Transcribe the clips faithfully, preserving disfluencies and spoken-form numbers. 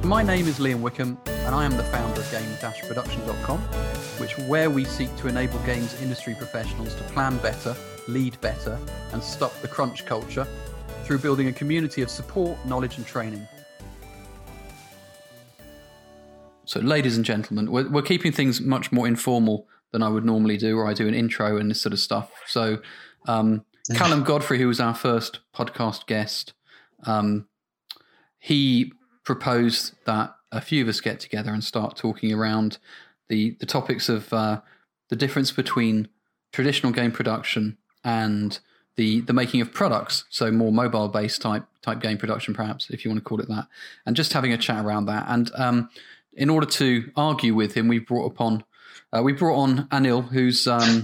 my name is Liam Wickham, and I am the founder of game dash production dot com, which where we seek to enable games industry professionals to plan better, lead better, and stop the crunch culture through building a community of support, knowledge, and training. So, ladies and gentlemen, we're, we're keeping things much more informal than I would normally do, where I do an intro and this sort of stuff. So, um, Callum Godfrey, who was our first podcast guest, um, he proposed that a few of us get together and start talking around the the topics of uh, the difference between traditional game production and the the making of products, so more mobile-based type type game production, perhaps, if you want to call it that, and just having a chat around that. And um, in order to argue with him, we brought upon uh, we brought on Anil, who's um,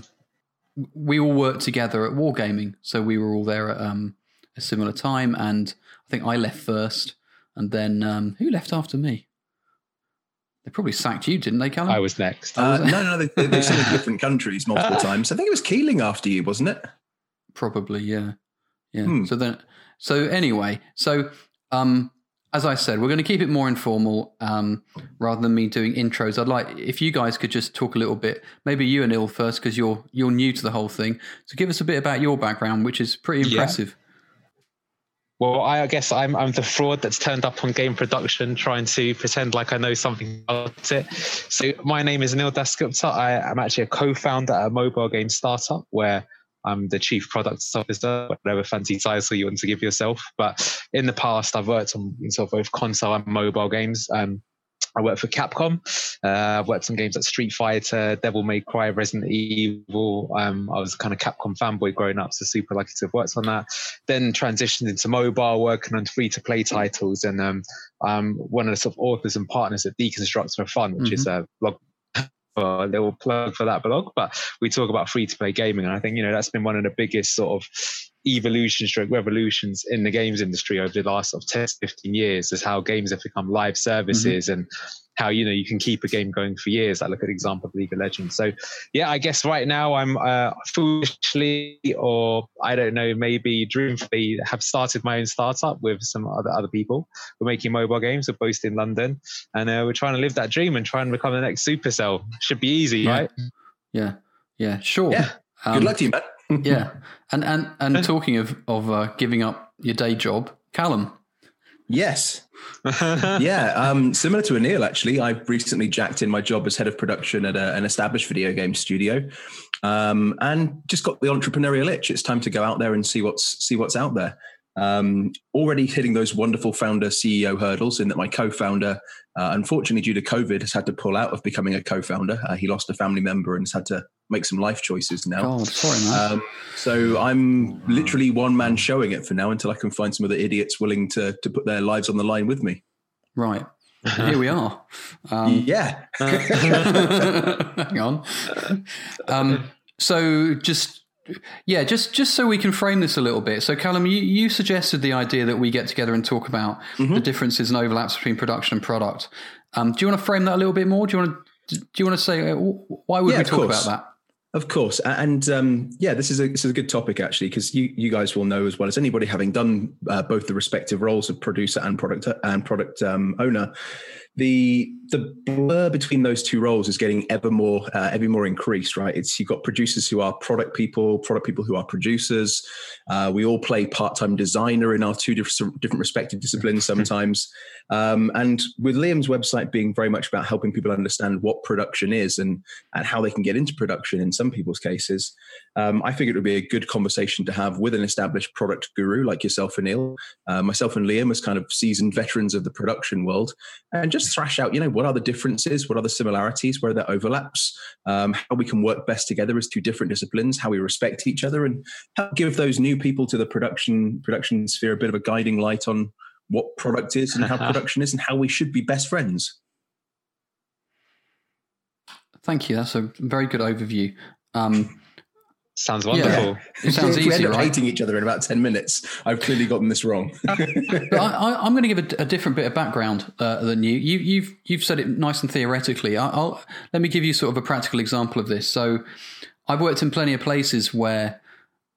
we all worked together at Wargaming, so we were all there at um, a similar time, and I think I left first. And then um, who left after me? They probably sacked you, didn't they, Callum? I was next. Uh, no, no, they, they've seen in different countries multiple times. I think it was Keeling after you, wasn't it? Probably, yeah, yeah. Hmm. So then, so anyway, so um, as I said, we're going to keep it more informal um, rather than me doing intros. I'd like if you guys could just talk a little bit. Maybe you, Anil, first, because you're you're new to the whole thing. So give us a bit about your background, which is pretty impressive. Yeah. Well, I guess I'm I'm the fraud that's turned up on game production, trying to pretend like I know something about it. So my name is Anil Dasgupta. I am actually a co-founder at a mobile game startup where I'm the chief product officer, whatever fancy title you want to give yourself. But in the past, I've worked on sort of both console and mobile games. Um, I worked for Capcom. Uh, I've worked on games like Street Fighter, Devil May Cry, Resident Evil. Um, I was a kind of Capcom fanboy growing up, so super lucky to have worked on that. Then transitioned into mobile, working on free-to-play titles. And um, I'm one of the sort of authors and partners at Deconstructor of Fun, which mm-hmm. is a blog. For a little plug for that blog, but we talk about free-to-play gaming, and I think you know that's been one of the biggest sort of evolutions, stroke revolutions in the games industry over the last sort of ten, fifteen years, is how games have become live services mm-hmm. and how you know you can keep a game going for years. I look at the example of League of Legends. So yeah, I guess right now I'm uh, foolishly, or I don't know, maybe dreamfully, have started my own startup with some other other people. We're making mobile games. We're based in London, and uh, we're trying to live that dream and try and become the next Supercell. Should be easy, yeah. right? Yeah, yeah, sure. Yeah. Um, Good luck to you, man. yeah, and and and talking of of uh, giving up your day job, Callum. Yes. yeah. Um, similar to Anil, actually, I recently jacked in my job as head of production at a, an established video game studio, um, and just got the entrepreneurial itch. It's time to go out there and see what's see what's out there. Um, already hitting those wonderful founder C E O hurdles, in that my co-founder, uh, unfortunately due to COVID, has had to pull out of becoming a co-founder. Uh, he lost a family member and has had to make some life choices now. God, sorry, man. Um, so I'm literally one man showing it for now until I can find some other idiots willing to to put their lives on the line with me. Right. Here we are. Um, yeah. Hang on. Um, so just... Yeah, just, just so we can frame this a little bit. So, Callum, you, you suggested the idea that we get together and talk about mm-hmm. the differences and overlaps between production and product. Um, do you want to frame that a little bit more? Do you want to do you want to say uh, why would yeah, we talk about that? Of course, and um, yeah, this is a this is a good topic actually, because you you guys will know as well as anybody, having done uh, both the respective roles of producer and product and product um, owner. The the blur between those two roles is getting ever more uh, ever more increased, right? It's you've got producers who are product people, product people who are producers. Uh, we all play part-time designer in our two different different respective disciplines sometimes. um, and with Liam's website being very much about helping people understand what production is and and how they can get into production in some people's cases, um, I figured it would be a good conversation to have with an established product guru like yourself, Anil, uh, myself and Liam as kind of seasoned veterans of the production world, and just thrash out, you know, what are the differences, what are the similarities, where are there overlaps, um, how we can work best together as two different disciplines, how we respect each other, and help give those new people to the production production sphere a bit of a guiding light on what product is and how production is and how we should be best friends. Thank you. That's a very good overview. Um, Sounds wonderful. Yeah, it sounds if easy, we end up right? hating each other in about ten minutes, I've clearly gotten this wrong. But I, I, I'm going to give a, a different bit of background uh, than you. you. You've you've said it nice and theoretically. I, I'll let me give you sort of a practical example of this. So, I've worked in plenty of places where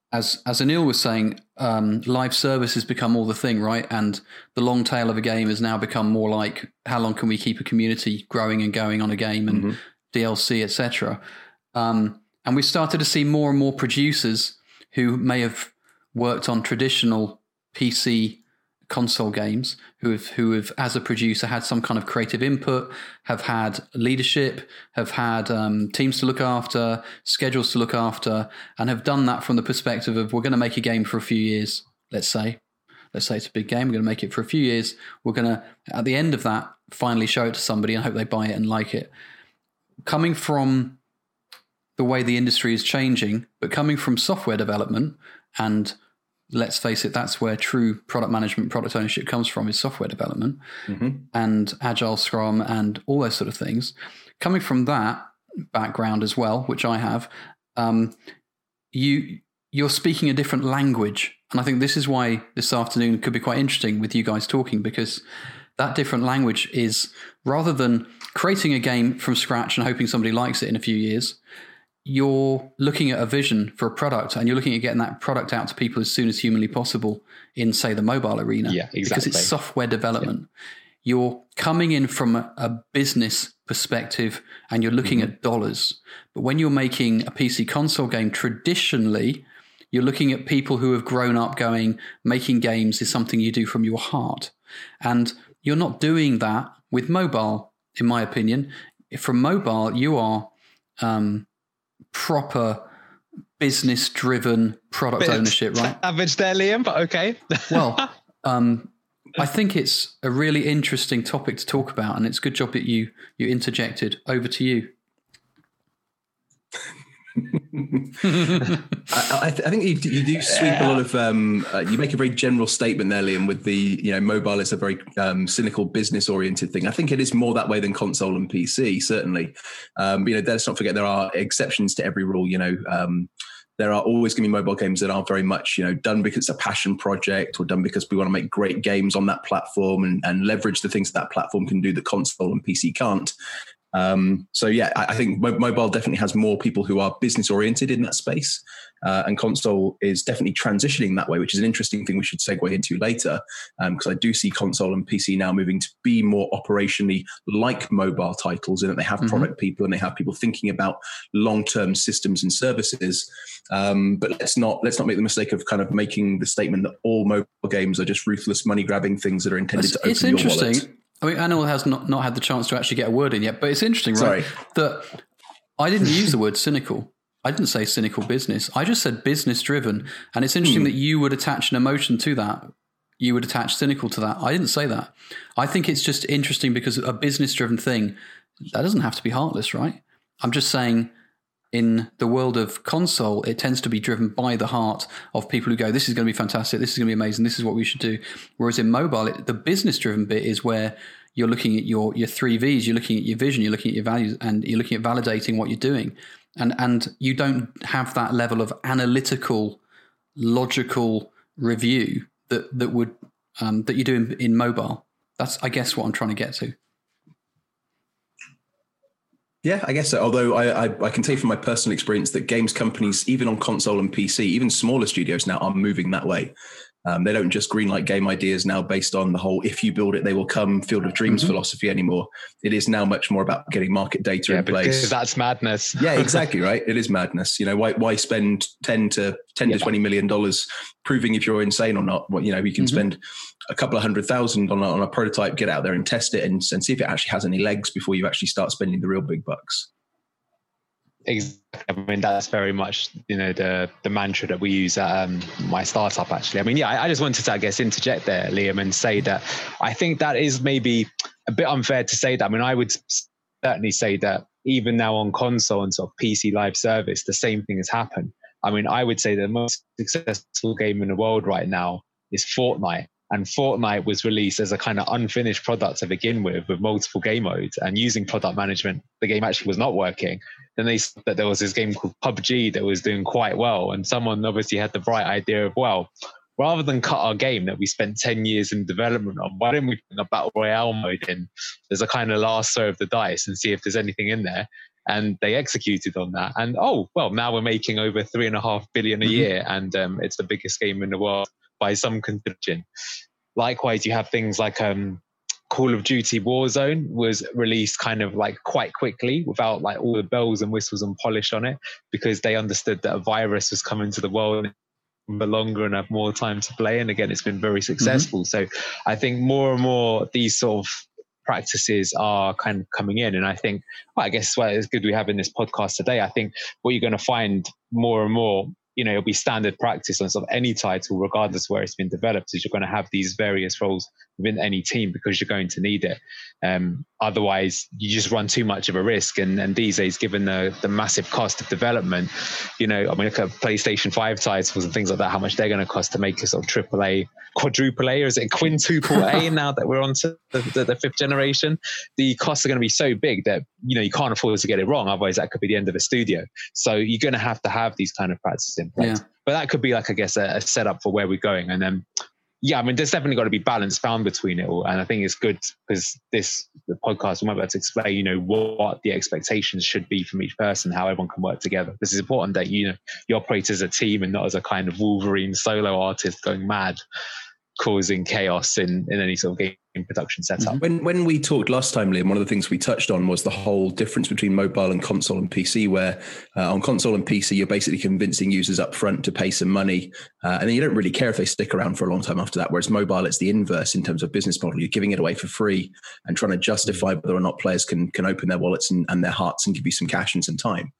as as Anil was saying, um, live service has become all the thing, right? And the long tail of a game has now become more like how long can we keep a community growing and going on a game, and mm-hmm. D L C, et cetera. Um, and we started to see more and more producers who may have worked on traditional P C console games, who have who have as a producer had some kind of creative input, have had leadership, have had um, teams to look after, schedules to look after, and have done that from the perspective of we're going to make a game for a few years. Let's say, let's say it's a big game. We're going to make it for a few years. We're going to, at the end of that, finally show it to somebody and hope they buy it and like it. Coming from the way the industry is changing, but coming from software development, and let's face it, that's where true product management, product ownership comes from, is software development mm-hmm. and Agile Scrum and all those sort of things. Coming from that background as well, which I have, um, you, you're speaking a different language. And I think this is why this afternoon could be quite interesting with you guys talking, because that different language is, rather than creating a game from scratch and hoping somebody likes it in a few years, you're looking at a vision for a product, and you're looking at getting that product out to people as soon as humanly possible in, say, the mobile arena. Yeah, exactly. Because it's software development. Yeah. You're coming in from a, a business perspective and you're looking mm-hmm. at dollars. But when you're making a P C console game, traditionally, you're looking at people who have grown up going, making games is something you do from your heart. And you're not doing that with mobile, in my opinion. From mobile, you are... Um, proper business-driven product Bit ownership, right? Savage there, Liam, but okay. Well, um, I think it's a really interesting topic to talk about, and it's a good job that you you interjected. Over to you. I, I, th- I think you, you do sweep yeah. a lot of. Um, uh, you make a very general statement there, Liam, with the you know mobile is a very um, cynical business-oriented thing. I think it is more that way than console and P C, certainly. Um, you know, let's not forget there are exceptions to every rule. You know, um, there are always going to be mobile games that are very much you know done because it's a passion project, or done because we want to make great games on that platform and, and leverage the things that platform can do that console and P C can't. Um, so yeah, I, I think mo- mobile definitely has more people who are business oriented in that space, uh, and console is definitely transitioning that way, which is an interesting thing we should segue into later, because um, I do see console and P C now moving to be more operationally like mobile titles, in that they have mm-hmm. product people and they have people thinking about long-term systems and services. Um, but let's not let's not make the mistake of kind of making the statement that all mobile games are just ruthless money grabbing things that are intended it's, to open it's your interesting. wallet. I mean, Anil has not, not had the chance to actually get a word in yet, but it's interesting, right? Sorry. That I didn't use the word cynical. I didn't say cynical business. I just said business driven. And it's interesting hmm. that you would attach an emotion to that. You would attach cynical to that. I didn't say that. I think it's just interesting because a business driven thing, that doesn't have to be heartless, right? I'm just saying in the world of console, it tends to be driven by the heart of people who go, this is going to be fantastic, this is going to be amazing, this is what we should do. Whereas in mobile, it, the business-driven bit is where you're looking at your your three V's, you're looking at your vision, you're looking at your values, and you're looking at validating what you're doing. And and you don't have that level of analytical, logical review that that would um, that you do in, in mobile. That's, I guess, what I'm trying to get to. Yeah, I guess so. Although I, I, I can tell you from my personal experience that games companies, even on console and P C, even smaller studios now are moving that way. Um, they don't just greenlight game ideas now based on the whole "if you build it, they will come" Field of Dreams mm-hmm. philosophy anymore. It is now much more about getting market data yeah, in place. Because that's madness. Yeah, exactly right. It is madness. You know, why why spend ten to ten yeah. to twenty million dollars proving if you're insane or not? Well, you know, you can mm-hmm. spend a couple of hundred thousand on a, on a prototype, get out there and test it, and, and see if it actually has any legs before you actually start spending the real big bucks. Exactly. I mean, that's very much, you know, the the mantra that we use at um, my startup, actually. I mean, yeah, I, I just wanted to, I guess, interject there, Liam, and say that I think that is maybe a bit unfair to say that. I mean, I would certainly say that even now on console and sort of P C live service, the same thing has happened. I mean, I would say the most successful game in the world right now is Fortnite. And Fortnite was released as a kind of unfinished product to begin with, with multiple game modes, and using product management, the game actually was not working. Then they said that there was this game called P U B G that was doing quite well. And someone obviously had the bright idea of, well, rather than cut our game that we spent ten years in development on, why don't we bring a battle royale mode in? There's a kind of last throw of the dice and see if there's anything in there. and they executed on that. And oh, well, now we're making over three and a half billion a mm-hmm. year, and um, it's the biggest game in the world by some contention. Likewise, you have things like um, Call of Duty Warzone was released kind of like quite quickly without like all the bells and whistles and polish on it, because they understood that a virus was coming to the world for longer and have more time to play. And again, it's been very successful. Mm-hmm. So I think more and more these sort of practices are kind of coming in. And I think, well, I guess what it's good we have in this podcast today. I think what you're going to find more and more, you know, it'll be standard practice on sort of any title, regardless of where it's been developed, is you're going to have these various roles within any team because you're going to need it. Um, otherwise, you just run too much of a risk. And, and these days, given the, the massive cost of development, you know, I mean, look at PlayStation five titles and things like that, how much they're going to cost to make a sort of triple A, quadruple A, or is it quintuple A now that we're on to the, the, the fifth generation? The costs are going to be so big that, you know, you can't afford to get it wrong. Otherwise, that could be the end of a studio. So you're going to have to have these kind of practices in place. Yeah. But that could be like, I guess, a, a setup for where we're going. And then, yeah, I mean, there's definitely got to be balance found between it all. And I think it's good because this the podcast, we might be able to explain, you know, what the expectations should be from each person, how everyone can work together. This is important that, you know, you operate as a team and not as a kind of Wolverine solo artist going mad, causing chaos in, in any sort of game production setup. When when we talked last time, Liam, one of the things we touched on was the whole difference between mobile and console and P C, where uh, on console and P C, you're basically convincing users up front to pay some money. Uh, and then you don't really care if they stick around for a long time after that. Whereas mobile, it's the inverse in terms of business model. You're giving it away for free and trying to justify whether or not players can, can open their wallets and, and their hearts and give you some cash and some time.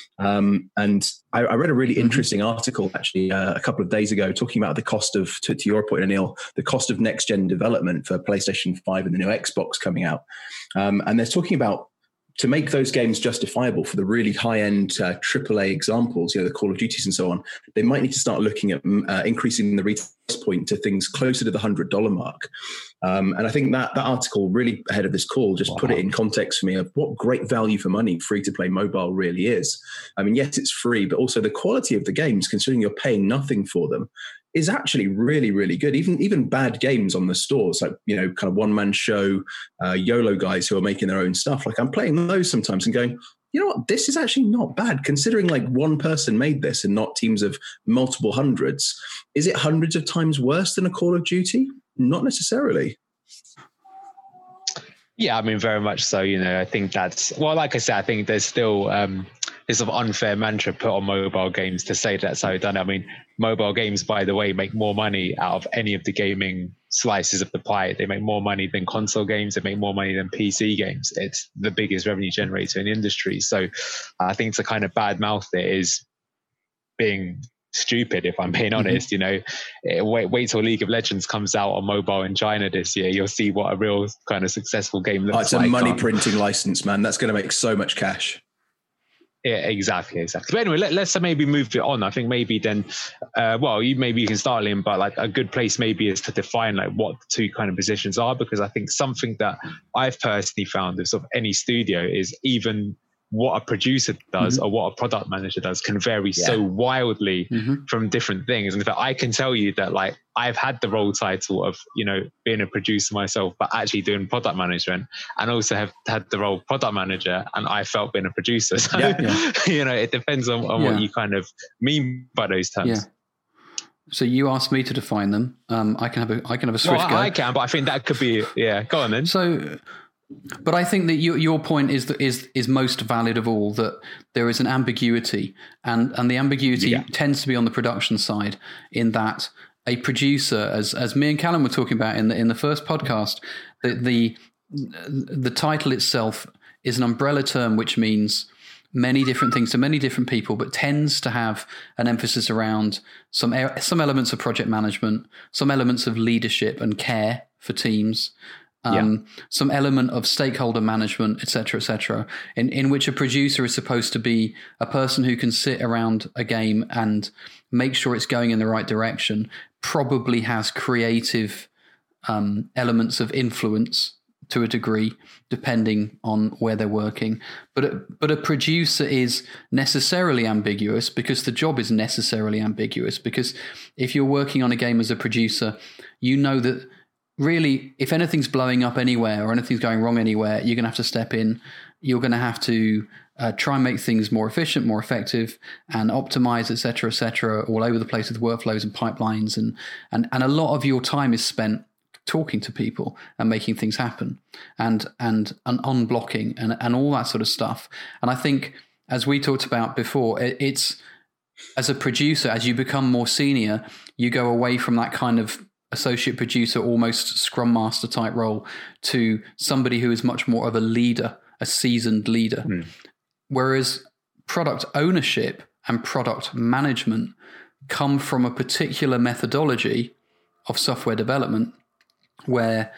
Um, and I, I read a really interesting article actually uh, a couple of days ago talking about the cost of, to, to your point, Anil, the cost of next gen development for PlayStation five and the new Xbox coming out. Um, and they're talking about, to make those games justifiable for the really high end uh, triple A examples, you know, the Call of Duties and so on, they might need to start looking at uh, increasing the retail point to things closer to the one hundred dollars mark. Um, and I think that that article really ahead of this call just wow. put it in context for me of what great value for money free-to-play mobile really is. I mean, yes, it's free, but also the quality of the games, considering you're paying nothing for them, is actually really, really good. Even even bad games on the stores, like, you know, kind of one-man show, uh, YOLO guys who are making their own stuff. Like, I'm playing those sometimes and going, you know what, this is actually not bad, considering like one person made this and not teams of multiple hundreds. Is it hundreds of times worse than a Call of Duty? Not necessarily. Yeah, I mean, very much so. You know, I think that's, well, like I said, I think there's still um, this sort of unfair mantra put on mobile games to say that's how it's done. I mean, mobile games, by the way, make more money out of any of the gaming slices of the pie. They make more money than console games. They make more money than P C games. It's the biggest revenue generator in the industry. So I think to kind of bad mouth it is being stupid, if I'm being honest. Mm-hmm. You know, wait, wait till League of Legends comes out on mobile in China this year. You'll see what a real kind of successful game looks like. Oh, it's a like. money printing license, man. That's going to make so much cash. Yeah, exactly, exactly. But anyway, let, let's maybe move it on. I think maybe then, uh, well, you maybe you can start, Liam, but like a good place maybe is to define like what the two kind of positions are, because I think something that I've personally found with sort of any studio is even what a producer does mm-hmm. or what a product manager does can vary yeah. so wildly mm-hmm. from different things. And in fact, I can tell you that like I've had the role title of, you know, being a producer myself, but actually doing product management, and also have had the role of product manager, and I felt being a producer. So, yeah, yeah. you know, it depends on, on yeah. what you kind of mean by those terms. Yeah. So you asked me to define them. Um, I can have a, I can have a swift well, go. I can, but I think that could be, yeah, go on then. So, but I think that you, your point is that is is most valid of all, that there is an ambiguity, and, and the ambiguity yeah. tends to be on the production side, in that a producer, as as me and Callum were talking about in the in the first podcast, the the, the title itself is an umbrella term which means many different things to many different people, but tends to have an emphasis around some some elements of project management, some elements of leadership and care for teams. Um, yeah. Some element of stakeholder management, et cetera, et cetera, in, in which a producer is supposed to be a person who can sit around a game and make sure it's going in the right direction, probably has creative um, elements of influence to a degree, depending on where they're working. But a, but a producer is necessarily ambiguous, because the job is necessarily ambiguous, because if you're working on a game as a producer, you know that really, if anything's blowing up anywhere or anything's going wrong anywhere, you're going to have to step in you're going to have to uh, try and make things more efficient, more effective, and optimize, et cetera, et cetera, all over the place with workflows and pipelines. And, and, and a lot of your time is spent talking to people and making things happen and, and, and unblocking and, and all that sort of stuff. And I think, as we talked about before, it, it's, as a producer, as you become more senior, you go away from that kind of associate producer, almost scrum master type role, to somebody who is much more of a leader, a seasoned leader. Mm. Whereas product ownership and product management come from a particular methodology of software development where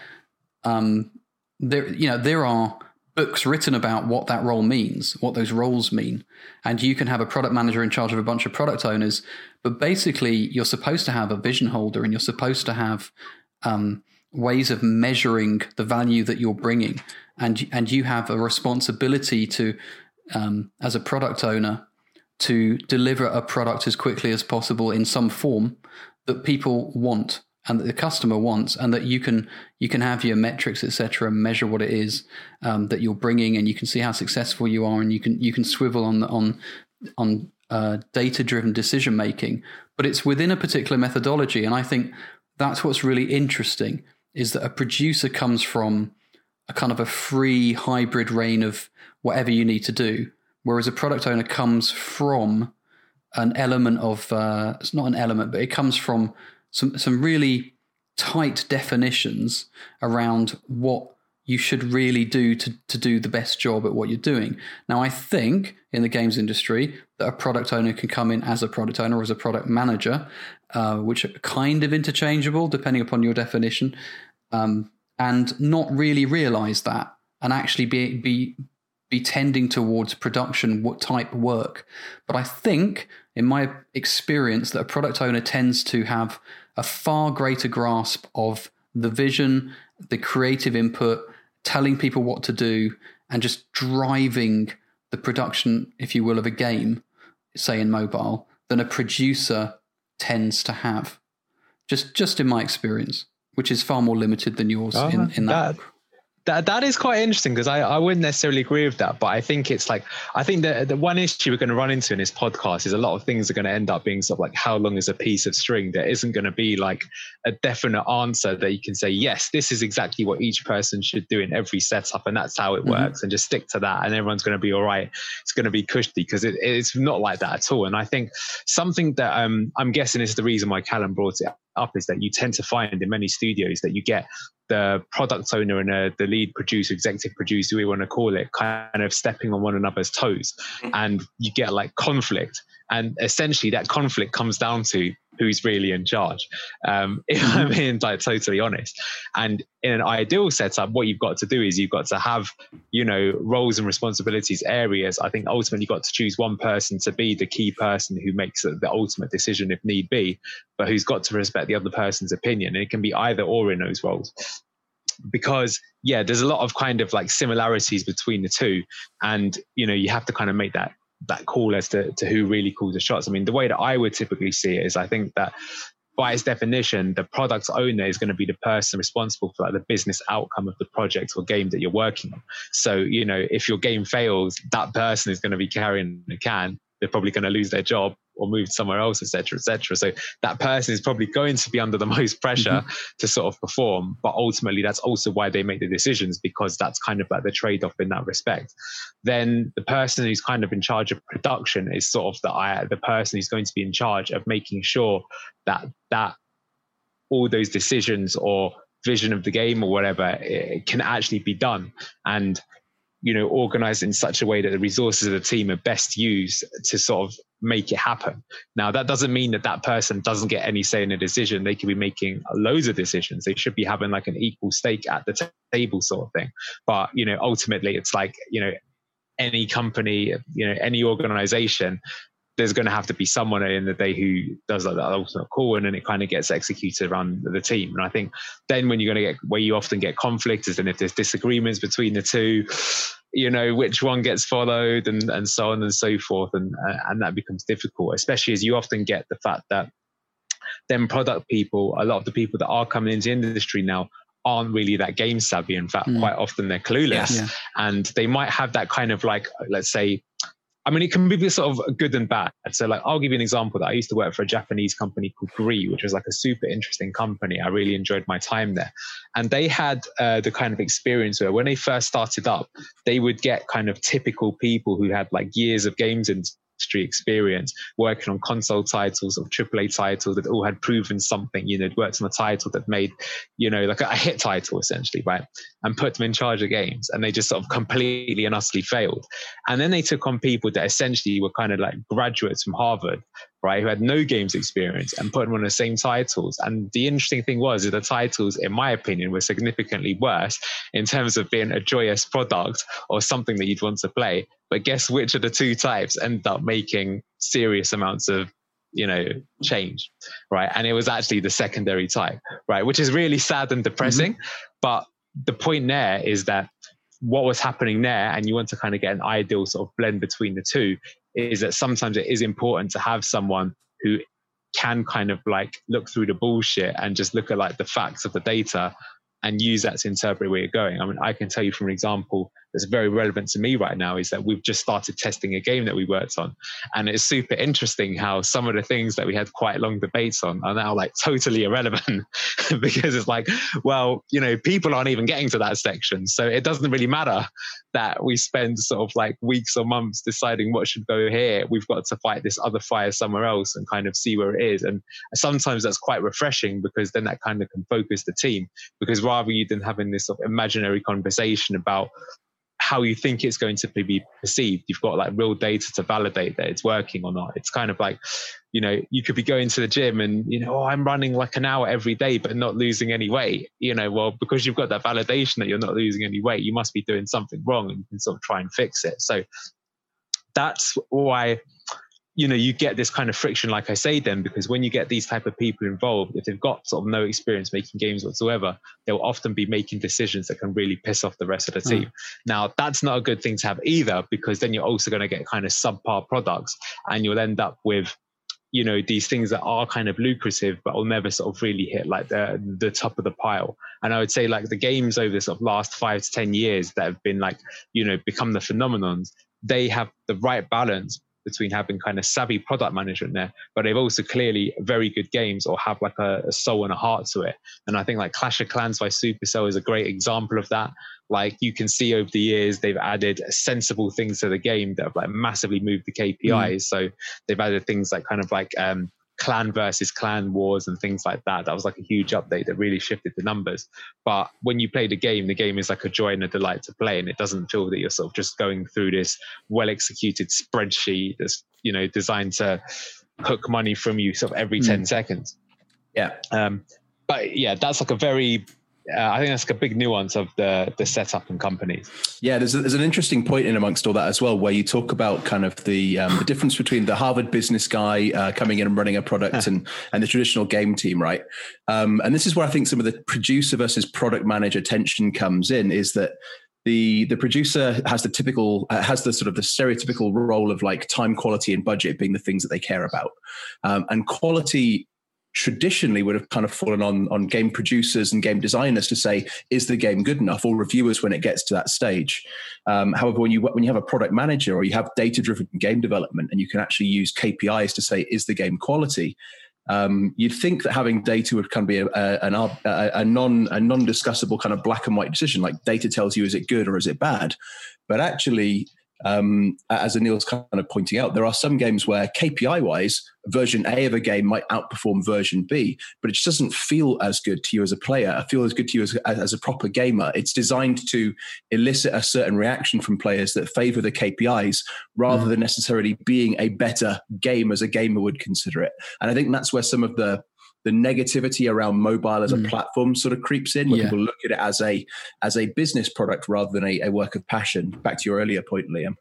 um, there, you know, there are books written about what that role means, what those roles mean. And you can have a product manager in charge of a bunch of product owners, but basically you're supposed to have a vision holder and you're supposed to have um, ways of measuring the value that you're bringing. And, and you have a responsibility to, um, as a product owner, to deliver a product as quickly as possible in some form that people want and that the customer wants, and that you can you can have your metrics, et cetera, measure what it is um, that you're bringing, and you can see how successful you are, and you can you can swivel on on on uh, data-driven decision making. But it's within a particular methodology, and I think that's what's really interesting, is that a producer comes from a kind of a free hybrid reign of whatever you need to do, whereas a product owner comes from an element of uh, it's not an element, but it comes from some some really tight definitions around what you should really do to, to do the best job at what you're doing. Now, I think in the games industry that a product owner can come in as a product owner or as a product manager, uh, which are kind of interchangeable depending upon your definition, um, and not really realize that and actually be be be tending towards production type work. But I think, in my experience, that a product owner tends to have a far greater grasp of the vision, the creative input, telling people what to do, and just driving the production, if you will, of a game, say in mobile, than a producer tends to have. Just just in my experience, which is far more limited than yours oh, in, in that. that That that is quite interesting, because I, I wouldn't necessarily agree with that, but I think it's like, I think that the one issue we're going to run into in this podcast is a lot of things are going to end up being sort of like, how long is a piece of string? There isn't going to be like a definite answer that you can say, yes, this is exactly what each person should do in every setup, and that's how it mm-hmm. works, and just stick to that, and everyone's going to be all right. It's going to be cushy, because it, it's not like that at all. And I think something that um, I'm guessing is the reason why Callum brought it up is that you tend to find in many studios that you get the product owner and uh, the lead producer, executive producer, we want to call it, kind of stepping on one another's toes, and you get like conflict. And essentially that conflict comes down to who's really in charge, um, if I'm being like totally honest. And in an ideal setup, what you've got to do is you've got to have, you know, roles and responsibilities, areas. I think ultimately you've got to choose one person to be the key person who makes the ultimate decision if need be, but who's got to respect the other person's opinion. And it can be either or in those roles. Because yeah, there's a lot of kind of like similarities between the two, and you know, you have to kind of make that that call as to, to who really calls the shots. I mean, the way that I would typically see it is, I think that by its definition, the product owner is going to be the person responsible for like the business outcome of the project or game that you're working on. So, you know, if your game fails, that person is going to be carrying the can. They're probably going to lose their job or move somewhere else, et cetera, et cetera. So that person is probably going to be under the most pressure mm-hmm. to sort of perform. But ultimately, that's also why they make the decisions, because that's kind of like the trade-off in that respect. Then the person who's kind of in charge of production is sort of the, the person who's going to be in charge of making sure that that all those decisions or vision of the game or whatever, it can actually be done. And you know, organized in such a way that the resources of the team are best used to sort of make it happen. Now, that doesn't mean that that person doesn't get any say in a decision. They could be making loads of decisions. They should be having like an equal stake at the t- table sort of thing. But, you know, ultimately it's like, you know, any company, you know, any organization, there's going to have to be someone in the day who does like that ultimate call, and then it kind of gets executed around the team. And I think then when you're going to get, where you often get conflict is then if there's disagreements between the two, you know, which one gets followed and, and so on and so forth. And, and that becomes difficult, especially as you often get the fact that then product people, a lot of the people that are coming into the industry now aren't really that game savvy. In fact, mm. quite often they're clueless, yeah. and they might have that kind of like, let's say, I mean, it can be sort of good and bad. So like, I'll give you an example that I used to work for a Japanese company called Gree, which was like a super interesting company. I really enjoyed my time there. And they had uh, the kind of experience where when they first started up, they would get kind of typical people who had like years of games industry experience working on console titles or triple A titles that all had proven something, you know, worked on a title that made, you know, like a, a hit title essentially, right? And put them in charge of games, and they just sort of completely and utterly failed. And then they took on people that essentially were kind of like graduates from Harvard, right, who had no games experience, and put them on the same titles. And the interesting thing was that the titles, in my opinion, were significantly worse in terms of being a joyous product or something that you'd want to play. But guess which of the two types ended up making serious amounts of, you know, change, right? And it was actually the secondary type, right? Which is really sad and depressing. Mm-hmm. But the point there is that what was happening there, and you want to kind of get an ideal sort of blend between the two, is that sometimes it is important to have someone who can kind of like look through the bullshit and just look at like the facts of the data and use that to interpret where you're going. I mean, I can tell you from an example that's very relevant to me right now is that we've just started testing a game that we worked on. And it's super interesting how some of the things that we had quite long debates on are now like totally irrelevant because it's like, well, you know, people aren't even getting to that section. So it doesn't really matter that we spend sort of like weeks or months deciding what should go here. We've got to fight this other fire somewhere else and kind of see where it is. And sometimes that's quite refreshing because then that kind of can focus the team, because rather you than having this sort of imaginary conversation about how you think it's going to be perceived, you've got like real data to validate that it's working or not. It's kind of like, you know, you could be going to the gym and, you know, oh, I'm running like an hour every day, but not losing any weight. You know, well, because you've got that validation that you're not losing any weight, you must be doing something wrong, and you can sort of try and fix it. So that's why, you know, you get this kind of friction, like I say then, because when you get these type of people involved, if they've got sort of no experience making games whatsoever, they'll often be making decisions that can really piss off the rest of the team. Mm. Now, that's not a good thing to have either, because then you're also going to get kind of subpar products, and you'll end up with, you know, these things that are kind of lucrative, but will never sort of really hit like the the top of the pile. And I would say like the games over the sort of last five to ten years that have been like, you know, become the phenomenons, they have the right balance between having kind of savvy product management there, but they've also clearly very good games or have like a, a soul and a heart to it. And I think like Clash of Clans by Supercell is a great example of that. Like you can see over the years, they've added sensible things to the game that have like massively moved the K P Is. Mm. So they've added things like kind of like um, clan versus clan wars and things like that. That was like a huge update that really shifted the numbers. But when you play the game, the game is like a joy and a delight to play, and it doesn't feel that you're sort of just going through this well-executed spreadsheet that's, you know, designed to hook money from you sort of every mm. ten seconds. Yeah. Um, but yeah, that's like a very Uh, I think that's like a big nuance of the the setup in companies. Yeah, there's a, there's an interesting point in amongst all that as well, where you talk about kind of the um, the difference between the Harvard business guy uh, coming in and running a product and and the traditional game team, right? Um, and this is where I think some of the producer versus product manager tension comes in, is that the the producer has the typical uh, has the sort of the stereotypical role of like time, quality, and budget being the things that they care about, um, and quality traditionally would have kind of fallen on on game producers and game designers to say, is the game good enough, or reviewers when it gets to that stage. Um, however, when you when you have a product manager or you have data-driven game development and you can actually use K P Is to say, is the game quality? Um, you'd think that having data would kind of be a, a, a, a non a non-discussable kind of black and white decision, like data tells you, is it good or is it bad? But actually, Um, as Anil's kind of pointing out, there are some games where K P I-wise, version A of a game might outperform version B, but it just doesn't feel as good to you as a player, feel as good to you as, as a proper gamer. It's designed to elicit a certain reaction from players that favor the K P Is rather mm. than necessarily being a better game as a gamer would consider it. And I think that's where some of the the negativity around mobile as a mm. platform sort of creeps in, where yeah. people look at it as a as a business product rather than a, a work of passion. Back to your earlier point, Liam.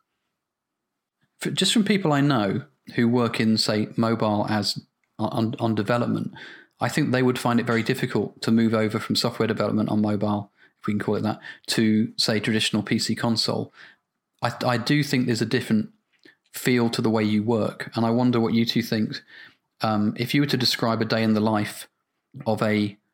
For, just from people I know who work in, say, mobile as on, on development, I think they would find it very difficult to move over from software development on mobile, if we can call it that, to, say, traditional P C console. I, I do think there's a different feel to the way you work, and I wonder what you two think. Um, if you were to describe a day in the life of a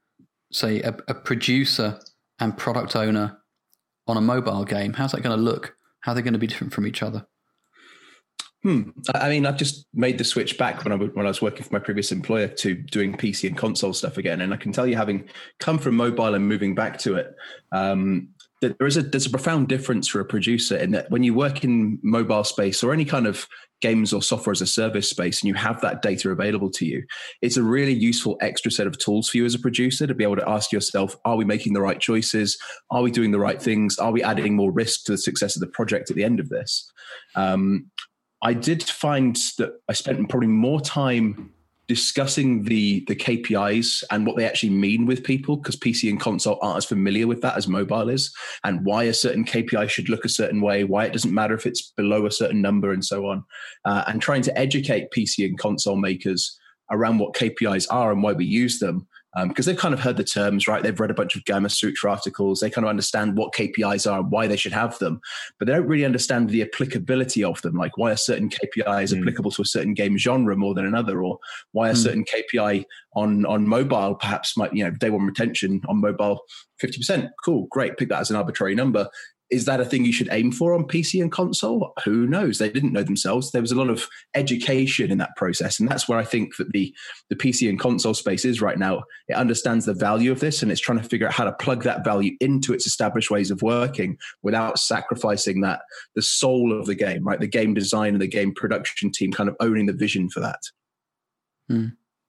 say, a, a producer and product owner on a mobile game? How's that going to look? How are they going to be different from each other? Hmm. I mean, I've just made the switch back when I when I was working for my previous employer to doing P C and console stuff again, and I can tell you, having come from mobile and moving back to it, um, that there is a there's a profound difference for a producer in that when you work in mobile space or any kind of games or software as a service space, and you have that data available to you, it's a really useful extra set of tools for you as a producer to be able to ask yourself: are we making the right choices? Are we doing the right things? Are we adding more risk to the success of the project at the end of this? Um, I did find that I spent probably more time discussing the the K P Is and what they actually mean with people, because P C and console aren't as familiar with that as mobile is, and why a certain K P I should look a certain way, why it doesn't matter if it's below a certain number, and so on. Uh, and trying to educate P C and console makers around what K P Is are and why we use them. Because um, they've kind of heard the terms, right? They've read a bunch of Gamma Sutra articles. They kind of understand what K P Is are and why they should have them, but they don't really understand the applicability of them, like why a certain K P I is mm. applicable to a certain game genre more than another, or why a mm. certain K P I on, on mobile perhaps might, you know, day one retention on mobile, fifty percent. Cool, great, pick that as an arbitrary number. Is that a thing you should aim for on P C and console? Who knows? They didn't know themselves. There was a lot of education in that process. And that's where I think that the, the P C and console space is right now. It understands the value of this, and it's trying to figure out how to plug that value into its established ways of working without sacrificing that, the soul of the game, right? The game design and the game production team kind of owning the vision for that. Hmm.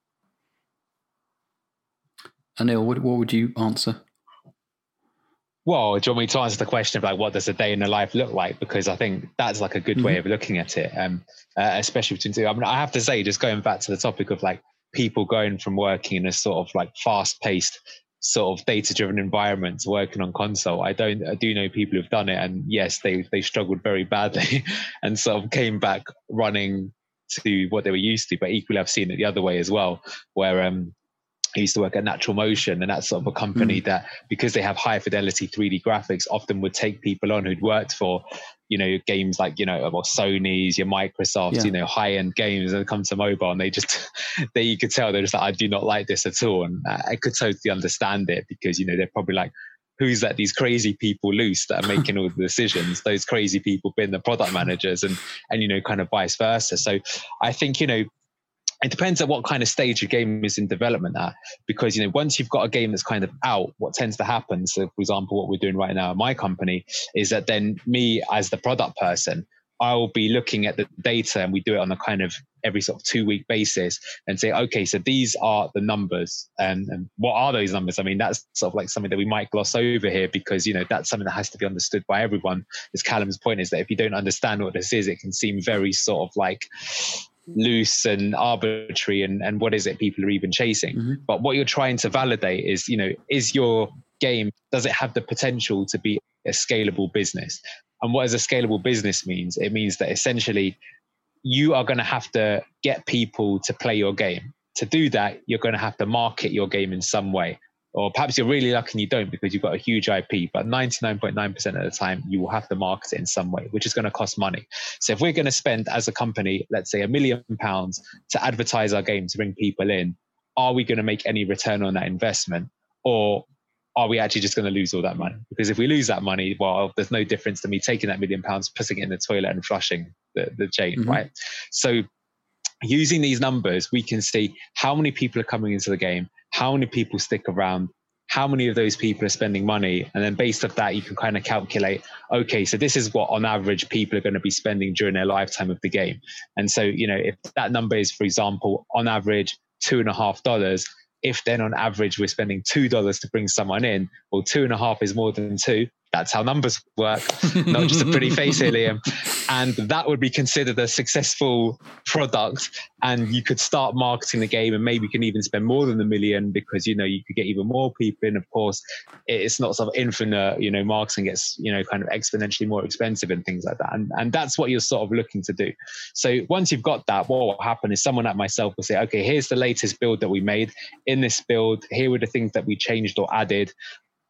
Anil, what, what would you answer? Well, do you want me to answer the question of like, what does a day in the life look like? Because I think that's like a good mm-hmm. way of looking at it, um, uh, especially between two. I mean, I have to say, just going back to the topic of like people going from working in a sort of like fast-paced, sort of data-driven environment to working on console. I don't, I do know people who've done it, and yes, they they struggled very badly, and sort of came back running to what they were used to. But equally, I've seen it the other way as well, where um. I used to work at Natural Motion, and that's sort of a company mm. that, because they have high fidelity three D graphics, often would take people on who'd worked for, you know, games like, you know, well, Sony's, your Microsofts, yeah. you know, high end games, and come to mobile, and they just, they, you could tell they're just like, I do not like this at all. And I could totally understand it, because, you know, they're probably like, who's let these crazy people loose that are making all the decisions? Those crazy people being the product managers, and, and, you know, kind of vice versa. So I think, you know, it depends on what kind of stage your game is in development at, because, you know, once you've got a game that's kind of out, what tends to happen, so for example, what we're doing right now in my company, is that then me as the product person, I'll be looking at the data, and we do it on a kind of every sort of two week basis, and say, okay, so these are the numbers, and, and what are those numbers? I mean, that's sort of like something that we might gloss over here, because, you know, that's something that has to be understood by everyone. As Callum's point is that if you don't understand what this is, it can seem very sort of like loose and arbitrary, and, and what is it people are even chasing. Mm-hmm. But what you're trying to validate is, you know, is your game, does it have the potential to be a scalable business? And what does a scalable business means? It means that essentially you are going to have to get people to play your game. To do that, you're going to have to market your game in some way. Or perhaps you're really lucky and you don't, because you've got a huge I P, but ninety-nine point nine percent of the time you will have to market it in some way, which is going to cost money. So if we're going to spend as a company, let's say a million pounds to advertise our game, to bring people in, are we going to make any return on that investment? Or are we actually just going to lose all that money? Because if we lose that money, well, there's no difference to me taking that million pounds, putting it in the toilet and flushing the, the chain, mm-hmm. right? So using these numbers, we can see how many people are coming into the game, how many people stick around, how many of those people are spending money. And then based off that, you can kind of calculate, okay, so this is what on average people are going to be spending during their lifetime of the game. And so, you know, if that number is, for example, on average, two and a half dollars, if then on average we're spending two dollars to bring someone in, well, two and a half is more than two. That's how numbers work, not just a pretty face here, Liam. And that would be considered a successful product. And you could start marketing the game, and maybe you can even spend more than a million, because, you know, you could get even more people in. Of course, it's not sort of infinite, you know, marketing gets, you know, kind of exponentially more expensive and things like that. And, and that's what you're sort of looking to do. So once you've got that, what will happen is someone like myself will say, okay, here's the latest build that we made. In this build, here were the things that we changed or added.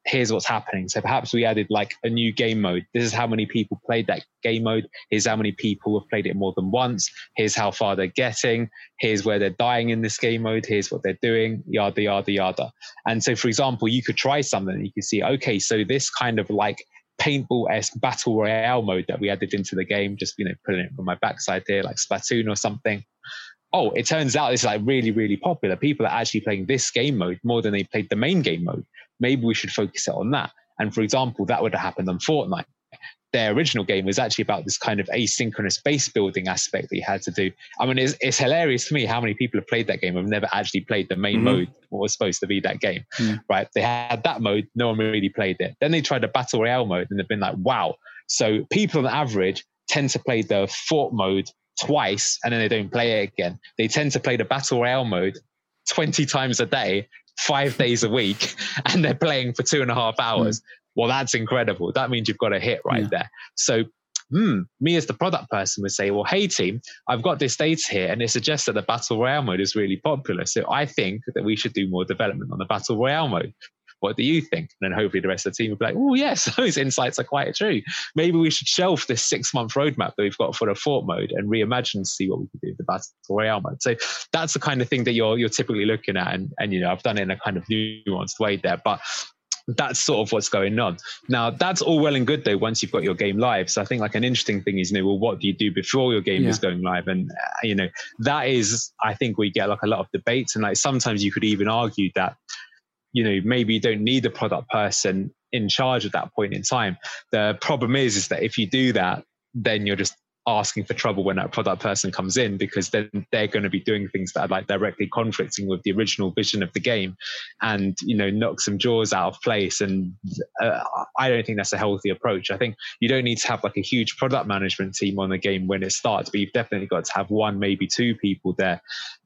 here's what's happening. So perhaps we added like a new game mode. This is how many people played that game mode. Here's how many people have played it more than once. Here's how far they're getting. Here's where they're dying in this game mode. Here's what they're doing, yada, yada, yada. And so, for example, you could try something. You could see, okay, so this kind of like paintball-esque battle royale mode that we added into the game, just, you know, putting it on my backside here, like Splatoon or something. Oh, it turns out it's like really, really popular. People are actually playing this game mode more than they played the main game mode. Maybe we should focus it on that. And for example, that would have happened on Fortnite. Their original game was actually about this kind of asynchronous base building aspect that you had to do. I mean, it's, it's hilarious to me how many people have played that game and have never actually played the main mm-hmm. mode, what was supposed to be that game, mm. right? They had that mode, no one really played it. Then they tried the Battle Royale mode and they've been like, wow. So people on average tend to play the Fort mode twice and then they don't play it again. They tend to play the Battle Royale mode twenty times a day, five days a week, and they're playing for two and a half hours. Mm. Well, that's incredible. That means you've got a hit right yeah. there. So hmm, me as the product person would say, well, hey team, I've got this data here and it suggests that the Battle Royale mode is really popular. So I think that we should do more development on the Battle Royale mode. What do you think? And then hopefully the rest of the team will be like, oh yes, those insights are quite true. Maybe we should shelve this six month roadmap that we've got for the Fort mode and reimagine to see what we can do with the Battle Royale mode. So that's the kind of thing that you're you're typically looking at. And, and you know, I've done it in a kind of nuanced way there, but that's sort of what's going on. Now, that's all well and good though, once you've got your game live. So I think like an interesting thing is, you know, well, what do you do before your game yeah. is going live? And, uh, you know, that is, I think we get like a lot of debates. And like sometimes you could even argue that, you know, maybe you don't need a product person in charge at that point in time. The problem is, is that if you do that, then you're just asking for trouble when that product person comes in, because then they're going to be doing things that are like directly conflicting with the original vision of the game and, you know, knock some jaws out of place. And uh, I don't think that's a healthy approach. I think you don't need to have like a huge product management team on the game when it starts, but you've definitely got to have one, maybe two people there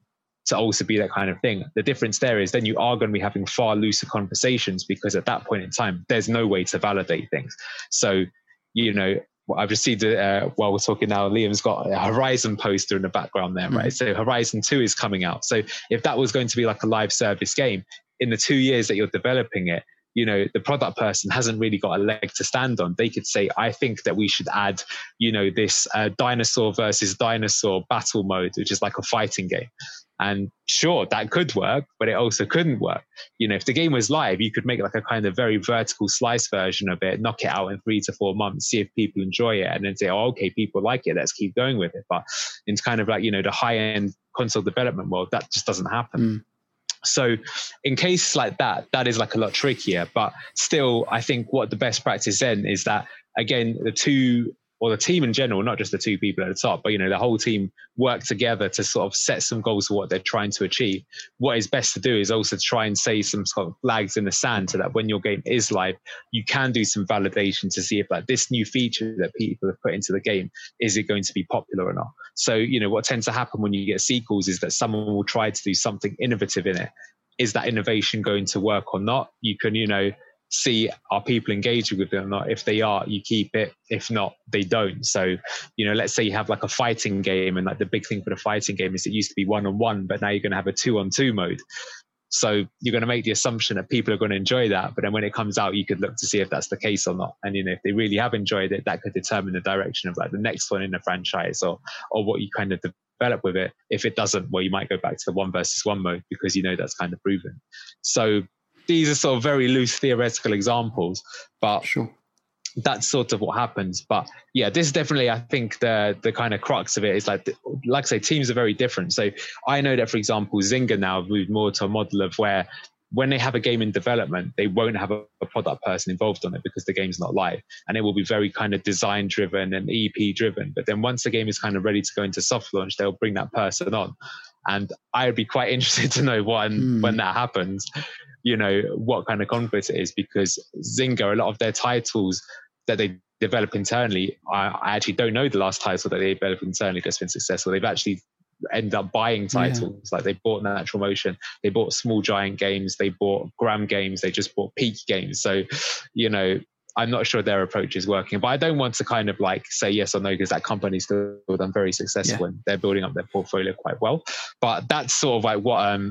to also be that kind of thing. The difference there is then you are going to be having far looser conversations, because at that point in time, there's no way to validate things. So, you know, I've received, uh, while we're talking now, Liam's got a Horizon poster in the background there, right? Mm-hmm. So Horizon two is coming out. So if that was going to be like a live service game, in the two years that you're developing it, you know, the product person hasn't really got a leg to stand on. They could say, I think that we should add, you know, this uh, dinosaur versus dinosaur battle mode, which is like a fighting game. And sure, that could work, but it also couldn't work. You know, if the game was live, you could make like a kind of very vertical slice version of it, knock it out in three to four months, see if people enjoy it, and then say, oh, okay, people like it, let's keep going with it. But in kind of like, you know, the high-end console development world, that just doesn't happen. Mm. So in cases like that, that is like a lot trickier. But still, I think what the best practice then is that, again, the two, or the team in general, not just the two people at the top, but, you know, the whole team work together to sort of set some goals for what they're trying to achieve. What is best to do is also try and say some sort of flags in the sand, so that when your game is live, you can do some validation to see if like this new feature that people have put into the game, is it going to be popular or not? So, you know, what tends to happen when you get sequels is that someone will try to do something innovative in it. Is that innovation going to work or not? You can, you know, see, are people engaging with it or not? If they are, you keep it. If not, they don't. So, you know, let's say you have like a fighting game, and like the big thing for the fighting game is it used to be one on one, but now you're going to have a two on two mode. So you're going to make the assumption that people are going to enjoy that. But then when it comes out, you could look to see if that's the case or not. And, you know, if they really have enjoyed it, that could determine the direction of like the next one in the franchise, or, or what you kind of develop with it. If it doesn't, well, you might go back to the one versus one mode, because, you know, that's kind of proven. So these are sort of very loose theoretical examples, but sure, that's sort of what happens. But yeah, this is definitely, I think, the the kind of crux of it is like, like I say, teams are very different. So I know that, for example, Zynga now have moved more to a model of where when they have a game in development, they won't have a, a product person involved on it, because the game's not live, and it will be very kind of design driven and E P driven. But then once the game is kind of ready to go into soft launch, they'll bring that person on. And I would be quite interested to know when, mm. when that happens, you know, what kind of conflict it is, because Zynga, a lot of their titles that they develop internally, I, I actually don't know the last title that they developed internally that's been successful. They've actually ended up buying titles. Yeah. Like they bought Natural Motion, they bought Small Giant Games, they bought Gram Games, they just bought Peak Games. So, you know, I'm not sure their approach is working, but I don't want to kind of like say yes or no, because that company's still done very successful, yeah, and they're building up their portfolio quite well. But that's sort of like what um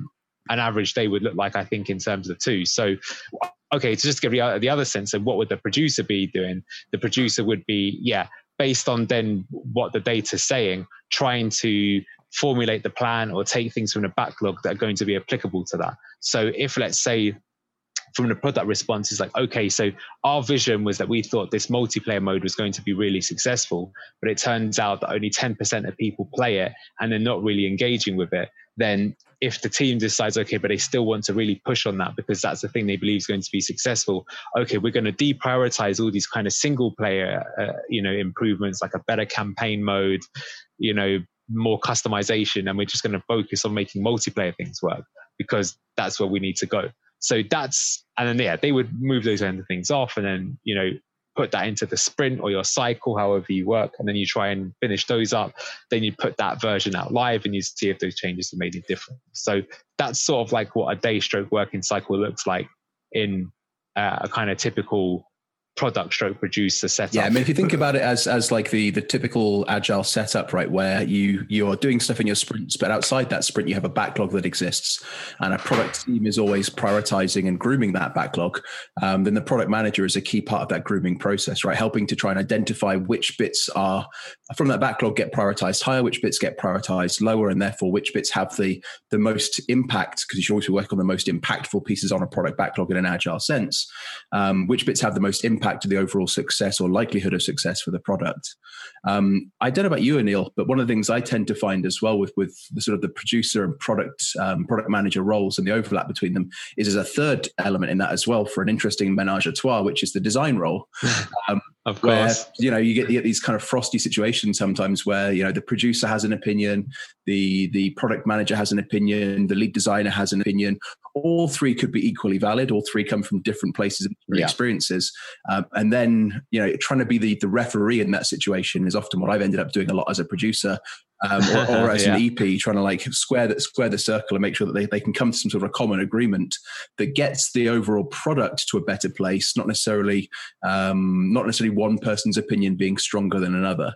an average day would look like, I think, in terms of two. So, okay, to just give you the other sense of what would the producer be doing? The producer would be, yeah, based on then what the data is saying, trying to formulate the plan or take things from the backlog that are going to be applicable to that. So if, let's say, from the product response is like, okay, so our vision was that we thought this multiplayer mode was going to be really successful, but it turns out that only ten percent of people play it and they're not really engaging with it. Then if the team decides, okay, but they still want to really push on that because that's the thing they believe is going to be successful. Okay, we're going to deprioritize all these kind of single player, uh, you know, improvements like a better campaign mode, you know, more customization. And we're just going to focus on making multiplayer things work because that's where we need to go. So that's, and then, yeah, they would move those kind of things off and then, you know, put that into the sprint or your cycle, however you work. And then you try and finish those up. Then you put that version out live and you see if those changes have made a difference. So that's sort of like what a day stroke working cycle looks like in uh, a kind of typical product stroke producer setup. Yeah, I mean, if you think about it as as like the the typical agile setup, right, where you you're doing stuff in your sprints, but outside that sprint, you have a backlog that exists, and a product team is always prioritizing and grooming that backlog. Um, then the product manager is a key part of that grooming process, right, helping to try and identify which bits are from that backlog get prioritized higher, which bits get prioritized lower, and therefore which bits have the the most impact, because you should always work on the most impactful pieces on a product backlog in an agile sense. Um, which bits have the most impact to the overall success or likelihood of success for the product. Um, I don't know about you, Anil, but one of the things I tend to find as well with, with the sort of the producer and product um, product manager roles and the overlap between them is there's a third element in that as well for an interesting menage a trois, which is the design role. Um, of course. Where, you know, you get, you get these kind of frosty situations sometimes where, you know, the producer has an opinion, the the product manager has an opinion, the lead designer has an opinion. All three could be equally valid. All three come from different places and different yeah. experiences. Um, and then, you know, trying to be the, the referee in that situation is often what I've ended up doing a lot as a producer um, or, or as yeah. an E P, trying to like square that square the circle and make sure that they, they can come to some sort of a common agreement that gets the overall product to a better place, not necessarily um, not necessarily one person's opinion being stronger than another.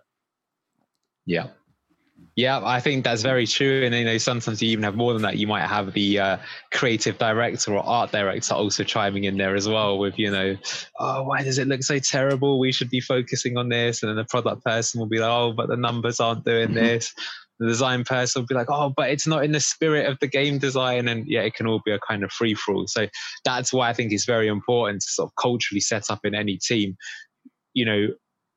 Yeah. Yeah, I think that's very true. And, you know, sometimes you even have more than that. You might have the uh, creative director or art director also chiming in there as well with, you know, oh, why does it look so terrible? We should be focusing on this. And then the product person will be like, oh, but the numbers aren't doing mm-hmm. this. The design person will be like, oh, but it's not in the spirit of the game design. And yeah, it can all be a kind of free for all. So that's why I think it's very important to sort of culturally set up in any team, you know,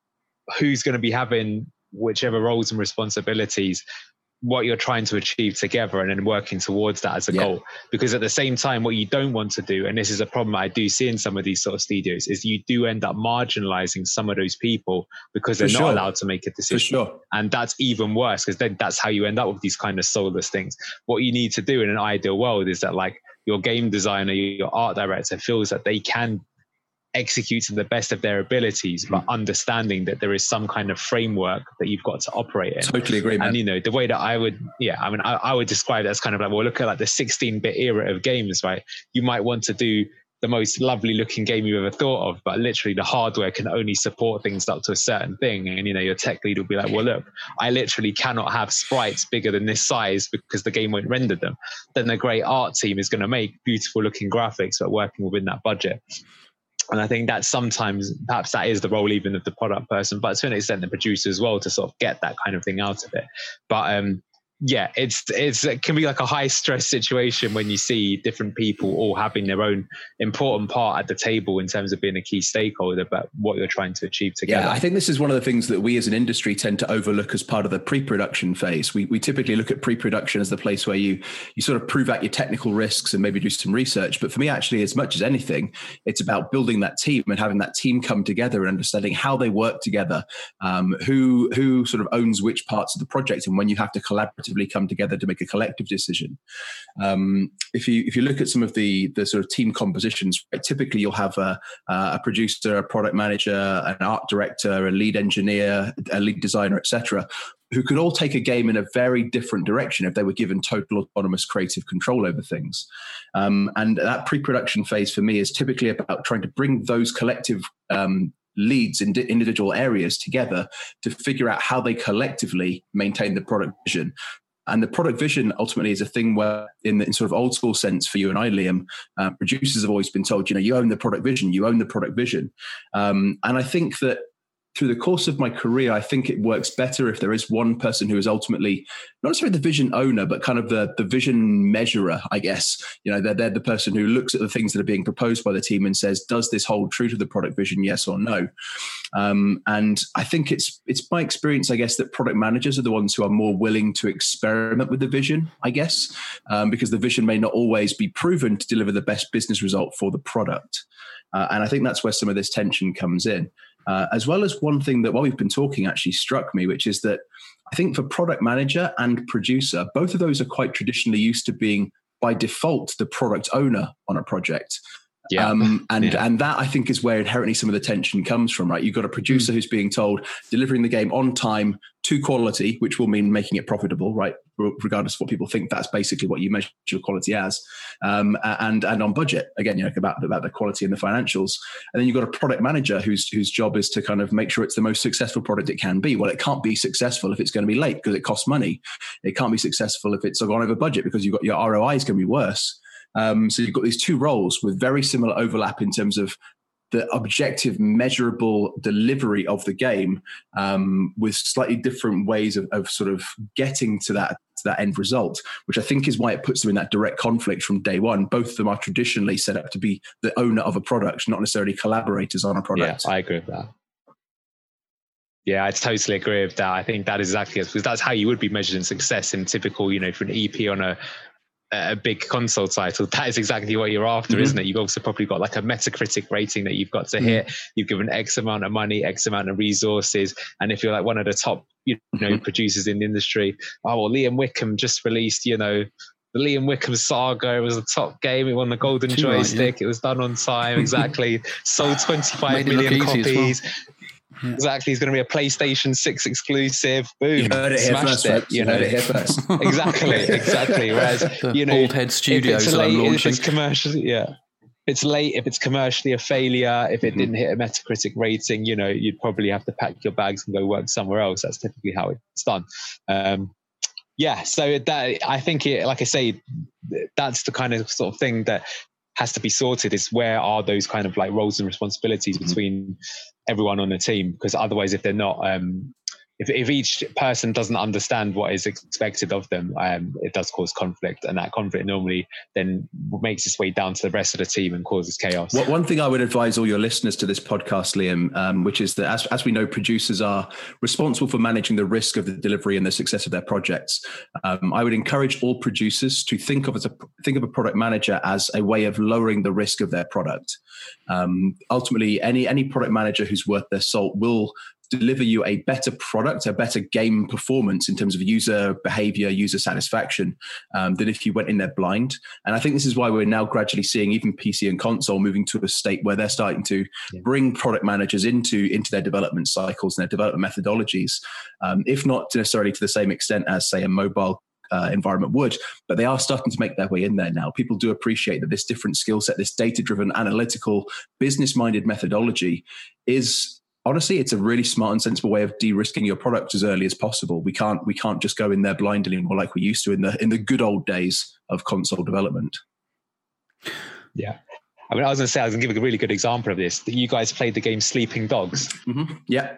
who's going to be having whichever roles and responsibilities, what you're trying to achieve together, and then working towards that as a yeah. goal. Because at the same time, what you don't want to do, and this is a problem I do see in some of these sort of studios, is you do end up marginalizing some of those people because they're For not sure. allowed to make a decision. For sure. And that's even worse, because then that's how you end up with these kind of soulless things. What you need to do in an ideal world is that, like, your game designer, your art director feels that they can execute to the best of their abilities, but understanding that there is some kind of framework that you've got to operate in. Totally agree, man. And, you know, the way that I would, yeah, I mean, I, I would describe it as kind of like, well, look at like the sixteen-bit era of games, right? You might want to do the most lovely looking game you've ever thought of, but literally the hardware can only support things up to a certain thing. And, you know, your tech lead will be like, well, look, I literally cannot have sprites bigger than this size because the game won't render them. Then the great art team is going to make beautiful looking graphics, but working within that budget. And I think that sometimes perhaps that is the role even of the product person, but to an extent the producer as well, to sort of get that kind of thing out of it. But um, yeah, it's it's it can be like a high stress situation when you see different people all having their own important part at the table in terms of being a key stakeholder, but what you're trying to achieve together. Yeah, I think this is one of the things that we as an industry tend to overlook as part of the pre-production phase. We we typically look at pre-production as the place where you you sort of prove out your technical risks and maybe do some research. But for me, actually, as much as anything, it's about building that team and having that team come together and understanding how they work together, um, who who sort of owns which parts of the project, and when you have to collaborate come together to make a collective decision. Um, if you if you look at some of the the sort of team compositions, right, typically you'll have a, a producer, a product manager, an art director, a lead engineer, a lead designer, et cetera, who could all take a game in a very different direction if they were given total autonomous creative control over things. Um, and that pre-production phase for me is typically about trying to bring those collective um, leads in individual areas together to figure out how they collectively maintain the product vision. And the product vision ultimately is a thing where, in the in sort of old school sense for you and I, Liam, uh, producers have always been told, you know, you own the product vision, you own the product vision. Um, and I think that through the course of my career, I think it works better if there is one person who is ultimately not necessarily the vision owner, but kind of the, the vision measurer, I guess. You know, they're, they're the person who looks at the things that are being proposed by the team and says, does this hold true to the product vision, yes or no? Um, and I think it's it's my experience, I guess, that product managers are the ones who are more willing to experiment with the vision, I guess, um, because the vision may not always be proven to deliver the best business result for the product. Uh, and I think that's where some of this tension comes in. Uh, as well as one thing that while we've been talking actually struck me, which is that I think for product manager and producer, both of those are quite traditionally used to being by default the product owner on a project. Yeah. Um, and, yeah. and that I think is where inherently some of the tension comes from, right? You've got a producer mm. who's being told delivering the game on time to quality, which will mean making it profitable, right? Regardless of what people think, that's basically what you measure quality as. Um, and, and on budget, again, you know, about, about the quality and the financials. And then you've got a product manager whose, whose job is to kind of make sure it's the most successful product it can be. Well, it can't be successful if it's going to be late because it costs money. It can't be successful if it's gone over budget because you've got your R O I is going to be worse. Um, so you've got these two roles with very similar overlap in terms of the objective, measurable delivery of the game, um, with slightly different ways of, of sort of getting to that to that end result, which I think is why it puts them in that direct conflict from day one. Both of them are traditionally set up to be the owner of a product, not necessarily collaborators on a product. Yeah, I agree with that. Yeah, I totally agree with that. I think that is exactly it, because that's how you would be measured in success in typical, you know, for an E P on a a big console title. That is exactly what you're after, mm-hmm. isn't it? You've also probably got like a Metacritic rating that you've got to mm-hmm. hit. You've given X amount of money, X amount of resources. And if you're like one of the top, you know, mm-hmm. producers in the industry, oh, well, Liam Wickham just released, you know, the Liam Wickham Saga. It was a top game. It won the Golden Too Joystick. Right, yeah. It was done on time. Exactly. Sold twenty-five million copies. Yeah. Exactly, it's going to be a PlayStation six exclusive. Boom! You heard it here first. It, you, you know, heard it here first. exactly, exactly. Whereas the you know, Old Head Studios are launching. If it's commercially, yeah, if it's late. If it's commercially a failure, if it mm-hmm. didn't hit a Metacritic rating, you know, you'd probably have to pack your bags and go work somewhere else. That's typically how it's done. Um, yeah, so that I think, it, like I say, that's the kind of sort of thing that has to be sorted. Is where are those kind of like roles and responsibilities mm-hmm. between everyone on the team, because otherwise if they're not um if, if each person doesn't understand what is expected of them, um it does cause conflict, and that conflict normally then makes its way down to the rest of the team and causes chaos. Well, one thing I would advise all your listeners to this podcast, Liam, um, which is that as, as we know, producers are responsible for managing the risk of the delivery and the success of their projects. um, I would encourage all producers to think of as a think of a product manager as a way of lowering the risk of their product. Um, ultimately, any any product manager who's worth their salt will deliver you a better product, a better game performance in terms of user behavior, user satisfaction, um, than if you went in there blind. And I think this is why we're now gradually seeing even P C and console moving to a state where they're starting to yeah. bring product managers into, into their development cycles and their development methodologies, um, if not necessarily to the same extent as, say, a mobile Uh, environment would, but they are starting to make their way in there now. People do appreciate that this different skill set, this data-driven, analytical, business-minded methodology is, honestly, it's a really smart and sensible way of de-risking your product as early as possible. We can't we can't just go in there blind anymore like we used to in the in the good old days of console development. Yeah. I mean, I was going to say, I was going to give a really good example of this. That you guys played the game Sleeping Dogs. Mm-hmm. Yeah.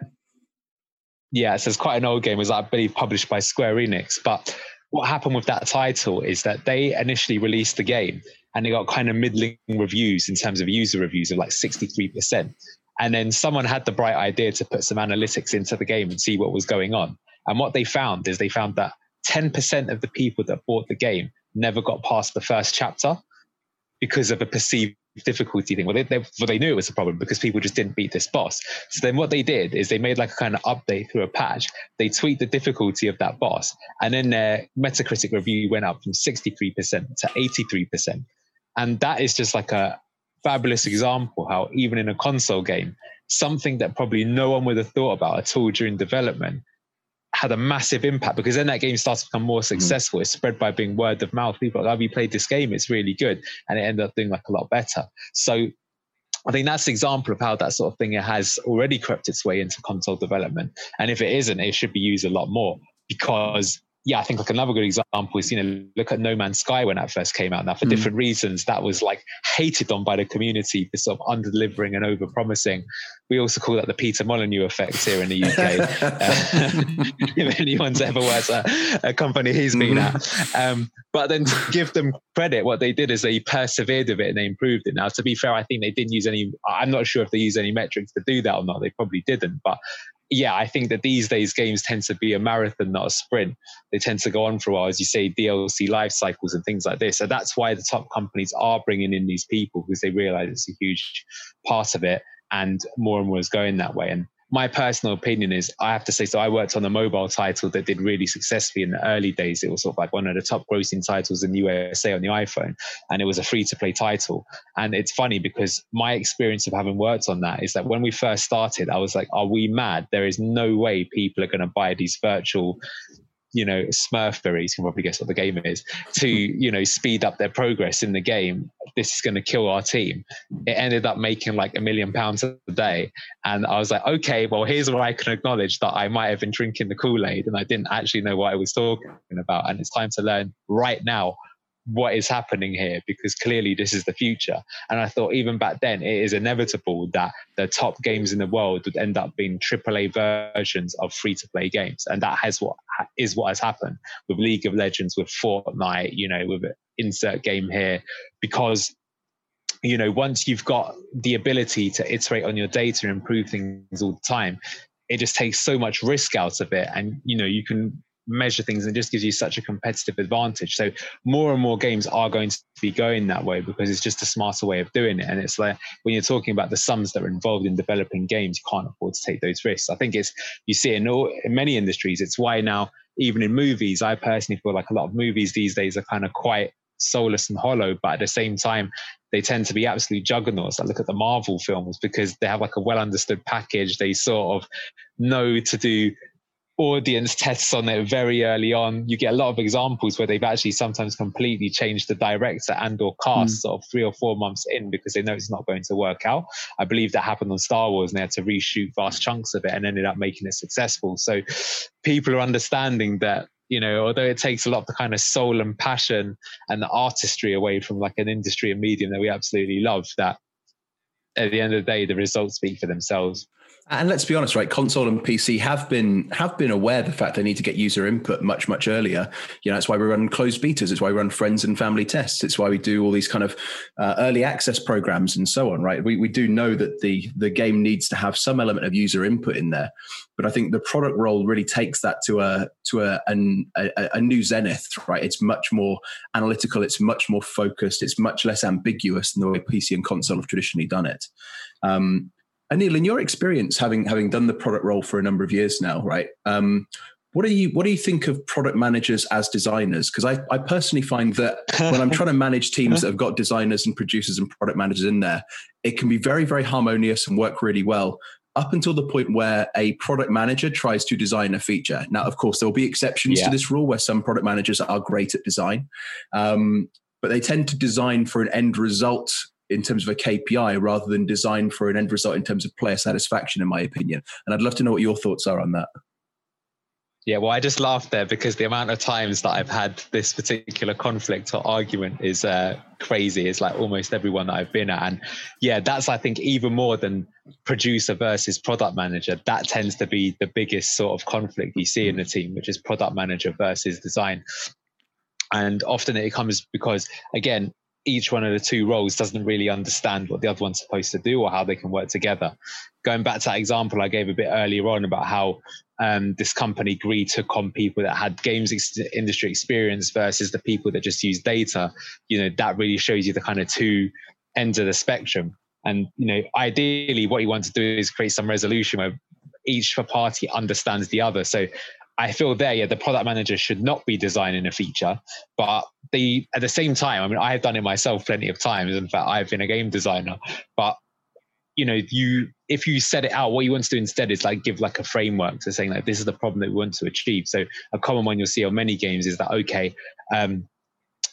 Yeah, so it's quite an old game. It was, I believe, published by Square Enix, but what happened with that title is that they initially released the game and they got kind of middling reviews in terms of user reviews of like sixty-three percent. And then someone had the bright idea to put some analytics into the game and see what was going on. And what they found is they found that ten percent of the people that bought the game never got past the first chapter because of a perceived difficulty thing. Well, they, they, well, they knew it was a problem because people just didn't beat this boss. So then what they did is they made like a kind of update through a patch. They tweaked the difficulty of that boss, and then their Metacritic review went up from sixty-three percent to eighty-three percent. And that is just like a fabulous example how even in a console game, something that probably no one would have thought about at all during development had a massive impact, because then that game starts to become more successful. Mm. It's spread by being word of mouth. People are like, oh, you played this game, it's really good. And it ended up doing like a lot better. So I think that's an example of how that sort of thing has already crept its way into console development. And if it isn't, it should be used a lot more, because yeah, I think like another good example is, you know, look at No Man's Sky when that first came out. Now, for mm. different reasons, that was like hated on by the community for sort of under-delivering and over-promising. We also call that the Peter Molyneux effect here in the U K. uh, if anyone's ever worked at a company he's been mm-hmm. at. Um, but then to give them credit, what they did is they persevered with it and they improved it. Now, to be fair, I think they didn't use any, I'm not sure if they used any metrics to do that or not. They probably didn't, but yeah, I think that these days games tend to be a marathon, not a sprint. They tend to go on for a while, as you say, D L C life cycles and things like this. So that's why the top companies are bringing in these people, because they realize it's a huge part of it, and more and more is going that way. And my personal opinion is, I have to say, so I worked on a mobile title that did really successfully in the early days. It was sort of like one of the top grossing titles in the U S A on the iPhone, and it was a free to play title. And it's funny because my experience of having worked on that is that when we first started, I was like, are we mad? There is no way people are going to buy these virtual, you know, Smurfberries, you can probably guess what the game is, to, you know, speed up their progress in the game. This is going to kill our team. It ended up making like a million pounds a day. And I was like, okay, well, here's where I can acknowledge that I might have been drinking the Kool-Aid and I didn't actually know what I was talking about. And it's time to learn right now what is happening here, because clearly this is the future. And I thought even back then, it is inevitable that the top games in the world would end up being triple A versions of free-to-play games. And that has what is what has happened with League of Legends, with Fortnite, you know, with insert game here, because, you know, once you've got the ability to iterate on your data and improve things all the time, it just takes so much risk out of it. And, you know, you can measure things and it just gives you such a competitive advantage. So more and more games are going to be going that way, because it's just a smarter way of doing it. And it's like, when you're talking about the sums that are involved in developing games, you can't afford to take those risks. I think it's, you see it in, all, in many industries. It's why now, even in movies, I personally feel like a lot of movies these days are kind of quite soulless and hollow, but at the same time, they tend to be absolute juggernauts. I look at the Marvel films, because they have like a well understood package. They sort of know to do audience tests on it very early on. You get a lot of examples where they've actually sometimes completely changed the director and or cast mm. sort of three or four months in, because they know it's not going to work out. I believe that happened on Star Wars, and they had to reshoot vast chunks of it and ended up making it successful. So people are understanding that, you know, although it takes a lot of the kind of soul and passion and the artistry away from like an industry and medium that we absolutely love, that at the end of the day, the results speak for themselves. And let's be honest, right? Console and P C have been have been aware of the fact they need to get user input much, much earlier. You know, that's why we run closed betas. It's why we run friends and family tests. It's why we do all these kind of uh, early access programs and so on, right? We we do know that the the game needs to have some element of user input in there. But I think the product role really takes that to a to a, a, a new zenith, right? It's much more analytical. It's much more focused. It's much less ambiguous than the way P C and console have traditionally done it. Um, Anil, in your experience, having having done the product role for a number of years now, right? Um, what do you what do you think of product managers as designers? Because I, I personally find that when I'm trying to manage teams that have got designers and producers and product managers in there, it can be very, very harmonious and work really well, up until the point where a product manager tries to design a feature. Now, of course, there will be exceptions yeah. to this rule where some product managers are great at design, um, but they tend to design for an end result in terms of a K P I rather than design for an end result in terms of player satisfaction, in my opinion. And I'd love to know what your thoughts are on that. Yeah, well, I just laughed there because the amount of times that I've had this particular conflict or argument is uh, crazy. It's like almost everyone that I've been at. And yeah, that's, I think, even more than producer versus product manager, that tends to be the biggest sort of conflict you see in the team, which is product manager versus design. And often it comes because, again, each one of the two roles doesn't really understand what the other one's supposed to do or how they can work together. Going back to that example I gave a bit earlier on about how um, this company Gree took on people that had games ex- industry experience versus the people that just use data, you know, that really shows you the kind of two ends of the spectrum. And, you know, ideally what you want to do is create some resolution where each party understands the other. So I feel there, yeah, the product manager should not be designing a feature, but they, at the same time, I mean, I have done it myself plenty of times. In fact, I've been a game designer, but you know, you, if you set it out, what you want to do instead is like give like a framework to saying like, this is the problem that we want to achieve. So a common one you'll see on many games is that, okay, um,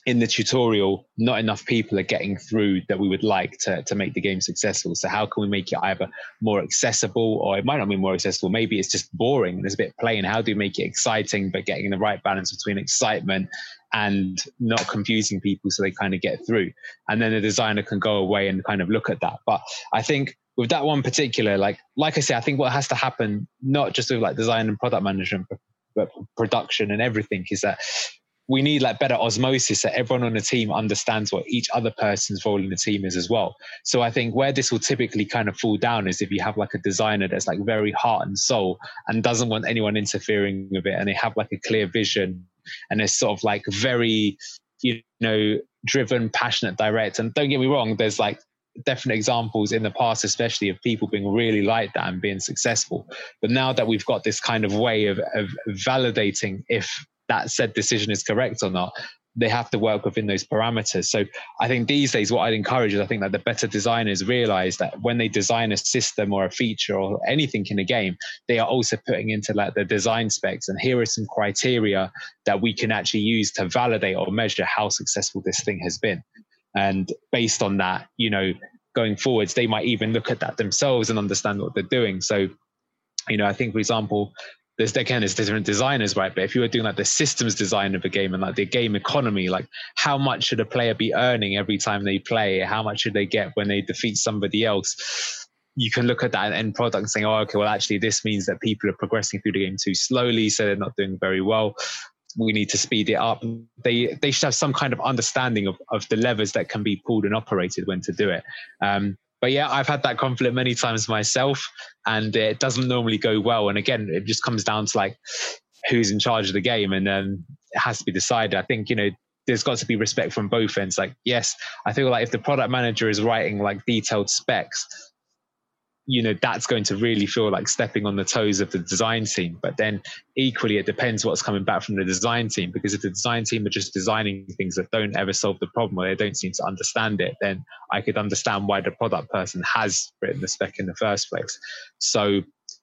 in the tutorial, not enough people are getting through that we would like to, to make the game successful. So how can we make it either more accessible, or it might not be more accessible, maybe it's just boring and it's a bit plain. How do we make it exciting, but getting the right balance between excitement and not confusing people so they kind of get through? And then the designer can go away and kind of look at that. But I think with that one particular, like, like I say, I think what has to happen, not just with like design and product management, but production and everything, is that we need like better osmosis, that everyone on the team understands what each other person's role in the team is as well. So I think where this will typically kind of fall down is if you have like a designer that's like very heart and soul and doesn't want anyone interfering with it, and they have like a clear vision and they're sort of like very, you know, driven, passionate, direct. And don't get me wrong, there's like definite examples in the past, especially of people being really like that and being successful. But now that we've got this kind of way of, of validating if that said decision is correct or not, they have to work within those parameters. So I think these days what I'd encourage is I think that the better designers realize that when they design a system or a feature or anything in a game, they are also putting into like the design specs, and here are some criteria that we can actually use to validate or measure how successful this thing has been. And based on that, you know, going forwards, they might even look at that themselves and understand what they're doing. So, you know, I think, for example, there's, again, there's different designers, right? But if you were doing like the systems design of a game and like the game economy, like how much should a player be earning every time they play? How much should they get when they defeat somebody else? You can look at that end product and say, oh, okay, well, actually, this means that people are progressing through the game too slowly, so they're not doing very well. We need to speed it up. They they should have some kind of understanding of, of the levers that can be pulled and operated when to do it. Um, But yeah, I've had that conflict many times myself, and it doesn't normally go well. And again, it just comes down to like who's in charge of the game, and then it has to be decided. I think, you know, there's got to be respect from both ends. Like, yes, I feel like if the product manager is writing like detailed specs, you know, that's going to really feel like stepping on the toes of the design team. But then equally, it depends what's coming back from the design team, because if the design team are just designing things that don't ever solve the problem, or they don't seem to understand it, then I could understand why the product person has written the spec in the first place. So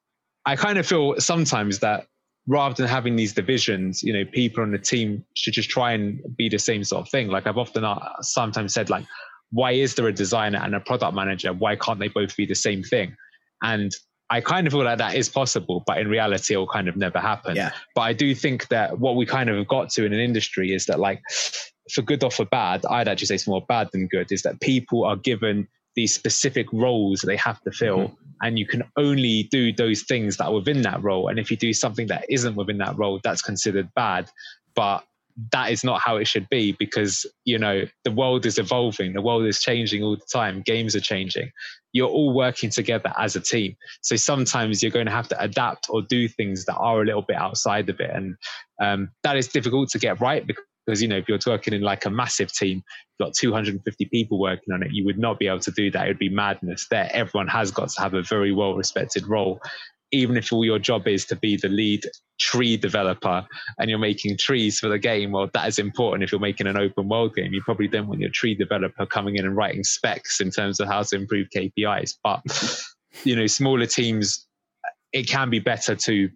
I kind of feel sometimes that rather than having these divisions, you know, people on the team should just try and be the same sort of thing. Like I've often uh, sometimes said, like, why is there a designer and a product manager? Why can't they both be the same thing? And I kind of feel like that is possible, but in reality, it will kind of never happen. Yeah. But I do think that what we kind of got to in an industry is that, like, for good or for bad, I'd actually say it's more bad than good, is that people are given these specific roles that they have to fill, mm-hmm. and you can only do those things that are within that role. And if you do something that isn't within that role, that's considered bad. But that is not how it should be, because, you know, the world is evolving. The world is changing all the time. Games are changing. You're all working together as a team. So sometimes you're going to have to adapt or do things that are a little bit outside of it. And um, that is difficult to get right, because, you know, if you're working in like a massive team, you've got two hundred fifty people working on it, you would not be able to do that. It would be madness there. Everyone has got to have a very well-respected role. Even if all your job is to be the lead tree developer and you're making trees for the game, well, that is important. If you're making an open world game, you probably don't want your tree developer coming in and writing specs in terms of how to improve K P Is. But, you know, smaller teams, it can be better to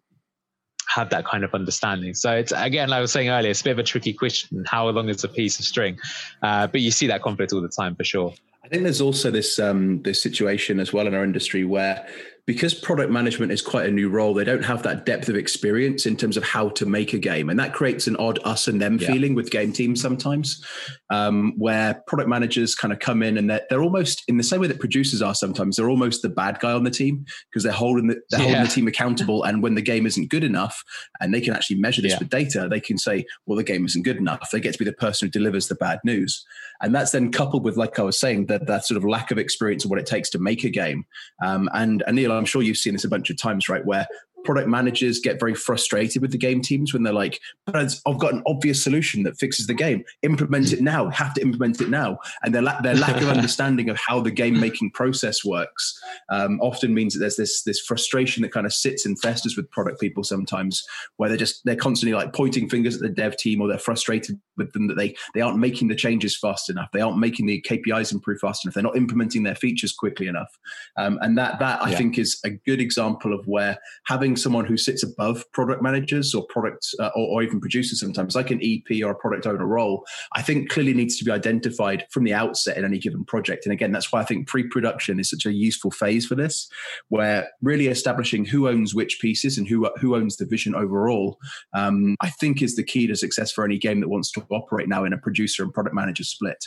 have that kind of understanding. So it's, again, like I was saying earlier, it's a bit of a tricky question. How long is a piece of string? Uh, but you see that conflict all the time, for sure. I think there's also this um, this situation as well in our industry where, because product management is quite a new role, they don't have that depth of experience in terms of how to make a game. And that creates an odd us and them yeah. feeling with game teams sometimes, um, where product managers kind of come in and they're, they're almost, in the same way that producers are sometimes, they're almost the bad guy on the team, because they're holding the, they're yeah. holding the team accountable. And when the game isn't good enough, and they can actually measure this yeah. with data, they can say, well, the game isn't good enough. They get to be the person who delivers the bad news. And that's then coupled with, like I was saying, that, that sort of lack of experience of what it takes to make a game. Um, and, and Neil, I'm sure you've seen this a bunch of times, right? Where product managers get very frustrated with the game teams when they're like, but I've got an obvious solution that fixes the game. Implement it now. Have to implement it now. And their, la- their lack of understanding of how the game making process works um, often means that there's this this frustration that kind of sits and festers with product people sometimes, where they're just they're constantly like pointing fingers at the dev team, or they're frustrated with them that they they aren't making the changes fast enough. They aren't making the K P Is improve fast enough. They're not implementing their features quickly enough. Um, and that that I yeah. think is a good example of where having someone who sits above product managers or product uh, or, or even producers sometimes, like an E P or a product owner role, I think clearly needs to be identified from the outset in any given project. And again, that's why I think pre-production is such a useful phase for this, where really establishing who owns which pieces and who who owns the vision overall, um, I think is the key to success for any game that wants to operate now in a producer and product manager split.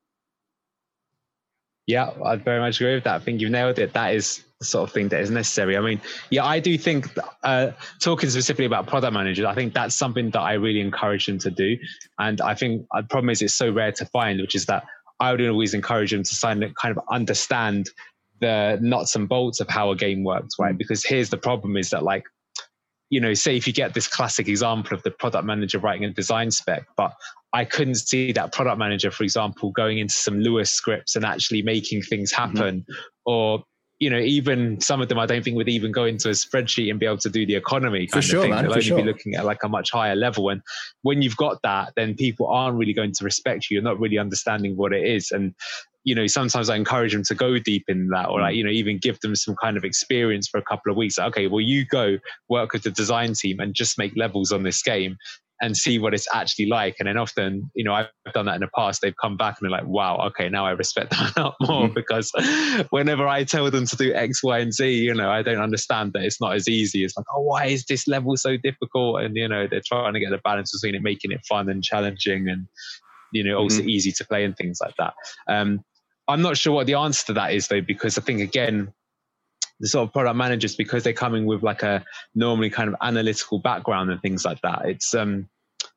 Yeah, I'd very much agree with that. I think you've nailed it. That is the sort of thing that is necessary. I mean, yeah, I do think, uh, talking specifically about product managers, I think that's something that I really encourage them to do. And I think the problem is it's so rare to find, which is that I would always encourage them to kind of understand the nuts and bolts of how a game works, right? Because here's the problem is that, like, you know, say if you get this classic example of the product manager writing a design spec, but I couldn't see that product manager, for example, going into some Lua scripts and actually making things happen. Mm-hmm. Or, you know, even some of them I don't think would even go into a spreadsheet and be able to do the economy kind for sure, of thing. Man, They'll for only sure. be looking at like a much higher level. And when you've got that, then people aren't really going to respect you. You're not really understanding what it is. And, you know, sometimes I encourage them to go deep in that, or like, you know, even give them some kind of experience for a couple of weeks. Like, okay, well, you go work with the design team and just make levels on this game and see what it's actually like. And then often, you know, I've done that in the past. They've come back and they're like, wow, okay, now I respect that a lot more, mm-hmm. because whenever I tell them to do X, Y, and Z, you know, I don't understand that it's not as easy. It's like, oh, why is this level so difficult? And, you know, they're trying to get the balance between it, making it fun and challenging and, you know, also mm-hmm. easy to play and things like that. Um, I'm not sure what the answer to that is, though, because I think, again, the sort of product managers, because they're coming with like a normally kind of analytical background and things like that, it's, um,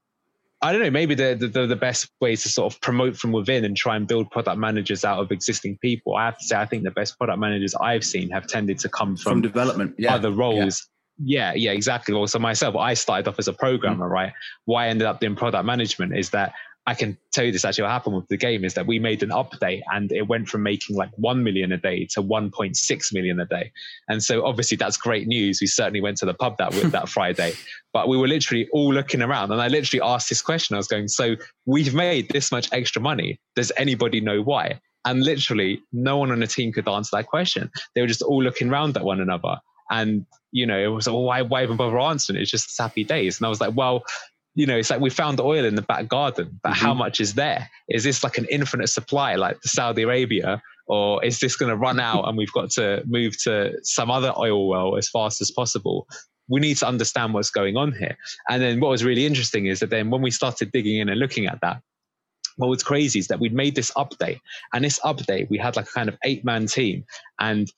I don't know, maybe the, the, the best way to sort of promote from within and try and build product managers out of existing people. I have to say, I think the best product managers I've seen have tended to come from, from development, yeah. other roles. Yeah. yeah, yeah, exactly. Well, so myself, I started off as a programmer, mm-hmm. right? Why I ended up doing product management is that I can tell you this actually what happened with the game is that we made an update and it went from making like one million a day to one point six million a day. And so obviously that's great news. We certainly went to the pub that that Friday, but we were literally all looking around and I literally asked this question. I was going, so we've made this much extra money. Does anybody know why? And literally no one on the team could answer that question. They were just all looking around at one another. And, you know, it was like, well, why, why even bother answering? It's just happy days. And I was like, well, you know, it's like we found oil in the back garden, but mm-hmm. how much is there? Is this like an infinite supply like Saudi Arabia? Or is this going to run out and we've got to move to some other oil well as fast as possible? We need to understand what's going on here. And then what was really interesting is that then when we started digging in and looking at that, what was crazy is that we'd made this update. And this update, we had like a kind of eight-man team. And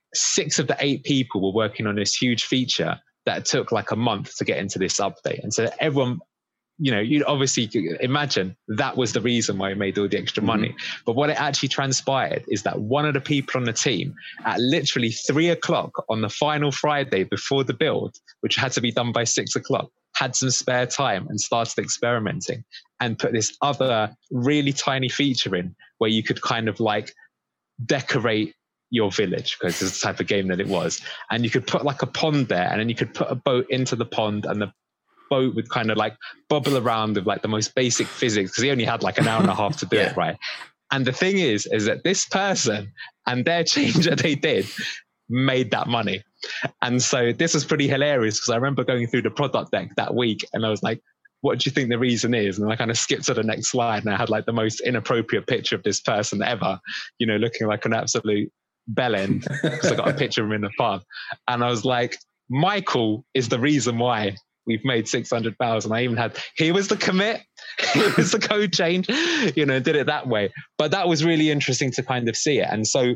six of the eight people were working on this huge feature that took like a month to get into this update. And so everyone, you know, you obviously imagine that was the reason why we made all the extra money. Mm-hmm. But what it actually transpired is that one of the people on the team at literally three o'clock on the final Friday before the build, which had to be done by six o'clock, had some spare time and started experimenting and put this other really tiny feature in where you could kind of like decorate your village, because it's the type of game that it was. And you could put like a pond there and then you could put a boat into the pond and the boat would kind of like bubble around with like the most basic physics, because he only had like an hour and a half to do yeah. it, right? And the thing is, is that this person and their change that they did made that money. And so this was pretty hilarious because I remember going through the product deck that week and I was like, what do you think the reason is? And I kind of skipped to the next slide and I had like the most inappropriate picture of this person ever, you know, looking like an absolute bellend because I got a picture of him in the pub. And I was like, Michael is the reason why we've made six hundred thousand. I even had, he was the commit, he was the code change, you know, did it that way. But that was really interesting to kind of see it. And so,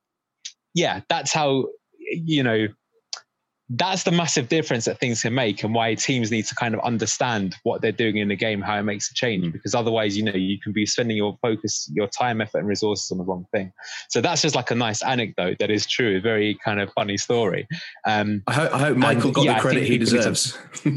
yeah, that's how, you know, that's the massive difference that things can make and why teams need to kind of understand what they're doing in the game, how it makes a change, because otherwise, you know, you can be spending your focus, your time, effort and resources on the wrong thing. So that's just like a nice anecdote that is true, a very kind of funny story. Um, I, hope, I hope Michael and, got yeah, the credit he deserves.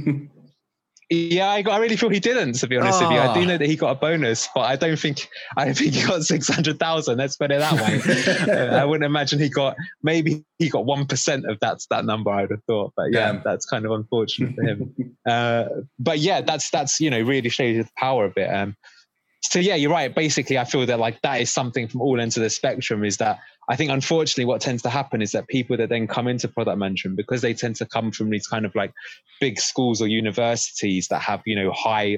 Yeah, I, got, I really feel he didn't, to be honest oh. with you. I do know that he got a bonus, but I don't think I don't think he got six hundred thousand. Let's put it that way. uh, I wouldn't imagine he got, maybe he got one percent of that, that number, I would have thought. But yeah, yeah. that's kind of unfortunate for him. Uh, but yeah, that's, that's, you know, really shows you the power of it. Um, so yeah, you're right. Basically, I feel that like that is something from all ends of the spectrum. Is that I think unfortunately what tends to happen is that people that then come into product management, because they tend to come from these kind of like big schools or universities that have, you know, high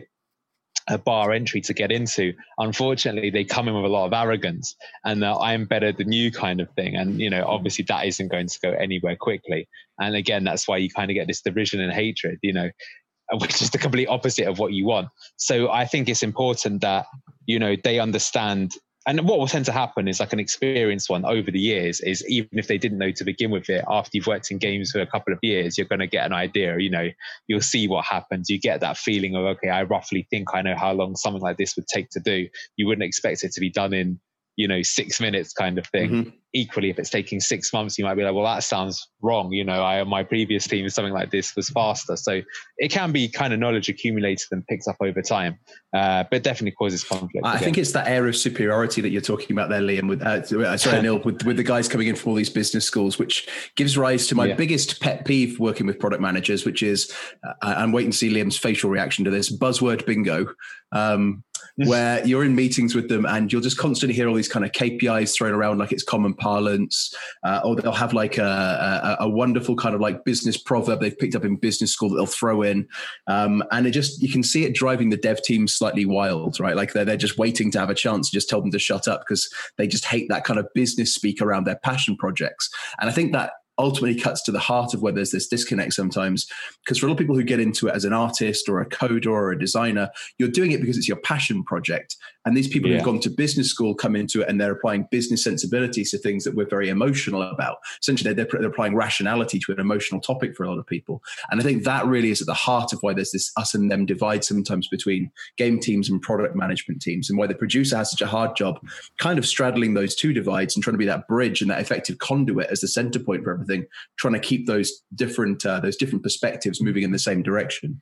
a bar entry to get into, unfortunately they come in with a lot of arrogance and uh, I'm better than you kind of thing, and you know obviously that isn't going to go anywhere quickly, and again that's why you kind of get this division and hatred, you know, which is the complete opposite of what you want. So I think it's important that, you know, they understand. And what will tend to happen is like an experienced one over the years is, even if they didn't know to begin with it, after you've worked in games for a couple of years, you're going to get an idea, you know, you'll see what happens. You get that feeling of, okay, I roughly think I know how long something like this would take to do. You wouldn't expect it to be done in, you know, six minutes kind of thing. Mm-hmm. Equally, if it's taking six months, you might be like, well, that sounds wrong. You know, I, my previous team, something like this was faster. So it can be kind of knowledge accumulated and picked up over time, uh, but definitely causes conflict. I again. think it's that air of superiority that you're talking about there, Liam, with, uh, sorry, Neil, with, with the guys coming in from all these business schools, which gives rise to my yeah. biggest pet peeve working with product managers, which is, uh, I'm waiting to see Liam's facial reaction to this, buzzword bingo. Um, where you're in meetings with them and you'll just constantly hear all these kind of K P Is thrown around like it's common parlance, uh, or they'll have like a, a, a wonderful kind of like business proverb they've picked up in business school that they'll throw in. Um, and it just, you can see it driving the dev team slightly wild, right? Like they're, they're just waiting to have a chance to just tell them to shut up because they just hate that kind of business speak around their passion projects. And I think that ultimately cuts to the heart of where there's this disconnect sometimes, because for a lot of people who get into it as an artist or a coder or a designer, you're doing it because it's your passion project. And these people yeah. who've gone to business school come into it and they're applying business sensibilities to things that we're very emotional about. Essentially, they're, they're applying rationality to an emotional topic for a lot of people. And I think that really is at the heart of why there's this us and them divide sometimes between game teams and product management teams, and why the producer has such a hard job kind of straddling those two divides and trying to be that bridge and that effective conduit as the center point for everything, trying to keep those different uh, those different perspectives moving in the same direction.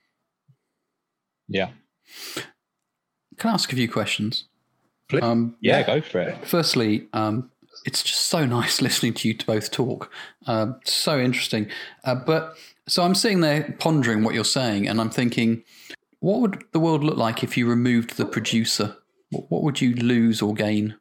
Yeah. Can I ask a few questions? Um, yeah, yeah, go for it. Firstly, um, it's just so nice listening to you to both talk. Uh, so interesting. Uh, but so I'm sitting there pondering what you're saying, and I'm thinking, what would the world look like if you removed the producer? What, what would you lose or gain?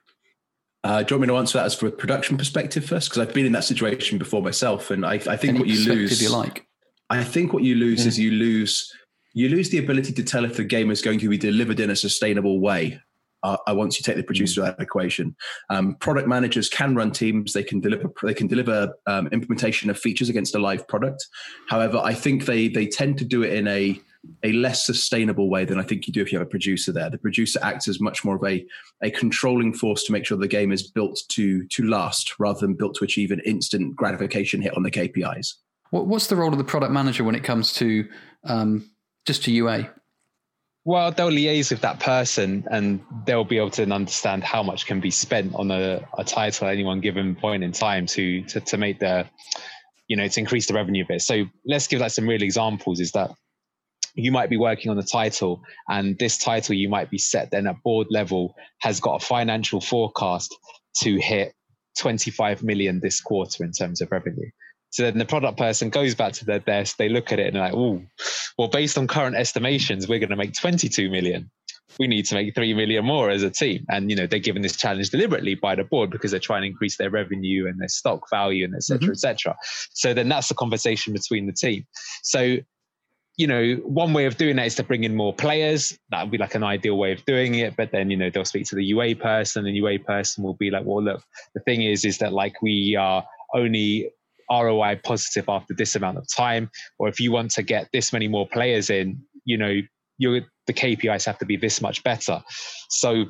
Uh, do you want me to answer that as from a production perspective first? Because I've been in that situation before myself, and I, I think Any what you lose, you like? I think what you lose mm. is you lose you lose the ability to tell if the game is going to be delivered in a sustainable way. Uh, once you take the producer mm. out of that equation, um, product managers can run teams. They can deliver. They can deliver um, implementation of features against a live product. However, I think they they tend to do it in a a less sustainable way than I think you do if you have a producer there. The producer acts as much more of a, a controlling force to make sure the game is built to to last rather than built to achieve an instant gratification hit on the K P Is. What's the role of the product manager when it comes to um, just to U A? Well, they'll liaise with that person and they'll be able to understand how much can be spent on a, a title at any one given point in time to, to, to make the, you know, to increase the revenue a bit. So let's give like some real examples is that you might be working on a title and this title you might be set then at board level has got a financial forecast to hit twenty-five million this quarter in terms of revenue. So then the product person goes back to their desk, they look at it and they're like, oh, well, based on current estimations, we're going to make twenty-two million. We need to make three million more as a team. And, you know, they're given this challenge deliberately by the board because they're trying to increase their revenue and their stock value and et cetera, mm-hmm. et cetera. So then that's the conversation between the team. So, you know, one way of doing that is to bring in more players. That would be like an ideal way of doing it. But then, you know, they'll speak to the U A person and U A person will be like, well, look, the thing is, is that like we are only R O I positive after this amount of time, or if you want to get this many more players in, you know, you're, the K P Is have to be this much better. So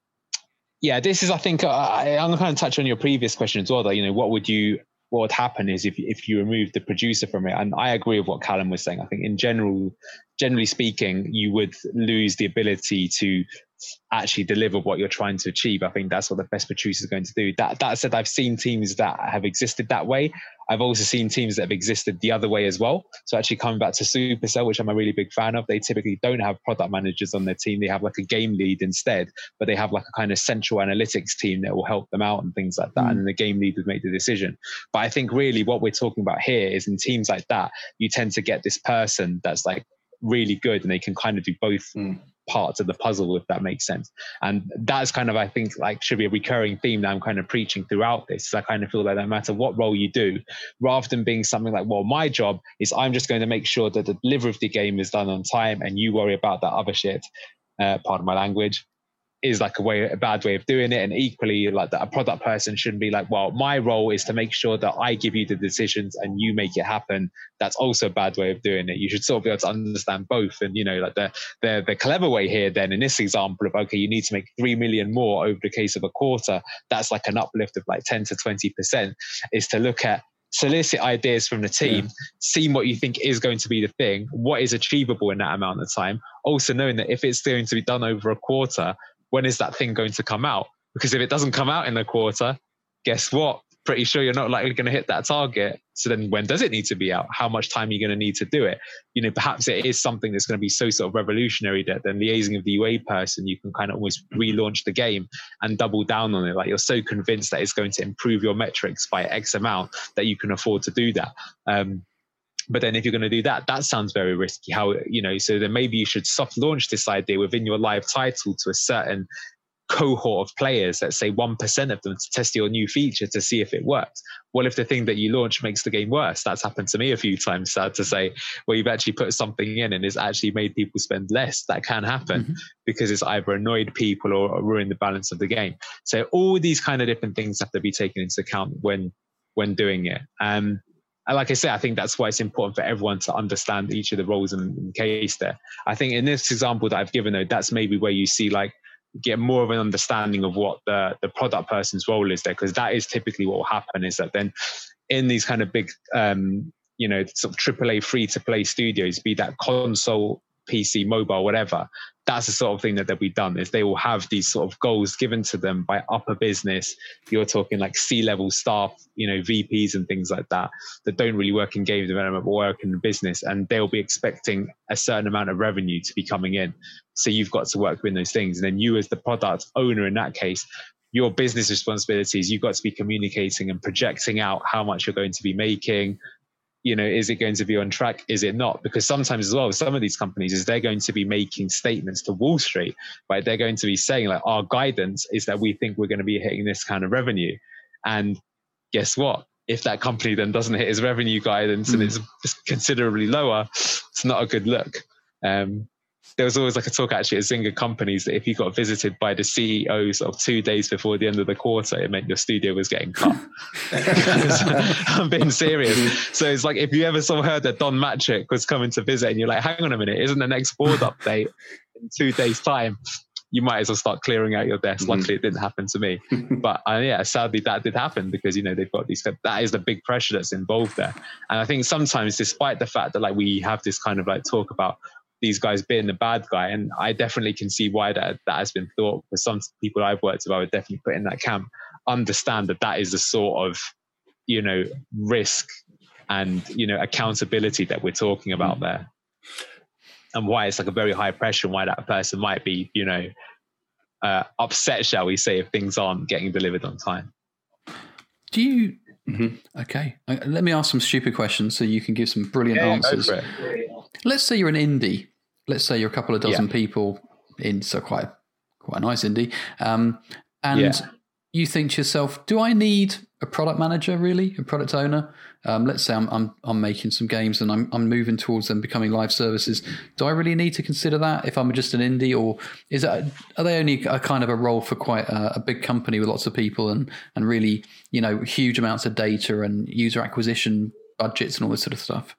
yeah, this is, I think, uh, I, I'm going to touch on your previous question as well, though, you know, what would you, what would happen is if, if you remove the producer from it. And I agree with what Callum was saying. I think in general, generally speaking, you would lose the ability to actually deliver what you're trying to achieve. I think that's what the best producer is going to do. That that said, I've seen teams that have existed that way. I've also seen teams that have existed the other way as well. So actually coming back to Supercell, which I'm a really big fan of, they typically don't have product managers on their team. They have like a game lead instead, but they have like a kind of central analytics team that will help them out and things like that. Mm. And then the game lead would make the decision. But I think really what we're talking about here is in teams like that, you tend to get this person that's like really good and they can kind of do both mm. parts of the puzzle, if that makes sense. And that's kind of, I think, like should be a recurring theme that I'm kind of preaching throughout this. I kind of feel like no matter what role you do, rather than being something like, well, my job is I'm just going to make sure that the delivery of the game is done on time and you worry about that other shit, uh, pardon my language, is like a way, a bad way of doing it. And equally, like that a product person shouldn't be like, well, my role is to make sure that I give you the decisions and you make it happen. That's also a bad way of doing it. You should sort of be able to understand both. And, you know, like the, the, the clever way here then in this example of, okay, you need to make three million more over the case of a quarter. That's like an uplift of like ten to twenty percent, is to look at, solicit ideas from the team, yeah. see what you think is going to be the thing, what is achievable in that amount of time. Also knowing that if it's going to be done over a quarter, when is that thing going to come out? Because if it doesn't come out in a quarter, guess what? Pretty sure you're not likely going to hit that target. So then when does it need to be out? How much time are you going to need to do it? You know, perhaps it is something that's going to be so sort of revolutionary that then liaising with the U A person, you can kind of almost relaunch the game and double down on it. Like you're so convinced that it's going to improve your metrics by X amount that you can afford to do that. Um, But then if you're going to do that, that sounds very risky. How, you know, so then maybe you should soft launch this idea within your live title to a certain cohort of players, let's say one percent of them, to test your new feature to see if it works. Well, if the thing that you launch makes the game worse, that's happened to me a few times, sad to say, where you've actually put something in and it's actually made people spend less. That can happen mm-hmm. because it's either annoyed people or, or ruined the balance of the game. So all these kind of different things have to be taken into account when, when doing it. Um, And like I say, I think that's why it's important for everyone to understand each of the roles in the case there. I think in this example that I've given, though, that's maybe where you see like get more of an understanding of what the, the product person's role is there, because that is typically what will happen is that then in these kind of big, um, you know, sort of triple A free-to-play studios, be that console, P C, mobile, whatever, that's the sort of thing that they'll be done is they will have these sort of goals given to them by upper business. You're talking like C-level staff, you know, V Ps and things like that, that don't really work in game development but work in the business. And they'll be expecting a certain amount of revenue to be coming in. So you've got to work with those things. And then you as the product owner in that case, your business responsibilities, you've got to be communicating and projecting out how much you're going to be making. You know, is it going to be on track? Is it not? Because sometimes as well, some of these companies is they're going to be making statements to Wall Street, right? They're going to be saying like, our guidance is that we think we're going to be hitting this kind of revenue. And guess what? If that company then doesn't hit its revenue guidance mm. and it's considerably lower, it's not a good look. Um, there was always like a talk actually at Zynga companies that if you got visited by the C E Os of two days before the end of the quarter, it meant your studio was getting cut. I'm being serious. So it's like if you ever saw heard that Don Matrick was coming to visit and you're like, hang on a minute, isn't the next board update in two days time? You might as well start clearing out your desk. Mm-hmm. Luckily, it didn't happen to me. But uh, yeah, sadly, that did happen because, you know, they've got these, that is the big pressure that's involved there. And I think sometimes, despite the fact that like we have this kind of like talk about these guys being the bad guy, and I definitely can see why that, that has been thought, because some people I've worked with, I would definitely put in that camp, understand that that is the sort of, you know, risk and, you know, accountability that we're talking about mm-hmm. there. And why it's like a very high pressure, and why that person might be, you know, uh, upset, shall we say, if things aren't getting delivered on time. Do you... Mm-hmm. Okay. Let me ask some stupid questions so you can give some brilliant yeah, answers. Go for it. Let's say you're an indie. Let's say you're a couple of dozen yeah. people in, so quite, quite a nice indie. Um, and yeah. you think to yourself, do I need a product manager, really? A product owner? Um, let's say I'm, I'm I'm making some games and I'm I'm moving towards them becoming live services. Do I really need to consider that if I'm just an indie, or is that, are they only a kind of a role for quite a, a big company with lots of people and and really, you know, huge amounts of data and user acquisition budgets and all this sort of stuff?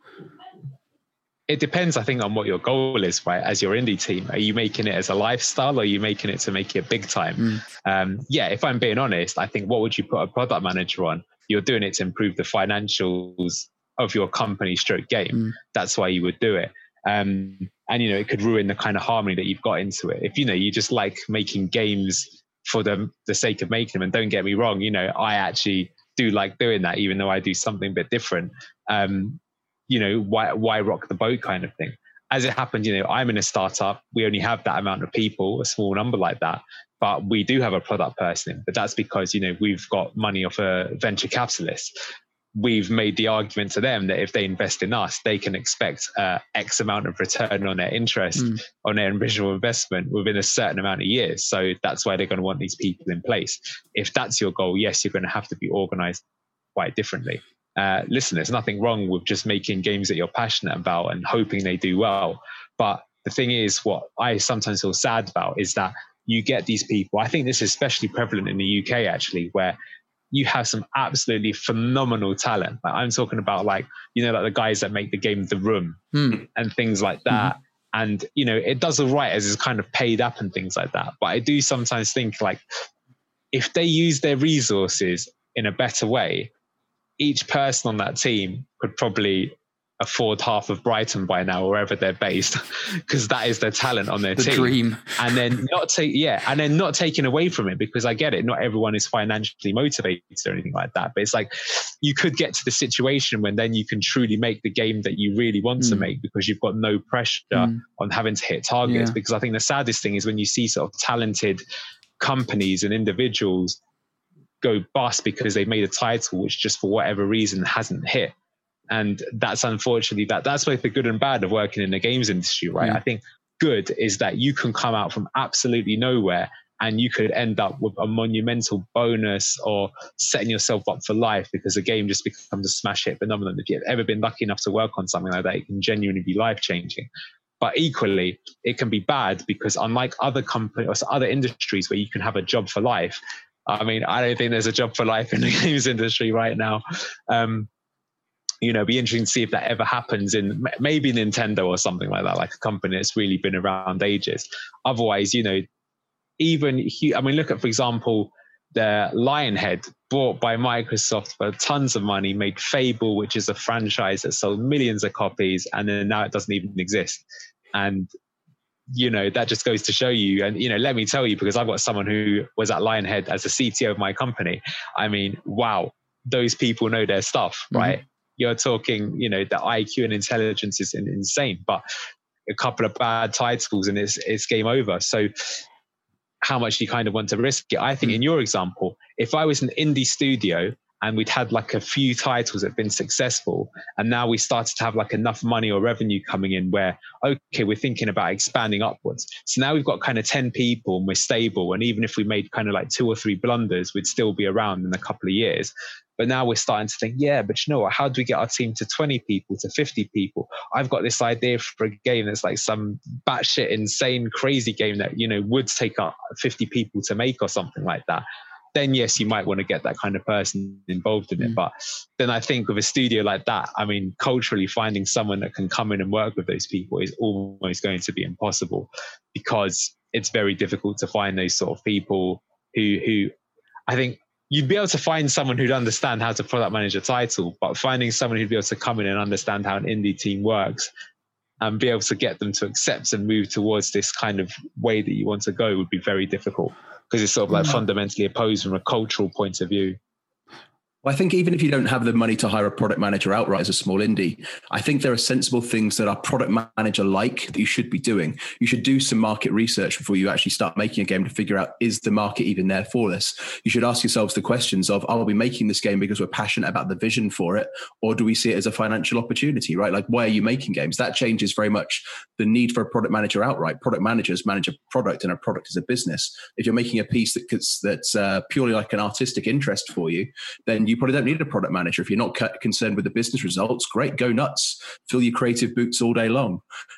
It depends, I think, on what your goal is, right? As your indie team, are you making it as a lifestyle, or are you making it to make it big time? Mm. Um, yeah, if I'm being honest, I think what would you put a product manager on? You're doing it to improve the financials of your company stroke game. Mm. That's why you would do it. Um, and, you know, it could ruin the kind of harmony that you've got into it. If, you know, you just like making games for the, the sake of making them, and don't get me wrong, you know, I actually do like doing that, even though I do something a bit different. Um, you know, why why rock the boat kind of thing. As it happened, you know, I'm in a startup. We only have that amount of people, a small number like that, but we do have a product person in. But that's because, you know, we've got money off a venture capitalist. we've made the argument to them that if they invest in us, they can expect uh, X amount of return on their interest, mm. on their original investment within a certain amount of years. So that's why they're going to want these people in place. If that's your goal, yes, you're going to have to be organized quite differently. Uh, listen, there's nothing wrong with just making games that you're passionate about and hoping they do well. But the thing is, what I sometimes feel sad about is that you get these people, I think this is especially prevalent in the U K actually, where you have some absolutely phenomenal talent. Like I'm talking about like, you know, like the guys that make the game The Room mm. and things like that. Mm-hmm. And, you know, it does all right as it's kind of paid up and things like that. But I do sometimes think like, if they use their resources in a better way, each person on that team could probably afford half of Brighton by now, wherever they're based, because that is their talent on their the team. Dream. And then not take, yeah, and then not taken away from it, because I get it. Not everyone is financially motivated or anything like that. But it's like you could get to the situation when then you can truly make the game that you really want mm. to make, because you've got no pressure mm. on having to hit targets. Yeah. Because I think the saddest thing is when you see sort of talented companies and individuals go bust because they've made a title which just for whatever reason hasn't hit. And that's unfortunately that that's both the good and bad of working in the games industry, right? Mm. I think good is that you can come out from absolutely nowhere and you could end up with a monumental bonus or setting yourself up for life because the game just becomes a smash hit phenomenon. If you've ever been lucky enough to work on something like that, it can genuinely be life changing. But equally, it can be bad because unlike other companies or other industries where you can have a job for life, I mean, I don't think there's a job for life in the games industry right now. Um, You know, it'd be interesting to see if that ever happens in maybe Nintendo or something like that, like a company that's really been around ages. Otherwise, you know, even, I mean, look at, for example, the Lionhead, bought by Microsoft for tons of money, made Fable, which is a franchise that sold millions of copies, and then now it doesn't even exist. And, you know, that just goes to show you, and, you know, let me tell you, because I've got someone who was at Lionhead as the C T O of my company. I mean, wow, those people know their stuff, right? Mm-hmm. You're talking, you know, the I Q and intelligence is insane, but a couple of bad titles and it's it's game over. So how much do you kind of want to risk it? I think in your example, if I was an indie studio and we'd had like a few titles that have been successful, and now we started to have like enough money or revenue coming in where, okay, we're thinking about expanding upwards. So now we've got kind of ten people and we're stable. And even if we made kind of like two or three blunders, we'd still be around in a couple of years. But now we're starting to think, yeah, but you know what? How do we get our team to twenty people, to fifty people? I've got this idea for a game that's like some batshit insane, crazy game that, you know, would take up fifty people to make or something like that. Then yes, you might want to get that kind of person involved in it. Mm. But then I think with a studio like that, I mean, culturally finding someone that can come in and work with those people is almost going to be impossible, because it's very difficult to find those sort of people who, who I think you'd be able to find someone who'd understand how to product manage a title, but finding someone who'd be able to come in and understand how an indie team works and be able to get them to accept and move towards this kind of way that you want to go would be very difficult, because it's sort of like mm-hmm. fundamentally opposed from a cultural point of view. Well, I think even if you don't have the money to hire a product manager outright as a small indie, I think there are sensible things that our product manager like that you should be doing. You should do some market research before you actually start making a game to figure out, is the market even there for this? You should ask yourselves the questions of, are we making this game because we're passionate about the vision for it? Or do we see it as a financial opportunity, right? Like, why are you making games? That changes very much the need for a product manager outright. Product managers manage a product, and a product is a business. If you're making a piece that that's uh, purely like an artistic interest for you, then you probably don't need a product manager. If you're not concerned with the business results, great, go nuts, fill your creative boots all day long.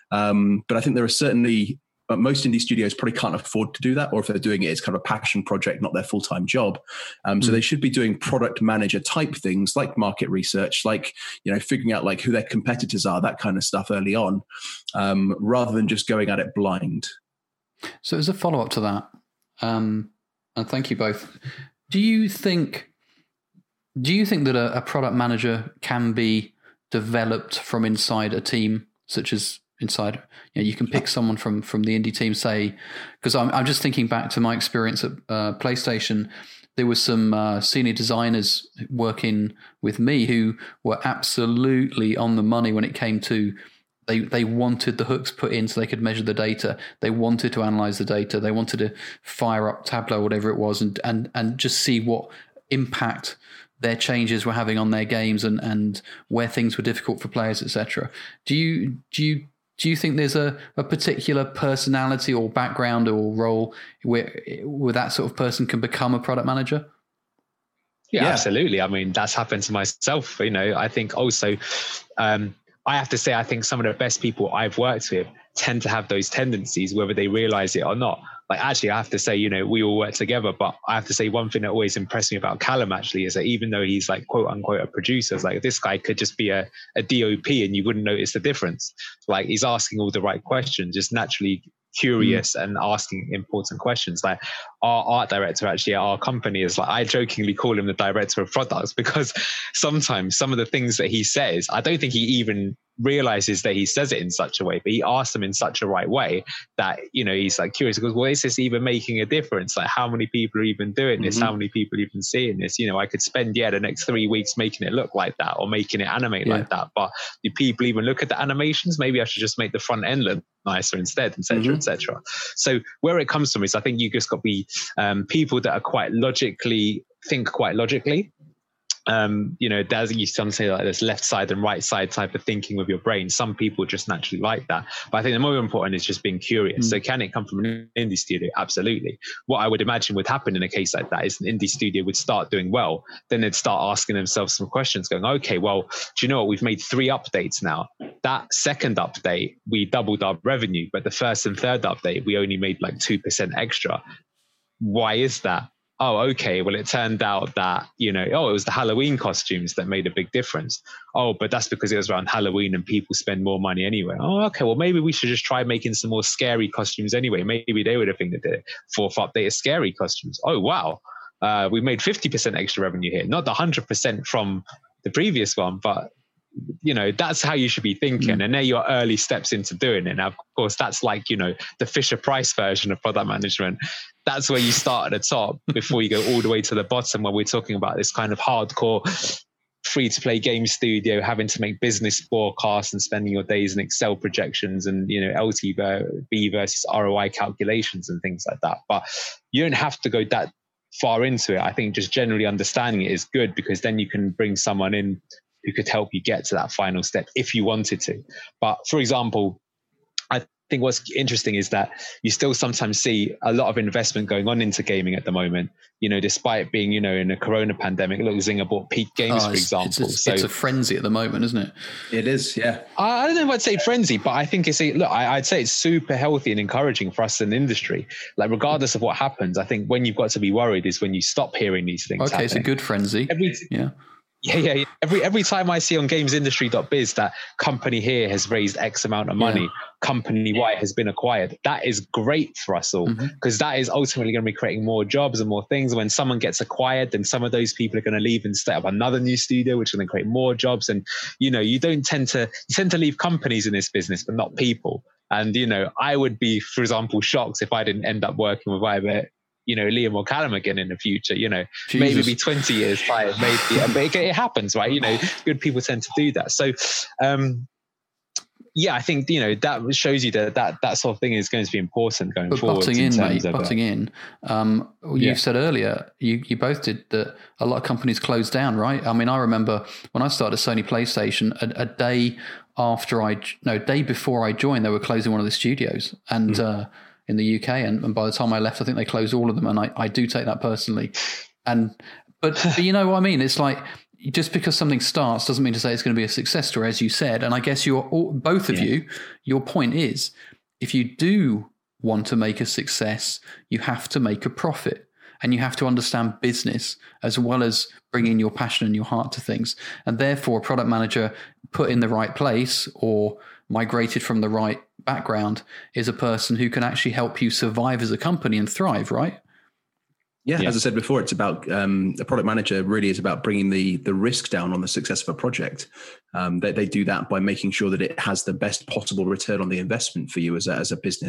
Um, but I think there are certainly, uh, most indie studios probably can't afford to do that, or if they're doing it, it's kind of a passion project, not their full-time job. Um, mm. So they should be doing product manager type things like market research, like, you know, figuring out like who their competitors are, that kind of stuff early on, um, rather than just going at it blind. So as a follow-up to that, um, and thank you both, do you think Do you think that a, a product manager can be developed from inside a team, such as inside, you know, you can pick someone from, from the indie team, say, because I'm, I'm just thinking back to my experience at uh, PlayStation. There were some uh, senior designers working with me who were absolutely on the money when it came to, they, they wanted the hooks put in so they could measure the data. They wanted to analyze the data. They wanted to fire up Tableau, whatever it was, and, and, and just see what impact their changes were having on their games and, and where things were difficult for players, et cetera. Do you do you do you think there's a, a particular personality or background or role where where that sort of person can become a product manager? Yeah, yeah. Absolutely. I mean, that's happened to myself. You know, I think also, um, I have to say, I think some of the best people I've worked with tend to have those tendencies, whether they realize it or not. Like, actually, I have to say, you know, we all work together, but I have to say one thing that always impressed me about Callum actually is that even though he's like, quote unquote, a producer, it's like this guy could just be a, a D O P and you wouldn't notice the difference. Like, he's asking all the right questions, just naturally curious mm. and asking important questions. Like, our art director actually at our company is like, I jokingly call him the director of products, because sometimes some of the things that he says, I don't think he even realizes that he says it in such a way, but he asks them in such a right way that, you know, he's like curious. He goes, well, is this even making a difference? Like, how many people are even doing this? Mm-hmm. How many people are even seeing this? You know, I could spend, yeah, the next three weeks making it look like that or making it animate yeah. like that. But do people even look at the animations? Maybe I should just make the front end look nicer instead, et cetera, mm-hmm. et cetera. So where it comes from is I think you just got to be um, people that are quite logically, think quite logically. Um, you know, there's you some say like this left side and right side type of thinking with your brain. Some people just naturally like that. But I think the more important is just being curious. Mm. So can it come from an indie studio? Absolutely. What I would imagine would happen in a case like that is an indie studio would start doing well. Then they'd start asking themselves some questions going, okay, well, do you know what? We've made three updates now. That second update, we doubled our revenue, but the first and third update, we only made like two percent extra. Why is that? Oh, okay. Well, it turned out that, you know, oh, it was the Halloween costumes that made a big difference. Oh, but that's because it was around Halloween and people spend more money anyway. Oh, okay. Well, maybe we should just try making some more scary costumes anyway. Maybe they were the thing that did it. Fourth update is scary costumes. Oh, wow. Uh, we made fifty percent extra revenue here. Not the one hundred percent from the previous one, but you know, that's how you should be thinking. Mm. And they're your early steps into doing it. Now, of course, that's like, you know, the Fisher Price version of product management. That's where you start at the top before you go all the way to the bottom, where we're talking about this kind of hardcore free to play game studio, having to make business forecasts and spending your days in Excel projections and, you know, L T V versus R O I calculations and things like that. But you don't have to go that far into it. I think just generally understanding it is good, because then you can bring someone in who could help you get to that final step if you wanted to. But for example, I think what's interesting is that you still sometimes see a lot of investment going on into gaming at the moment, you know, despite being, you know, in a corona pandemic. Look, Zynga bought Peak Games, oh, for example. It's a, so, it's a frenzy at the moment, isn't it? It is, yeah. I, I don't know if I'd say frenzy, but I think it's a, look, I, I'd say it's super healthy and encouraging for us in the industry. Like, regardless of what happens, I think when you've got to be worried is when you stop hearing these things Okay, happening. It's a good frenzy. Every, yeah. Yeah, yeah, yeah. Every every time I see on games industry dot biz that company here has raised X amount of money, yeah. company Y has been acquired, that is great for us all, because mm-hmm. that is ultimately going to be creating more jobs and more things. When someone gets acquired, then some of those people are going to leave and set up another new studio, which is going to create more jobs. And, you know, you don't tend to, you tend to leave companies in this business, but not people. And, you know, I would be, for example, shocked if I didn't end up working with either, you know, Liam or Callum again in the future, you know, Jesus. Maybe be twenty years time, maybe, but it, it happens, right? You know, good people tend to do that. So, um, yeah, I think, you know, that shows you that that, that sort of thing is going to be important going but forward. Butting in, in mate, butting uh, in. Um, you yeah. said earlier, you, you both did that a lot of companies closed down, right? I mean, I remember when I started Sony PlayStation, a, a day after I, no, day before I joined, they were closing one of the studios. And, mm. uh, in the U K, and, and by the time I left, I think they closed all of them, and I, I do take that personally. And but, but you know what I mean? It's like, just because something starts doesn't mean to say it's going to be a success story, as you said. And I guess you're all, both of yeah. you, your point is, if you do want to make a success, you have to make a profit, and you have to understand business as well as bringing your passion and your heart to things. And therefore, a product manager put in the right place or migrated from the right background is a person who can actually help you survive as a company and thrive, right? Yeah, yeah. As I said before, it's about um, a product manager really is about bringing the the risk down on the success of a project. Um, they, they do that by making sure that it has the best possible return on the investment for you as a, as a business.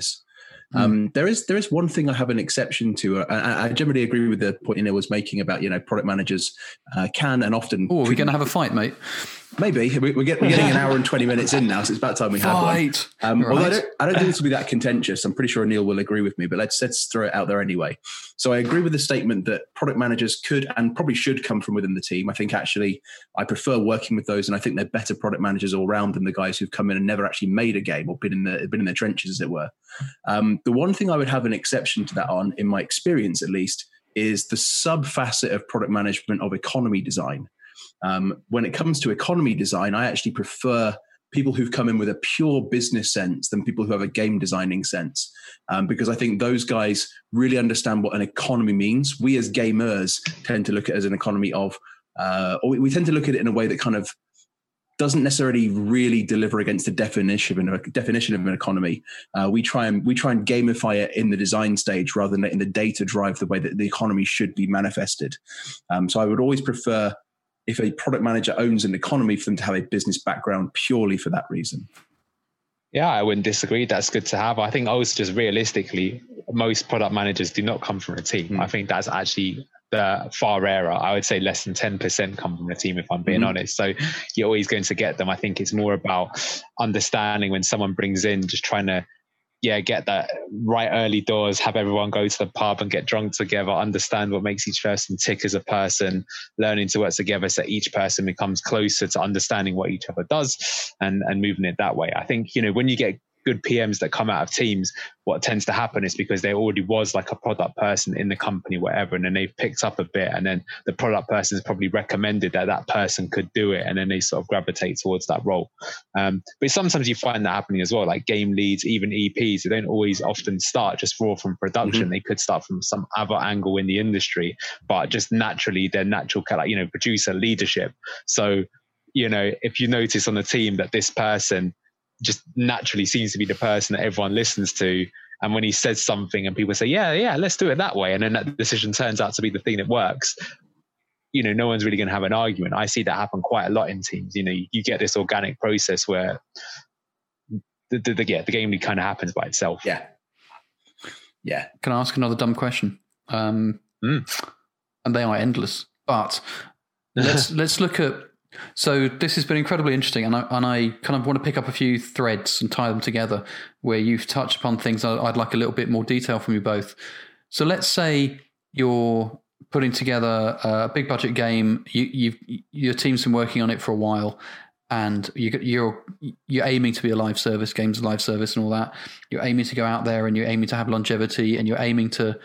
Mm. Um, there is there is one thing I have an exception to. Uh, I, I generally agree with the point Neil was making about, you know, product managers uh, can and often. Oh, are we going to have a fight, mate? Maybe we're, get, we're getting an hour and twenty minutes in now, so it's about time we have fight. one. Um, right. Although I don't, I don't think this will be that contentious. I'm pretty sure Neil will agree with me, but let's let's throw it out there anyway. So I agree with the statement that product managers could and probably should come from within the team. I think actually I prefer working with those, and I think they're better product managers all round than the guys who've come in and never actually made a game or been in the been in their trenches, as it were. Um, the one thing I would have an exception to that on, in my experience at least, is the sub facet of product management of economy design. Um, when it comes to economy design, I actually prefer people who've come in with a pure business sense than people who have a game designing sense, um, because I think those guys really understand what an economy means. We as gamers tend to look at it as an economy of, uh, or we tend to look at it in a way that kind of doesn't necessarily really deliver against the definition of a definition of an economy. Uh, we try and we try and gamify it in the design stage rather than letting the data drive the way that the economy should be manifested. Um, so I would always prefer, if a product manager owns an economy, for them to have a business background purely for that reason. Yeah, I wouldn't disagree. That's good to have. I think also just realistically, most product managers do not come from a team. Mm. I think that's actually the far rarer. I would say less than ten percent come from a team, if I'm being mm-hmm. honest. So you're always going to get them. I think it's more about understanding when someone brings in, just trying to yeah, get that right early doors, have everyone go to the pub and get drunk together, understand what makes each person tick as a person, learning to work together so each person becomes closer to understanding what each other does and, and moving it that way. I think, you know, when you get good P Ms that come out of teams, what tends to happen is because there already was like a product person in the company, whatever, and then they've picked up a bit, and then the product person has probably recommended that that person could do it, and then they sort of gravitate towards that role. Um, but sometimes you find that happening as well, like game leads, even E Ps, they don't always often start just raw from production. Mm-hmm. They could start from some other angle in the industry, but just naturally, their natural, like, you know, producer leadership. So, you know, if you notice on the team that this person just naturally seems to be the person that everyone listens to, and when he says something and people say, yeah, yeah, let's do it that way, and then that decision turns out to be the thing that works, you know, no one's really going to have an argument. I see that happen quite a lot in teams. You know, you, you get this organic process where the, the, the, yeah, the game kind of happens by itself. Yeah. Yeah. Can I ask another dumb question? Um, mm. And they are endless, but let's, let's look at, so this has been incredibly interesting, and I, and I kind of want to pick up a few threads and tie them together where you've touched upon things I'd like a little bit more detail from you both. So let's say you're putting together a big budget game, you, you've, your team's been working on it for a while, and you, you're you're aiming to be a live service, games a live service and all that. You're aiming to go out there and you're aiming to have longevity, and you're aiming to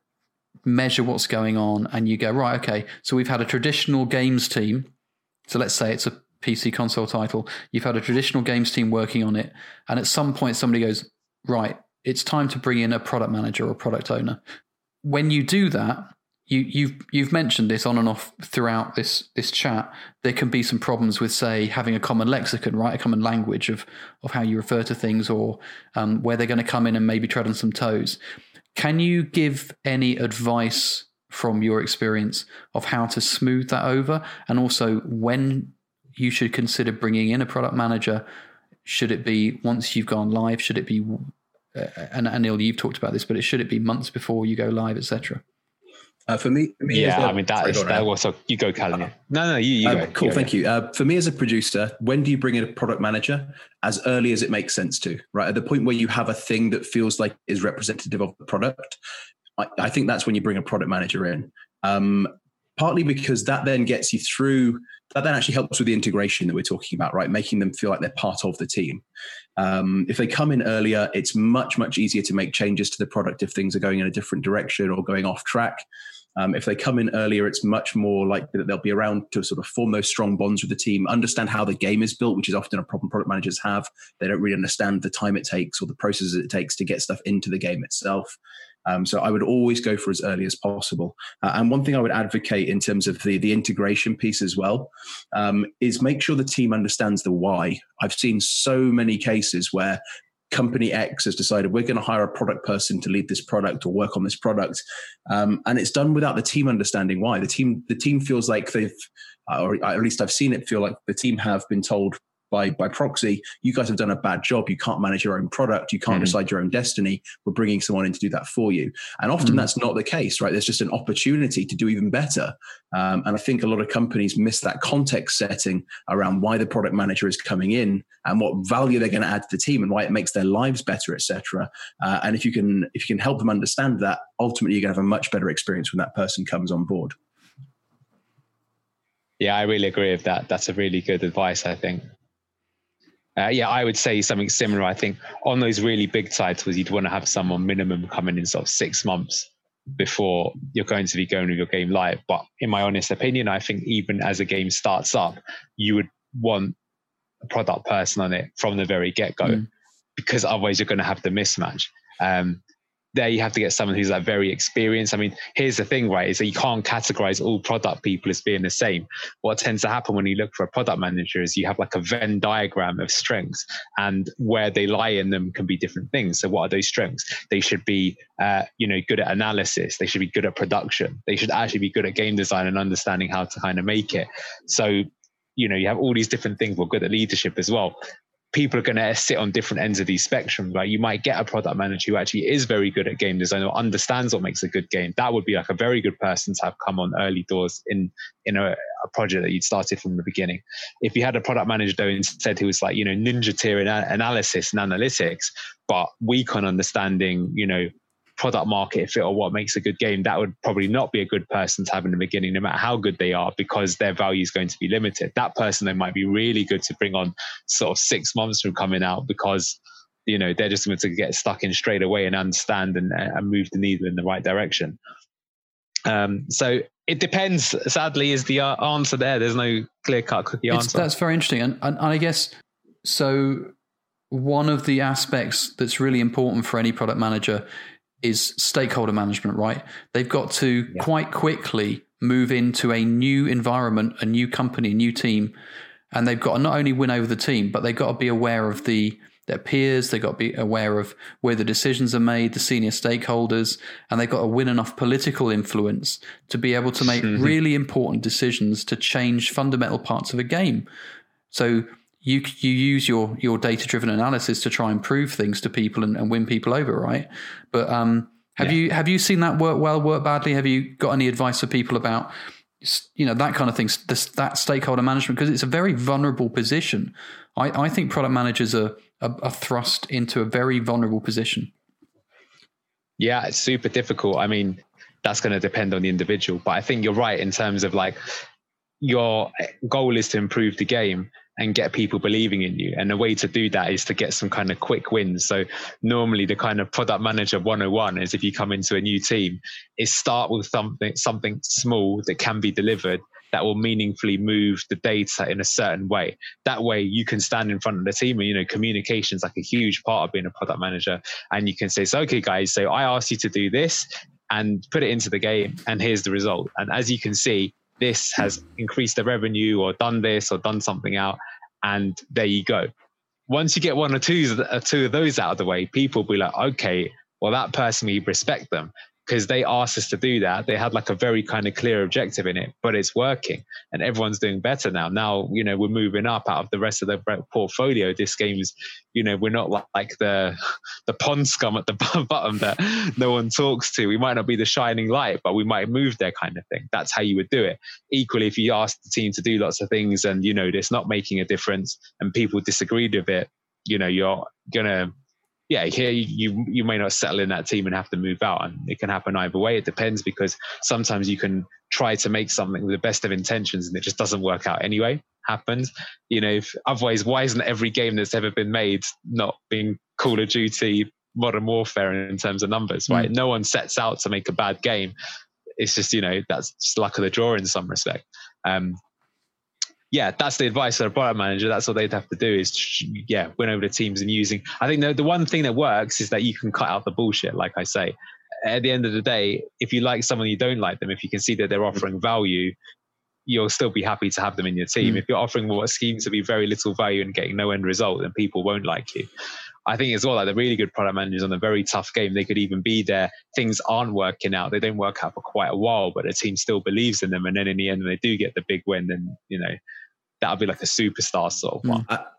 measure what's going on, and you go, right, okay, so we've had a traditional games team. So let's say it's a P C console title. You've had a traditional games team working on it, and at some point somebody goes, right, it's time to bring in a product manager or product owner. When you do that, you, you've you've mentioned this on and off throughout this this chat. There can be some problems with, say, having a common lexicon, right, a common language of of how you refer to things, or um, where they're going to come in and maybe tread on some toes. Can you give any advice from your experience of how to smooth that over, and also when you should consider bringing in a product manager? Should it be once you've gone live? Should it be, uh, and Anil, you've talked about this, but it should it be months before you go live, et cetera? Uh, for me, for me yeah, a, I mean that sorry, is that was so you go, Callum. Uh, no, no, you, you uh, go. Cool, you go, thank yeah. you. Uh, for me as a producer, when do you bring in a product manager? As early as it makes sense to, right? At the point where you have a thing that feels like is representative of the product, I, I think that's when you bring a product manager in. Um, partly because that then gets you through, that then actually helps with the integration that we're talking about, right? Making them feel like they're part of the team. Um, if they come in earlier, it's much, much easier to make changes to the product if things are going in a different direction or going off track. Um, if they come in earlier, it's much more likely that they'll be around to sort of form those strong bonds with the team, understand how the game is built, which is often a problem product managers have. They don't really understand the time it takes or the processes it takes to get stuff into the game itself. Um, so I would always go for as early as possible. Uh, and one thing I would advocate in terms of the, the integration piece as well um, is make sure the team understands the why. I've seen so many cases where company X has decided we're going to hire a product person to lead this product or work on this product. Um, and it's done without the team understanding why. The team, the team feels like they've, or at least I've seen it feel like the team have been told, by by proxy, you guys have done a bad job. You can't manage your own product. You can't mm. decide your own destiny. We're bringing someone in to do that for you. And often mm. that's not the case, right? There's just an opportunity to do even better. Um, and I think a lot of companies miss that context setting around why the product manager is coming in and what value they're going to add to the team and why it makes their lives better, et cetera. Uh, and if you can if you can help them understand that, ultimately you're going to have a much better experience when that person comes on board. Yeah, I really agree with that. That's a really good advice, I think. Uh, yeah, I would say something similar. I think on those really big titles, you'd want to have someone minimum coming in sort of six months before you're going to be going with your game live. But in my honest opinion, I think even as a game starts up, you would want a product person on it from the very get-go, mm. because otherwise you're going to have the mismatch. Um, there you have to get someone who's like very experienced. I mean, here's the thing, right, is that you can't categorize all product people as being the same. What tends to happen when you look for a product manager is you have like a Venn diagram of strengths, and where they lie in them can be different things. So what are those strengths? They should be, uh, you know, good at analysis. They should be good at production. They should actually be good at game design and understanding how to kind of make it. So, you know, you have all these different things. We're good at leadership as well. People are going to sit on different ends of these spectrums, right? You might get a product manager who actually is very good at game design or understands what makes a good game. That would be like a very good person to have come on early doors in, in a, a project that you'd started from the beginning. If you had a product manager though instead who was like, you know, ninja tier in analysis and analytics, but weak on understanding, you know, product market fit or what makes a good game, that would probably not be a good person to have in the beginning, no matter how good they are, because their value is going to be limited. That person then might be really good to bring on sort of six months from coming out, because, you know, they're just going to get stuck in straight away and understand and, and move the needle in the right direction. Um, so it depends, sadly, is the answer there. There's no clear-cut cookie answer. It's, that's very interesting. And, and I guess, so one of the aspects that's really important for any product manager is stakeholder management, right? They've got to yeah. quite quickly move into a new environment, a new company, a new team. And they've got to not only win over the team, but they've got to be aware of the their peers. They've got to be aware of where the decisions are made, the senior stakeholders, and they've got to win enough political influence to be able to make mm-hmm. really important decisions to change fundamental parts of a game. So you you use your your data-driven analysis to try and prove things to people and, and win people over, right? But um, have yeah. you have you seen that work well, work badly? Have you got any advice for people about, you know, that kind of thing, this, that stakeholder management? Because it's a very vulnerable position. I, I think product managers are, are, are thrust into a very vulnerable position. Yeah, it's super difficult. I mean, that's going to depend on the individual. But I think you're right in terms of like, your goal is to improve the game and get people believing in you. And the way to do that is to get some kind of quick wins. So normally the kind of product manager one oh one is, if you come into a new team, is start with something, something small that can be delivered that will meaningfully move the data in a certain way. That way you can stand in front of the team, and, you know, communication is like a huge part of being a product manager. And you can say, so, okay, guys, so I asked you to do this and put it into the game, and here's the result. And as you can see, this has increased the revenue or done this or done something out. And there you go. Once you get one or two, uh, two of those out of the way, people will be like, okay, well, that person, we respect them because they asked us to do that. They had like a very kind of clear objective in it, but it's working and everyone's doing better now. Now, you know, we're moving up out of the rest of the portfolio. This game is, you know, we're not like the the pond scum at the bottom that no one talks to. We might not be the shining light, but we might move there, kind of thing. That's how you would do it. Equally, if you ask the team to do lots of things and, you know, it's not making a difference and people disagreed with it, you know, you're gonna, yeah, here you you may not settle in that team and have to move out, and it can happen either way. It depends, because sometimes you can try to make something with the best of intentions and it just doesn't work out anyway. Happens, you know. If, otherwise, why isn't every game that's ever been made not being Call of Duty, Modern Warfare in terms of numbers, right? Mm. No one sets out to make a bad game. It's just, you know, that's just luck of the draw in some respect. Um, Yeah, that's the advice of a product manager. That's what they'd have to do is, yeah, win over the teams and using. I think the, the one thing that works is that you can cut out the bullshit, like I say. At the end of the day, if you like someone, you don't like them, if you can see that they're offering value, you'll still be happy to have them in your team. Mm. If you're offering what seems to be very little value and getting no end result, then people won't like you. I think as well, like the really good product managers on a very tough game, they could even be there. Things aren't working out. They don't work out for quite a while, but the team still believes in them. And then in the end, when they do get the big win, then, you know, that'll be like a superstar sort of one. I,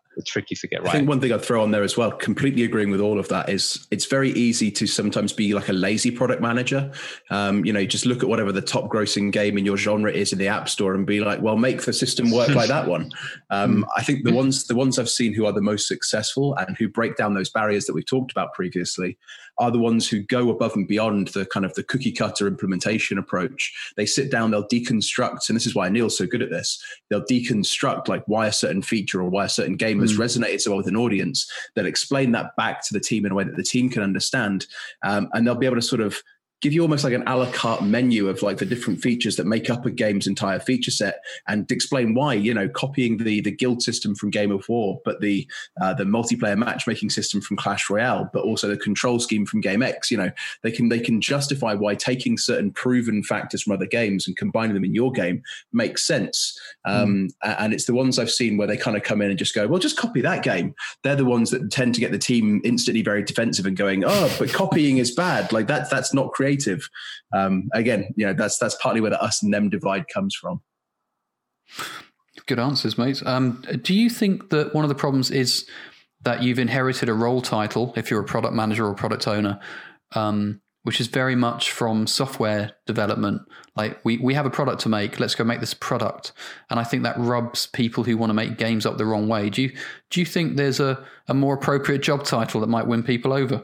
tricky to get right. I think one thing I'd throw on there as well, completely agreeing with all of that, is it's very easy to sometimes be like a lazy product manager. Um, you know, you just look at whatever the top grossing game in your genre is in the App Store and be like, well, make the system work like that one. Um, I think the ones the ones I've seen who are the most successful and who break down those barriers that we've talked about previously are the ones who go above and beyond the kind of the cookie cutter implementation approach. They sit down, they'll deconstruct, and this is why Neil's so good at this. They'll deconstruct like why a certain feature or why a certain game has resonated so well with an audience. They'll explain that back to the team in a way that the team can understand. Um, and they'll be able to sort of give you almost like an a la carte menu of like the different features that make up a game's entire feature set, and explain why, you know, copying the the guild system from Game of War, but the uh, the multiplayer matchmaking system from Clash Royale, but also the control scheme from Game X. You know, they can they can justify why taking certain proven factors from other games and combining them in your game makes sense. Um, mm. And it's the ones I've seen where they kind of come in and just go, well, just copy that game. They're the ones that tend to get the team instantly very defensive and going, oh, but copying is bad. Like that, that's not creative. Um, again, you know, that's that's partly where the us and them divide comes from. Good answers, mate. Um, do you think that one of the problems is that you've inherited a role title, if you're a product manager or product owner, um, which is very much from software development? Like we, we have a product to make, let's go make this product. And I think that rubs people who want to make games up the wrong way. Do you, do you think there's a, a more appropriate job title that might win people over?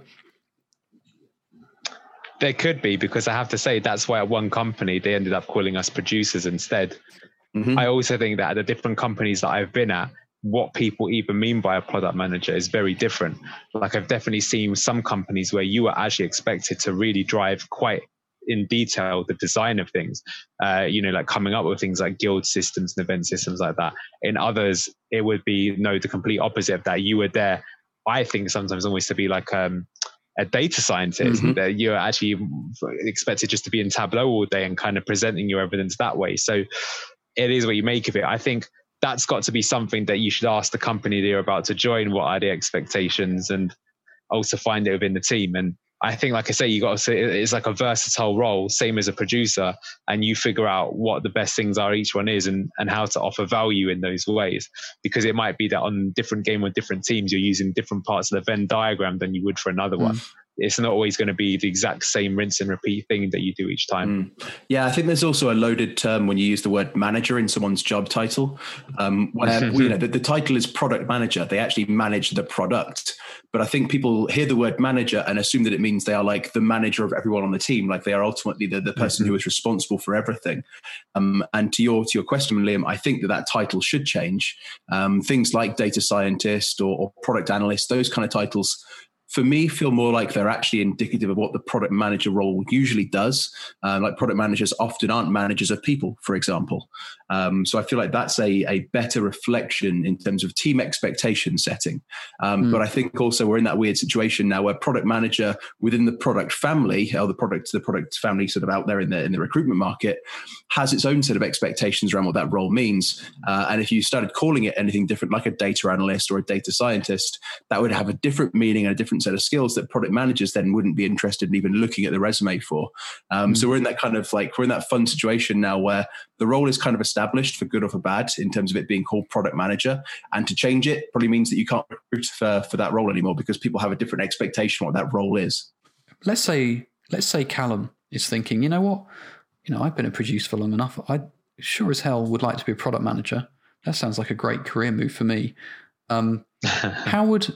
There could be, because I have to say that's why at one company they ended up calling us producers instead. Mm-hmm. I also think that at the different companies that I've been at, what people even mean by a product manager is very different. Like I've definitely seen some companies where you are actually expected to really drive quite in detail the design of things, uh, you know, like coming up with things like guild systems and event systems like that. In others, it would be no, the complete opposite of that. You were there, I think sometimes almost to be like, um, a data scientist, mm-hmm. that you're actually expected just to be in Tableau all day and kind of presenting your evidence that way. So it is what you make of it. I think that's got to be something that you should ask the company that you're about to join. What are the expectations? And also find it within the team. And I think, like I say, you got to say it's like a versatile role, same as a producer, and you figure out what the best things are each one is and, and how to offer value in those ways. Because it might be that on different game with different teams, you're using different parts of the Venn diagram than you would for another mm. one. It's not always going to be the exact same rinse and repeat thing that you do each time. Mm. Yeah, I think there's also a loaded term when you use the word manager in someone's job title. Um, where you know the, the title is product manager. They actually manage the product. But I think people hear the word manager and assume that it means they are like the manager of everyone on the team, like they are ultimately the, the person mm-hmm. who is responsible for everything. Um, and to your to your question, Liam, I think that that title should change. Um, things like data scientist or, or product analyst, those kind of titles, for me, feel more like they're actually indicative of what the product manager role usually does. Um, like product managers often aren't managers of people, for example. Um, so I feel like that's a, a better reflection in terms of team expectation setting. Um, mm. But I think also we're in that weird situation now where product manager within the product family, or the product the product family sort of out there in the in the recruitment market, has its own set of expectations around what that role means. Uh, and if you started calling it anything different, like a data analyst or a data scientist, that would have a different meaning and a different set of skills that product managers then wouldn't be interested in even looking at the resume for. Um, mm. So we're in that kind of like, we're in that fun situation now where the role is kind of established for good or for bad in terms of it being called product manager. And to change it probably means that you can't recruit for, for that role anymore because people have a different expectation of what that role is. Let's say, let's say Callum is thinking, you know what, you know, I've been a producer for long enough. I sure as hell would like to be a product manager. That sounds like a great career move for me. Um, how would,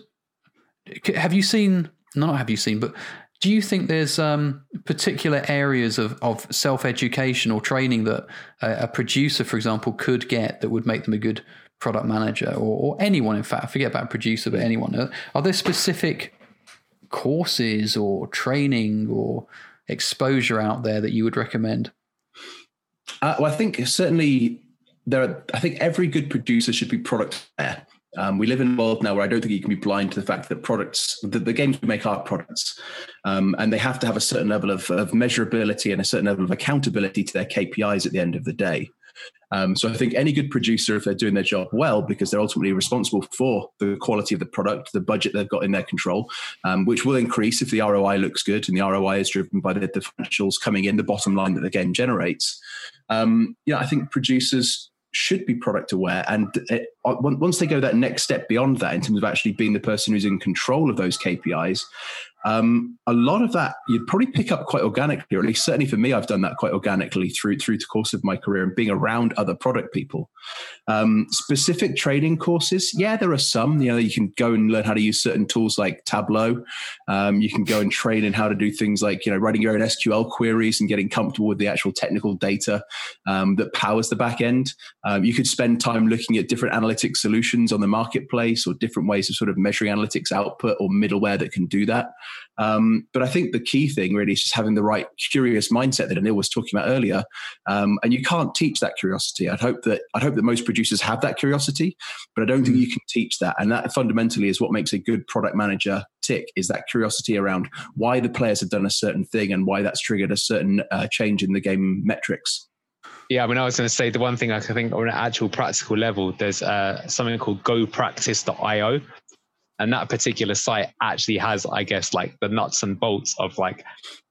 have you seen, not have you seen, but do you think there's um, particular areas of, of self-education or training that a, a producer, for example, could get that would make them a good product manager, or, or anyone, in fact, forget about producer, but anyone? Are, are there specific courses or training or exposure out there that you would recommend? Uh, well, I think certainly there are, I think every good producer should be product aware. Um, we live in a world now where I don't think you can be blind to the fact that products, that the games we make are products, um, and they have to have a certain level of, of measurability and a certain level of accountability to their K P Is at the end of the day. Um, so I think any good producer, if they're doing their job well, because they're ultimately responsible for the quality of the product, the budget they've got in their control, um, which will increase if the R O I looks good, and the R O I is driven by the, the financials coming in, the bottom line that the game generates. Um, yeah, I think producers should be product aware. And it, once they go that next step beyond that, in terms of actually being the person who's in control of those K P Is, um, a lot of that you'd probably pick up quite organically, or at least certainly for me, I've done that quite organically through through the course of my career and being around other product people. Um, specific training courses, yeah, there are some. You know, you can go and learn how to use certain tools like Tableau. Um, you can go and train in how to do things like, you know, writing your own S Q L queries and getting comfortable with the actual technical data um, that powers the back end. Um, you could spend time looking at different analytics solutions on the marketplace, or different ways of sort of measuring analytics output or middleware that can do that. Um, but I think the key thing really is just having the right curious mindset that Anil was talking about earlier. Um, and you can't teach that curiosity. I'd hope that I'd hope that most producers have that curiosity, but I don't think you can teach that. And that fundamentally is what makes a good product manager tick, is that curiosity around why the players have done a certain thing and why that's triggered a certain uh, change in the game metrics. Yeah, I mean, I was going to say the one thing I think on an actual practical level, there's uh, something called go practice dot io. And that particular site actually has, I guess, like the nuts and bolts of like,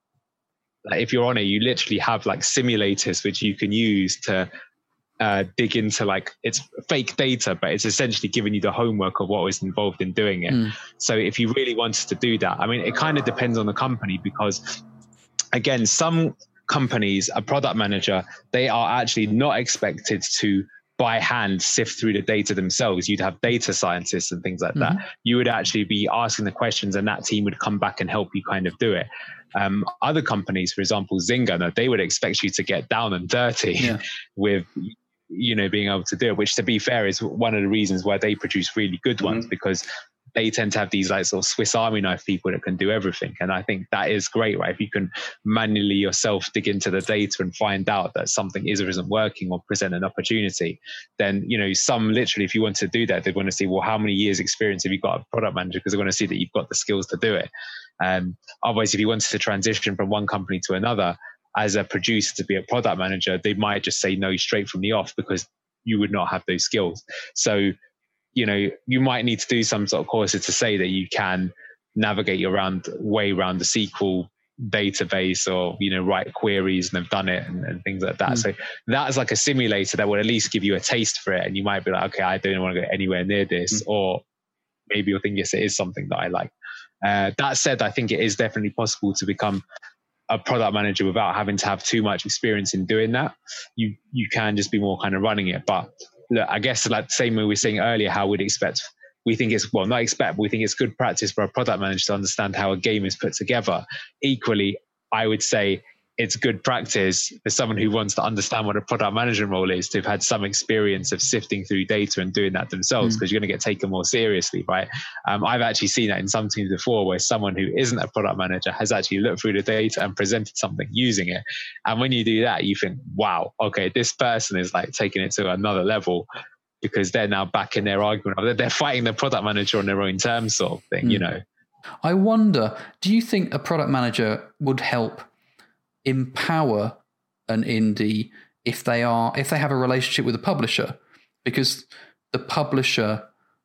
like if you're on it, you literally have like simulators which you can use to uh, dig into, like, it's fake data, but it's essentially giving you the homework of what was involved in doing it. Mm. So if you really wanted to do that, I mean, it kind of depends on the company, because again, some companies, a product manager, they are actually not expected to by hand sift through the data themselves. You'd have data scientists and things like mm-hmm. that. You would actually be asking the questions, and that team would come back and help you kind of do it. Um, other companies, for example, Zynga, no, they would expect you to get down and dirty yeah. with, you know, being able to do it, which, to be fair, is one of the reasons why they produce really good ones, mm-hmm. because they tend to have these like sort of Swiss Army knife people that can do everything. And I think that is great, right? If you can manually yourself dig into the data and find out that something is or isn't working, or present an opportunity, then, you know, some literally, if you want to do that, they want to see, well, how many years experience have you got as a product manager? Because they want to see that you've got the skills to do it. Um, otherwise, if you wanted to transition from one company to another as a producer to be a product manager, they might just say no straight from the off, because you would not have those skills. So, you know, you might need to do some sort of courses to say that you can navigate around way around the S Q L database, or, you know, write queries and have done it, and, and things like that. Mm. So that is like a simulator that would at least give you a taste for it. And you might be like, okay, I don't want to go anywhere near this. Mm. Or maybe you'll think, yes, it is something that I like. Uh, that said, I think it is definitely possible to become a product manager without having to have too much experience in doing that. You, you can just be more kind of running it. But look, I guess like the same way we were saying earlier, how we'd expect, we think it's, well, not expect, but we think it's good practice for a product manager to understand how a game is put together. Equally, I would say it's good practice for someone who wants to understand what a product management role is, to have had some experience of sifting through data and doing that themselves, because mm. you're going to get taken more seriously, right? Um, I've actually seen that in some teams before, where someone who isn't a product manager has actually looked through the data and presented something using it. And when you do that, you think, wow, okay, this person is like taking it to another level, because they're now back in their argument. They're fighting the product manager on their own terms, sort of thing, mm. you know? I wonder, do you think a product manager would help empower an indie if they are if they have a relationship with a publisher? Because the publisher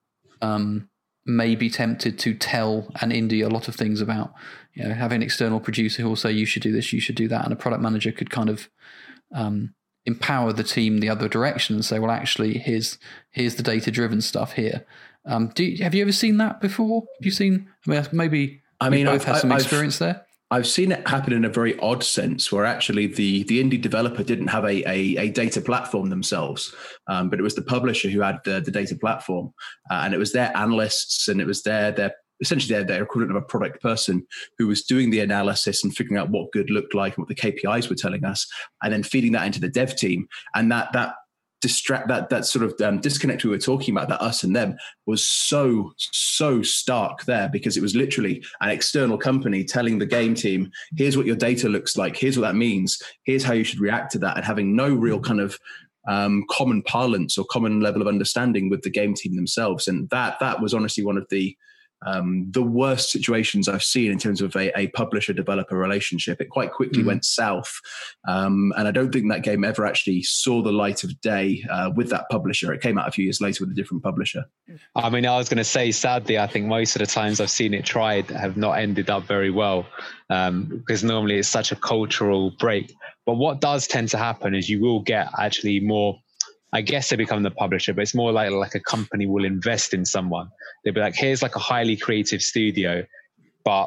um, may be tempted to tell an indie a lot of things about, you know, having an external producer who will say, you should do this, you should do that, and a product manager could kind of um, empower the team the other direction and say, well, actually, here's here's the data driven stuff here. Um, do you, have you ever seen that before? Have you seen? I mean, maybe I mean, you both I've, had some I've, experience there. I've seen it happen in a very odd sense, where actually the, the indie developer didn't have a, a, a data platform themselves, um, but it was the publisher who had the, the data platform, uh, and it was their analysts, and it was their their essentially their, their equivalent of a product person who was doing the analysis and figuring out what good looked like and what the K P Is were telling us, and then feeding that into the dev team. And that that distract that that sort of um, disconnect we were talking about, that us and them, was so so stark there, because it was literally an external company telling the game team, here's what your data looks like, here's what that means, here's how you should react to that, and having no real kind of um, common parlance or common level of understanding with the game team themselves. And that that was honestly one of the Um, the worst situations I've seen in terms of a, a publisher-developer relationship. It quite quickly mm. went south. Um, and I don't think that game ever actually saw the light of day uh, with that publisher. It came out a few years later with a different publisher. I mean, I was going to say, sadly, I think most of the times I've seen it tried have not ended up very well, um, because normally it's such a cultural break. But what does tend to happen is you will get actually more I guess they become the publisher, but it's more like like a company will invest in someone. They'll be like, here's like a highly creative studio, but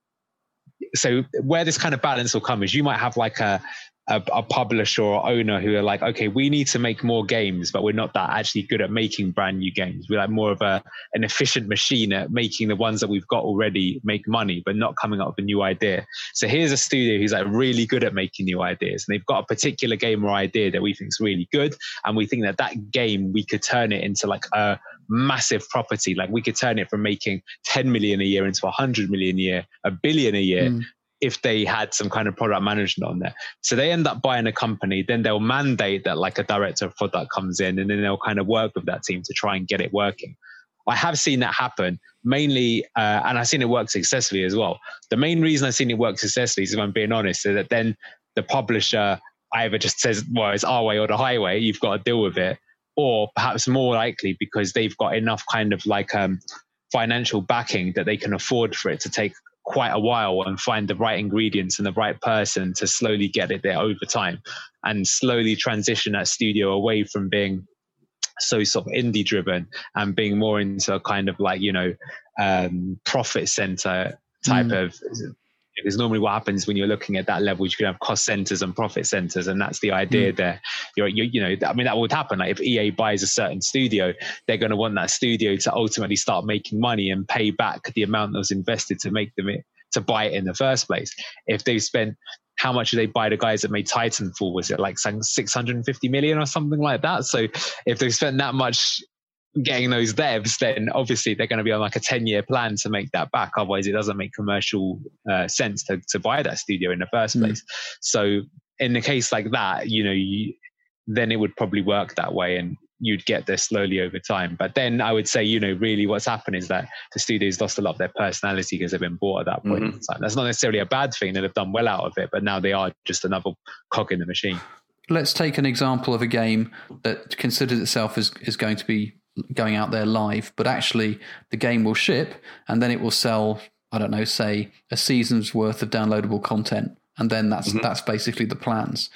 so where this kind of balance will come is you might have like a A, a publisher or owner who are like, okay, we need to make more games, but we're not that actually good at making brand new games. We're like more of a an efficient machine at making the ones that we've got already make money, but not coming up with a new idea. So here's a studio who's like really good at making new ideas, and they've got a particular game or idea that we think is really good, and we think that that game we could turn it into like a massive property. Like we could turn it from making ten million a year into one hundred million a year, a billion a year. Mm. If they had some kind of product management on there. So they end up buying a company, then they'll mandate that like a director of product comes in, and then they'll kind of work with that team to try and get it working. I have seen that happen mainly, uh, and I've seen it work successfully as well. The main reason I've seen it work successfully is, if I'm being honest, is that then the publisher either just says, well, it's our way or the highway, you've got to deal with it. Or perhaps more likely because they've got enough kind of like um, financial backing that they can afford for it to take quite a while and find the right ingredients and the right person to slowly get it there over time and slowly transition that studio away from being so sort of indie driven and being more into a kind of like, you know, um, profit center type mm. of, because normally what happens when you're looking at that level, you can have cost centers and profit centers. And that's the idea mm. there. You're, you, you know, I mean, that would happen. Like if E A buys a certain studio, they're going to want that studio to ultimately start making money and pay back the amount that was invested to make them, to buy it in the first place. If they spent, how much did they buy the guys that made Titanfall? Was it like six hundred fifty million or something like that? So if they spent that much getting those devs, then obviously they're going to be on like a ten year plan to make that back. Otherwise it doesn't make commercial uh, sense to, to buy that studio in the first place. Mm. So in a case like that, you know, you, then it would probably work that way and you'd get there slowly over time. But then I would say, you know, really what's happened is that the studio's lost a lot of their personality because they've been bought at that point mm-hmm. in time. That's not necessarily a bad thing. They've done well out of it, but now they are just another cog in the machine. Let's take an example of a game that considers itself as is going to be going out there live, but actually the game will ship and then it will sell, I don't know, say a season's worth of downloadable content. And then that's mm-hmm. that's basically the plans.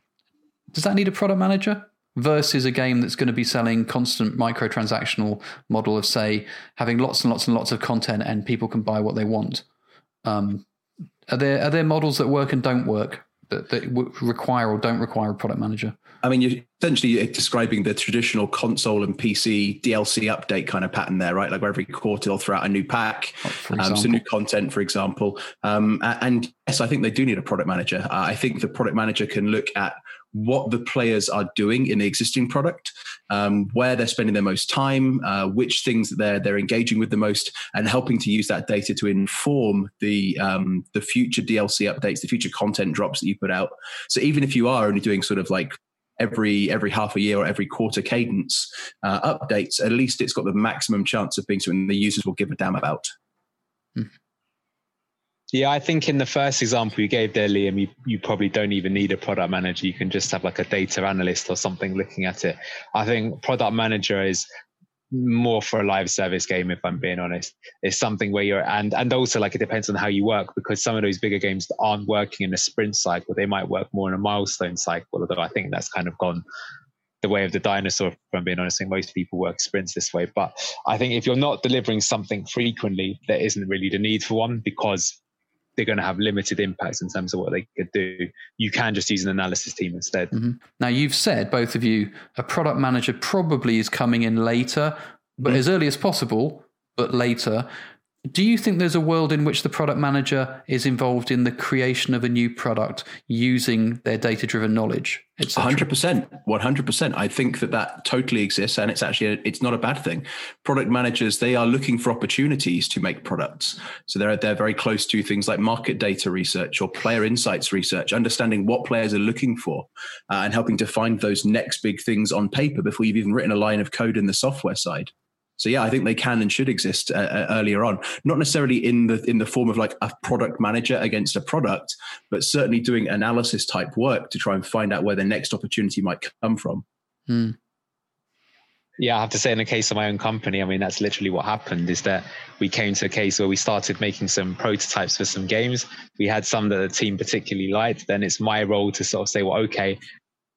Does that need a product manager versus a game that's going to be selling constant microtransactional model of, say, having lots and lots and lots of content and people can buy what they want? Um, are there are there models that work and don't work that, that require or don't require a product manager? I mean, you're essentially describing the traditional console and P C D L C update kind of pattern there, right? Like where every quarter they'll throw out a new pack, oh, um, so new content, for example. Um, and yes, I think they do need a product manager. Uh, I think the product manager can look at what the players are doing in the existing product, um, where they're spending their most time, uh, which things they're they're engaging with the most, and helping to use that data to inform the um, the future D L C updates, the future content drops that you put out. So even if you are only doing sort of like every every half a year or every quarter cadence uh, updates, at least it's got the maximum chance of being something the users will give a damn about. Hmm. Yeah, I think in the first example you gave there, Liam, you, you probably don't even need a product manager. You can just have like a data analyst or something looking at it. I think product manager is more for a live service game, if I'm being honest. It's something where you're, and, and also like it depends on how you work, because some of those bigger games aren't working in a sprint cycle. They might work more in a milestone cycle, although I think that's kind of gone the way of the dinosaur, if I'm being honest. I think most people work sprints this way. But I think if you're not delivering something frequently, there isn't really the need for one, because they're going to have limited impacts in terms of what they could do. You can just use an analysis team instead. Mm-hmm. Now, you've said, both of you, a product manager probably is coming in later, but mm-hmm. as early as possible, but later. Do you think there's a world in which the product manager is involved in the creation of a new product using their data-driven knowledge? one hundred percent, one hundred percent. I think that that totally exists, and it's actually, a, it's not a bad thing. Product managers, they are looking for opportunities to make products. So they're, they're very close to things like market data research or player insights research, understanding what players are looking for uh, and helping to find those next big things on paper before you've even written a line of code in the software side. So yeah, I think they can and should exist uh, earlier on, not necessarily in the in the form of like a product manager against a product, but certainly doing analysis type work to try and find out where the next opportunity might come from. Hmm. Yeah, I have to say, in the case of my own company, I mean, that's literally what happened, is that we came to a case where we started making some prototypes for some games. We had some that the team particularly liked. Then it's my role to sort of say, well, okay,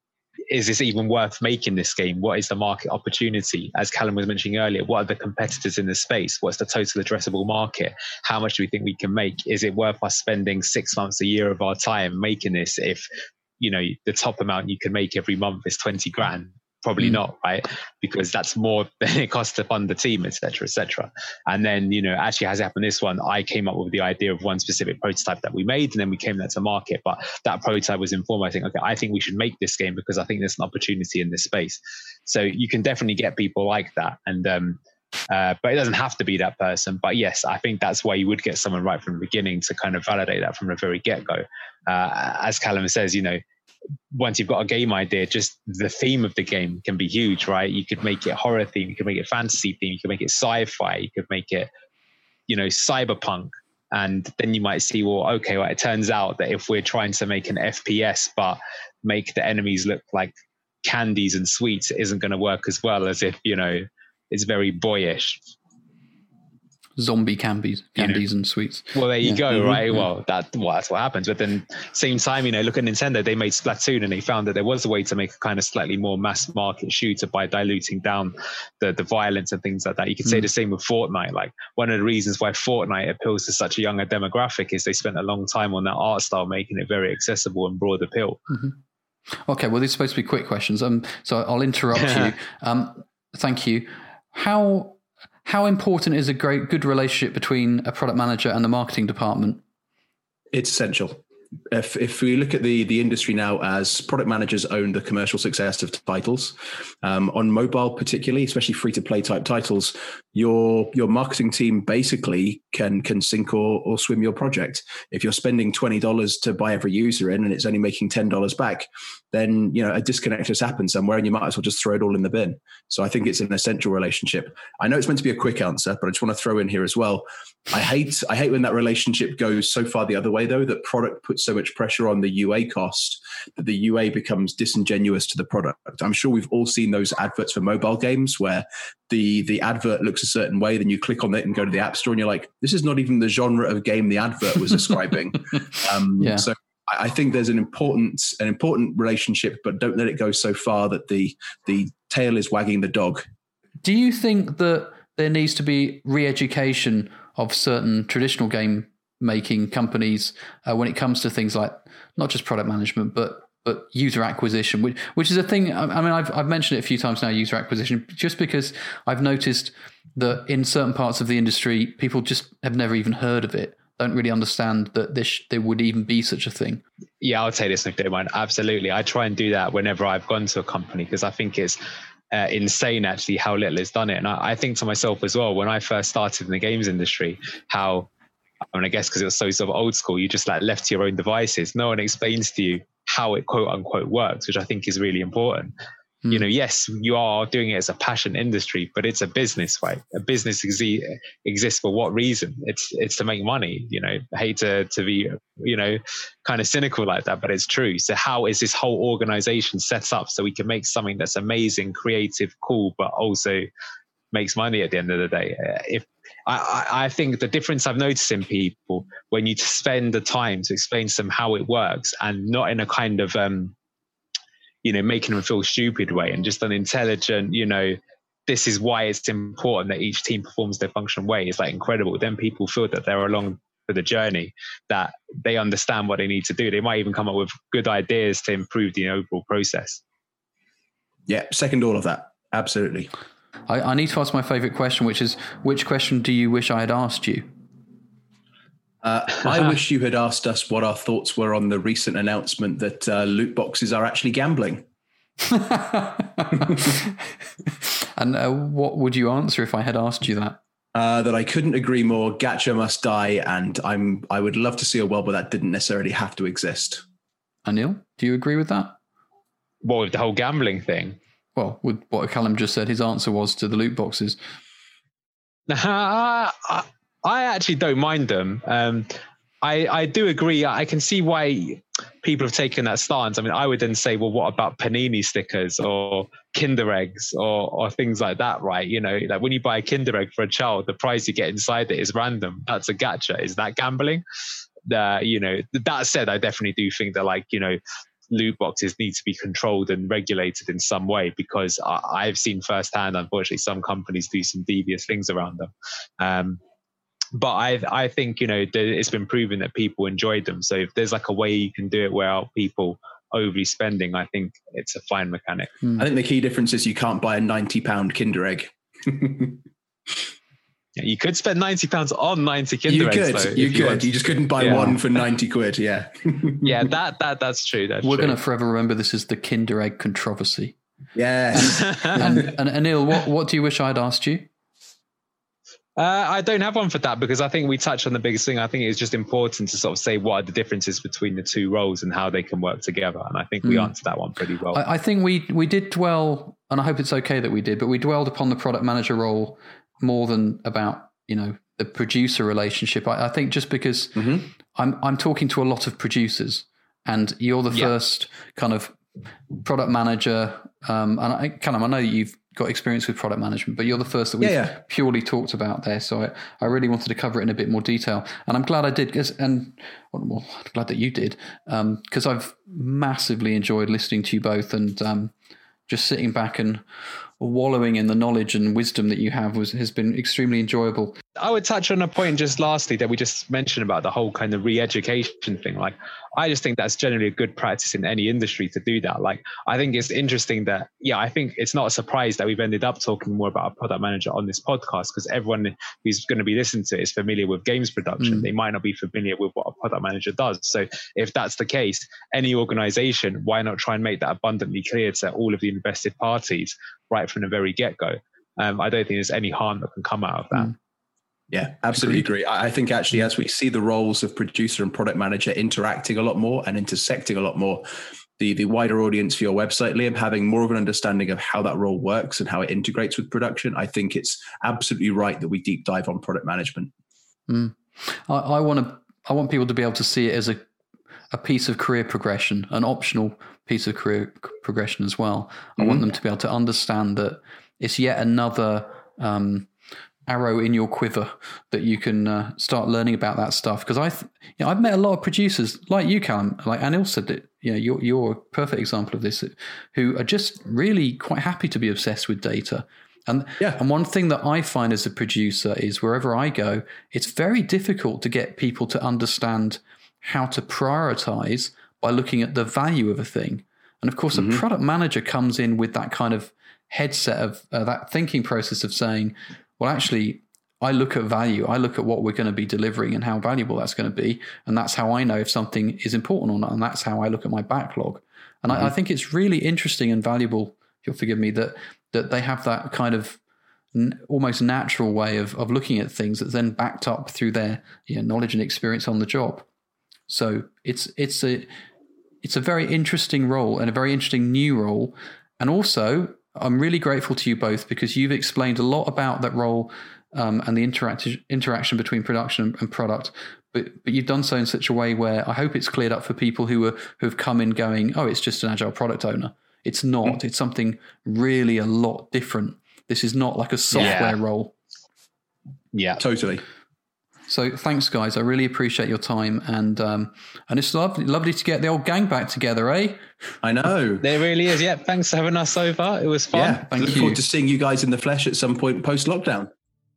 is this even worth making this game? What is the market opportunity? As Callum was mentioning earlier, what are the competitors in the space? What's the total addressable market? How much do we think we can make? Is it worth us spending six months, a year of our time making this if, you know, the top amount you can make every month is twenty grand? Probably mm. not, right? Because that's more than it costs to fund the team, et cetera, et cetera. And then, you know, actually as happened this one, I came up with the idea of one specific prototype that we made, and then we came there to market. But that prototype was informed. I think, okay, I think we should make this game because I think there's an opportunity in this space. So you can definitely get people like that. And, um, uh, but it doesn't have to be that person. But yes, I think that's why you would get someone right from the beginning to kind of validate that from the very get-go. Uh, as Callum says, you know, once you've got a game idea, just the theme of the game can be huge, right? You could make it horror theme, you could make it fantasy theme, you could make it sci-fi, you could make it, you know, cyberpunk. And then you might see, well, okay, well, it turns out that if we're trying to make an F P S, but make the enemies look like candies and sweets, it isn't going to work as well as if, you know, it's very boyish. Zombie candies, candies you know, and sweets. Well, there you yeah. go, mm-hmm. right? Yeah. Well, that well, that's what happens. But then, same time, you know, look at Nintendo. They made Splatoon, and they found that there was a way to make a kind of slightly more mass market shooter by diluting down the the violence and things like that. You could say mm. the same with Fortnite. Like one of the reasons why Fortnite appeals to such a younger demographic is they spent a long time on that art style, making it very accessible and broad appeal. Mm-hmm. Okay, well, these are supposed to be quick questions. Um, so I'll interrupt you. Um, thank you. How How important is a great, good relationship between a product manager and the marketing department? It's essential. If if we look at the the industry now, as product managers own the commercial success of titles, um, on mobile particularly, especially free to play type titles, your your marketing team basically can can sink or or swim your project. If you're spending twenty dollars to buy every user in and it's only making ten dollars back, then you know a disconnect has happened somewhere, and you might as well just throw it all in the bin. So I think it's an essential relationship. I know it's meant to be a quick answer, but I just want to throw in here as well. I hate I hate when that relationship goes so far the other way, though, that product puts so much pressure on the U A cost that the U A becomes disingenuous to the product. I'm sure we've all seen those adverts for mobile games where the the advert looks a certain way, then you click on it and go to the App Store and you're like, this is not even the genre of game the advert was describing. um, yeah. So I think there's an important an important relationship, but don't let it go so far that the the tail is wagging the dog. Do you think that there needs to be re-education of certain traditional game making companies uh, when it comes to things like not just product management, but but user acquisition, which which is a thing. I mean, I've I've mentioned it a few times now, user acquisition, just because I've noticed that in certain parts of the industry, people just have never even heard of it. Don't really understand that this there would even be such a thing. Yeah, I'll take this if you don't mind. Absolutely. I try and do that whenever I've gone to a company because I think it's uh, insane actually how little is done it. And I, I think to myself as well, when I first started in the games industry, how, I mean, I guess because it was so sort of old school, you just like left to your own devices. No one explains to you how it quote unquote works, which I think is really important. Mm. You know, yes, you are doing it as a passion industry, but it's a business, right? A business exi- exists for what reason? It's it's to make money. You know, I hate to to be, you know, kind of cynical like that, but it's true. So how is this whole organization set up so we can make something that's amazing, creative, cool, but also makes money at the end of the day? If I, I think the difference I've noticed in people when you spend the time to explain to them how it works and not in a kind of um you know, making them feel stupid way and just an intelligent, you know, this is why it's important that each team performs their function way is like incredible. Then people feel that they're along for the journey, that they understand what they need to do. They might even come up with good ideas to improve the overall process. Yeah, second all of that. Absolutely. I, I need to ask my favorite question, which is, which question do you wish I had asked you? Uh, I wish you had asked us what our thoughts were on the recent announcement that uh, loot boxes are actually gambling. And uh, what would you answer if I had asked you that? Uh, that I couldn't agree more. Gacha must die, and I'm. I would love to see a world where that didn't necessarily have to exist. Anil, do you agree with that? What, with the whole gambling thing? Well, with what Callum just said, his answer was to the loot boxes. I actually don't mind them. Um, I, I do agree. I can see why people have taken that stance. I mean, I would then say, well, what about Panini stickers or Kinder eggs or or things like that, right? You know, like when you buy a Kinder egg for a child, the prize you get inside it is random. That's a gacha. Is that gambling? Uh, you know, that said, I definitely do think that, like, you know, loot boxes need to be controlled and regulated in some way, because I, I've seen firsthand, unfortunately, some companies do some devious things around them. Um, but I I think, you know, it's been proven that people enjoy them. So if there's like a way you can do it without people overly spending, I think it's a fine mechanic. I think the key difference is you can't buy a ninety pound Kinder Egg. Yeah, you could spend ninety pounds on ninety Kinder you Eggs. Could, though, you you could. want. You just couldn't buy yeah. one for ninety quid. Yeah. yeah, that that that's true. That's We're true. going to forever remember this as the Kinder Egg controversy. Yes. and, and, and Anil, what, what do you wish I'd asked you? Uh, I don't have one for that, because I think we touched on the biggest thing. I think it's just important to sort of say what are the differences between the two roles and how they can work together. And I think we mm. answered that one pretty well. I, I think we we did dwell, and I hope it's okay that we did, but we dwelled upon the product manager role more than about, you know, the producer relationship. I, I think just because mm-hmm. I'm I'm talking to a lot of producers, and you're the yeah. first kind of product manager. Um, and I kind of I know that you've got experience with product management, but you're the first that we've yeah, yeah. purely talked about there. So I, I really wanted to cover it in a bit more detail, and I'm glad I did. Cause, and well, I'm glad that you did, because um, I've massively enjoyed listening to you both, and um, just sitting back and wallowing in the knowledge and wisdom that you have was has been extremely enjoyable. I would touch on a point just lastly that we just mentioned about the whole kind of re-education thing. Like, I just think that's generally a good practice in any industry to do that. Like, I think it's interesting that, yeah, I think it's not a surprise that we've ended up talking more about a product manager on this podcast, because everyone who's going to be listening to it is familiar with games production. Mm. They might not be familiar with what a product manager does. So if that's the case, any organization, why not try and make that abundantly clear to all of the invested parties right from the very get-go? Um, I don't think there's any harm that can come out of that. Mm. Yeah, absolutely agree. I think actually, as we see the roles of producer and product manager interacting a lot more and intersecting a lot more, the, the wider audience for your website, Liam, having more of an understanding of how that role works and how it integrates with production, I think it's absolutely right that we deep dive on product management. Mm. I, I want to. I want people to be able to see it as a a piece of career progression, an optional piece of career progression as well. I mm-hmm. want them to be able to understand that it's yet another Um, arrow in your quiver that you can uh, start learning about that stuff. Because I, th- you know, I've met a lot of producers like you, Callum, like Anil said that, you know, you're, you're a perfect example of this, who are just really quite happy to be obsessed with data. And, yeah. and one thing that I find as a producer is wherever I go, it's very difficult to get people to understand how to prioritize by looking at the value of a thing. And of course, mm-hmm. a product manager comes in with that kind of headset of uh, that thinking process of saying, well, actually, I look at value. I look at what we're going to be delivering and how valuable that's going to be. And that's how I know if something is important or not. And that's how I look at my backlog. And mm-hmm. I, I think it's really interesting and valuable, if you'll forgive me, that that they have that kind of n- almost natural way of, of looking at things that's then backed up through their you know, knowledge and experience on the job. So it's it's a it's a very interesting role and a very interesting new role. And also, I'm really grateful to you both because you've explained a lot about that role um, and the interact- interaction between production and product, but but you've done so in such a way where I hope it's cleared up for people who are who've come in going, oh, it's just an agile product owner. It's not. Mm. It's something really a lot different. This is not like a software yeah. role. Yeah, totally. So thanks, guys. I really appreciate your time, and um, and it's lovely, lovely to get the old gang back together, eh? I know. There really is. Yeah, thanks for having us over. It was fun. Yeah, thank Look you. forward to seeing you guys in the flesh at some point post-lockdown.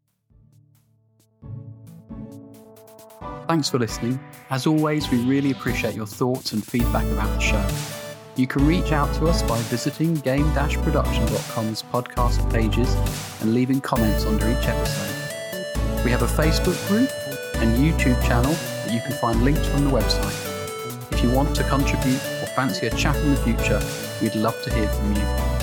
Thanks for listening. As always, we really appreciate your thoughts and feedback about the show. You can reach out to us by visiting game dash production dot com's podcast pages and leaving comments under each episode. We have a Facebook group and YouTube channel that you can find linked from the website. If you want to contribute or fancy a chat in the future, we'd love to hear from you.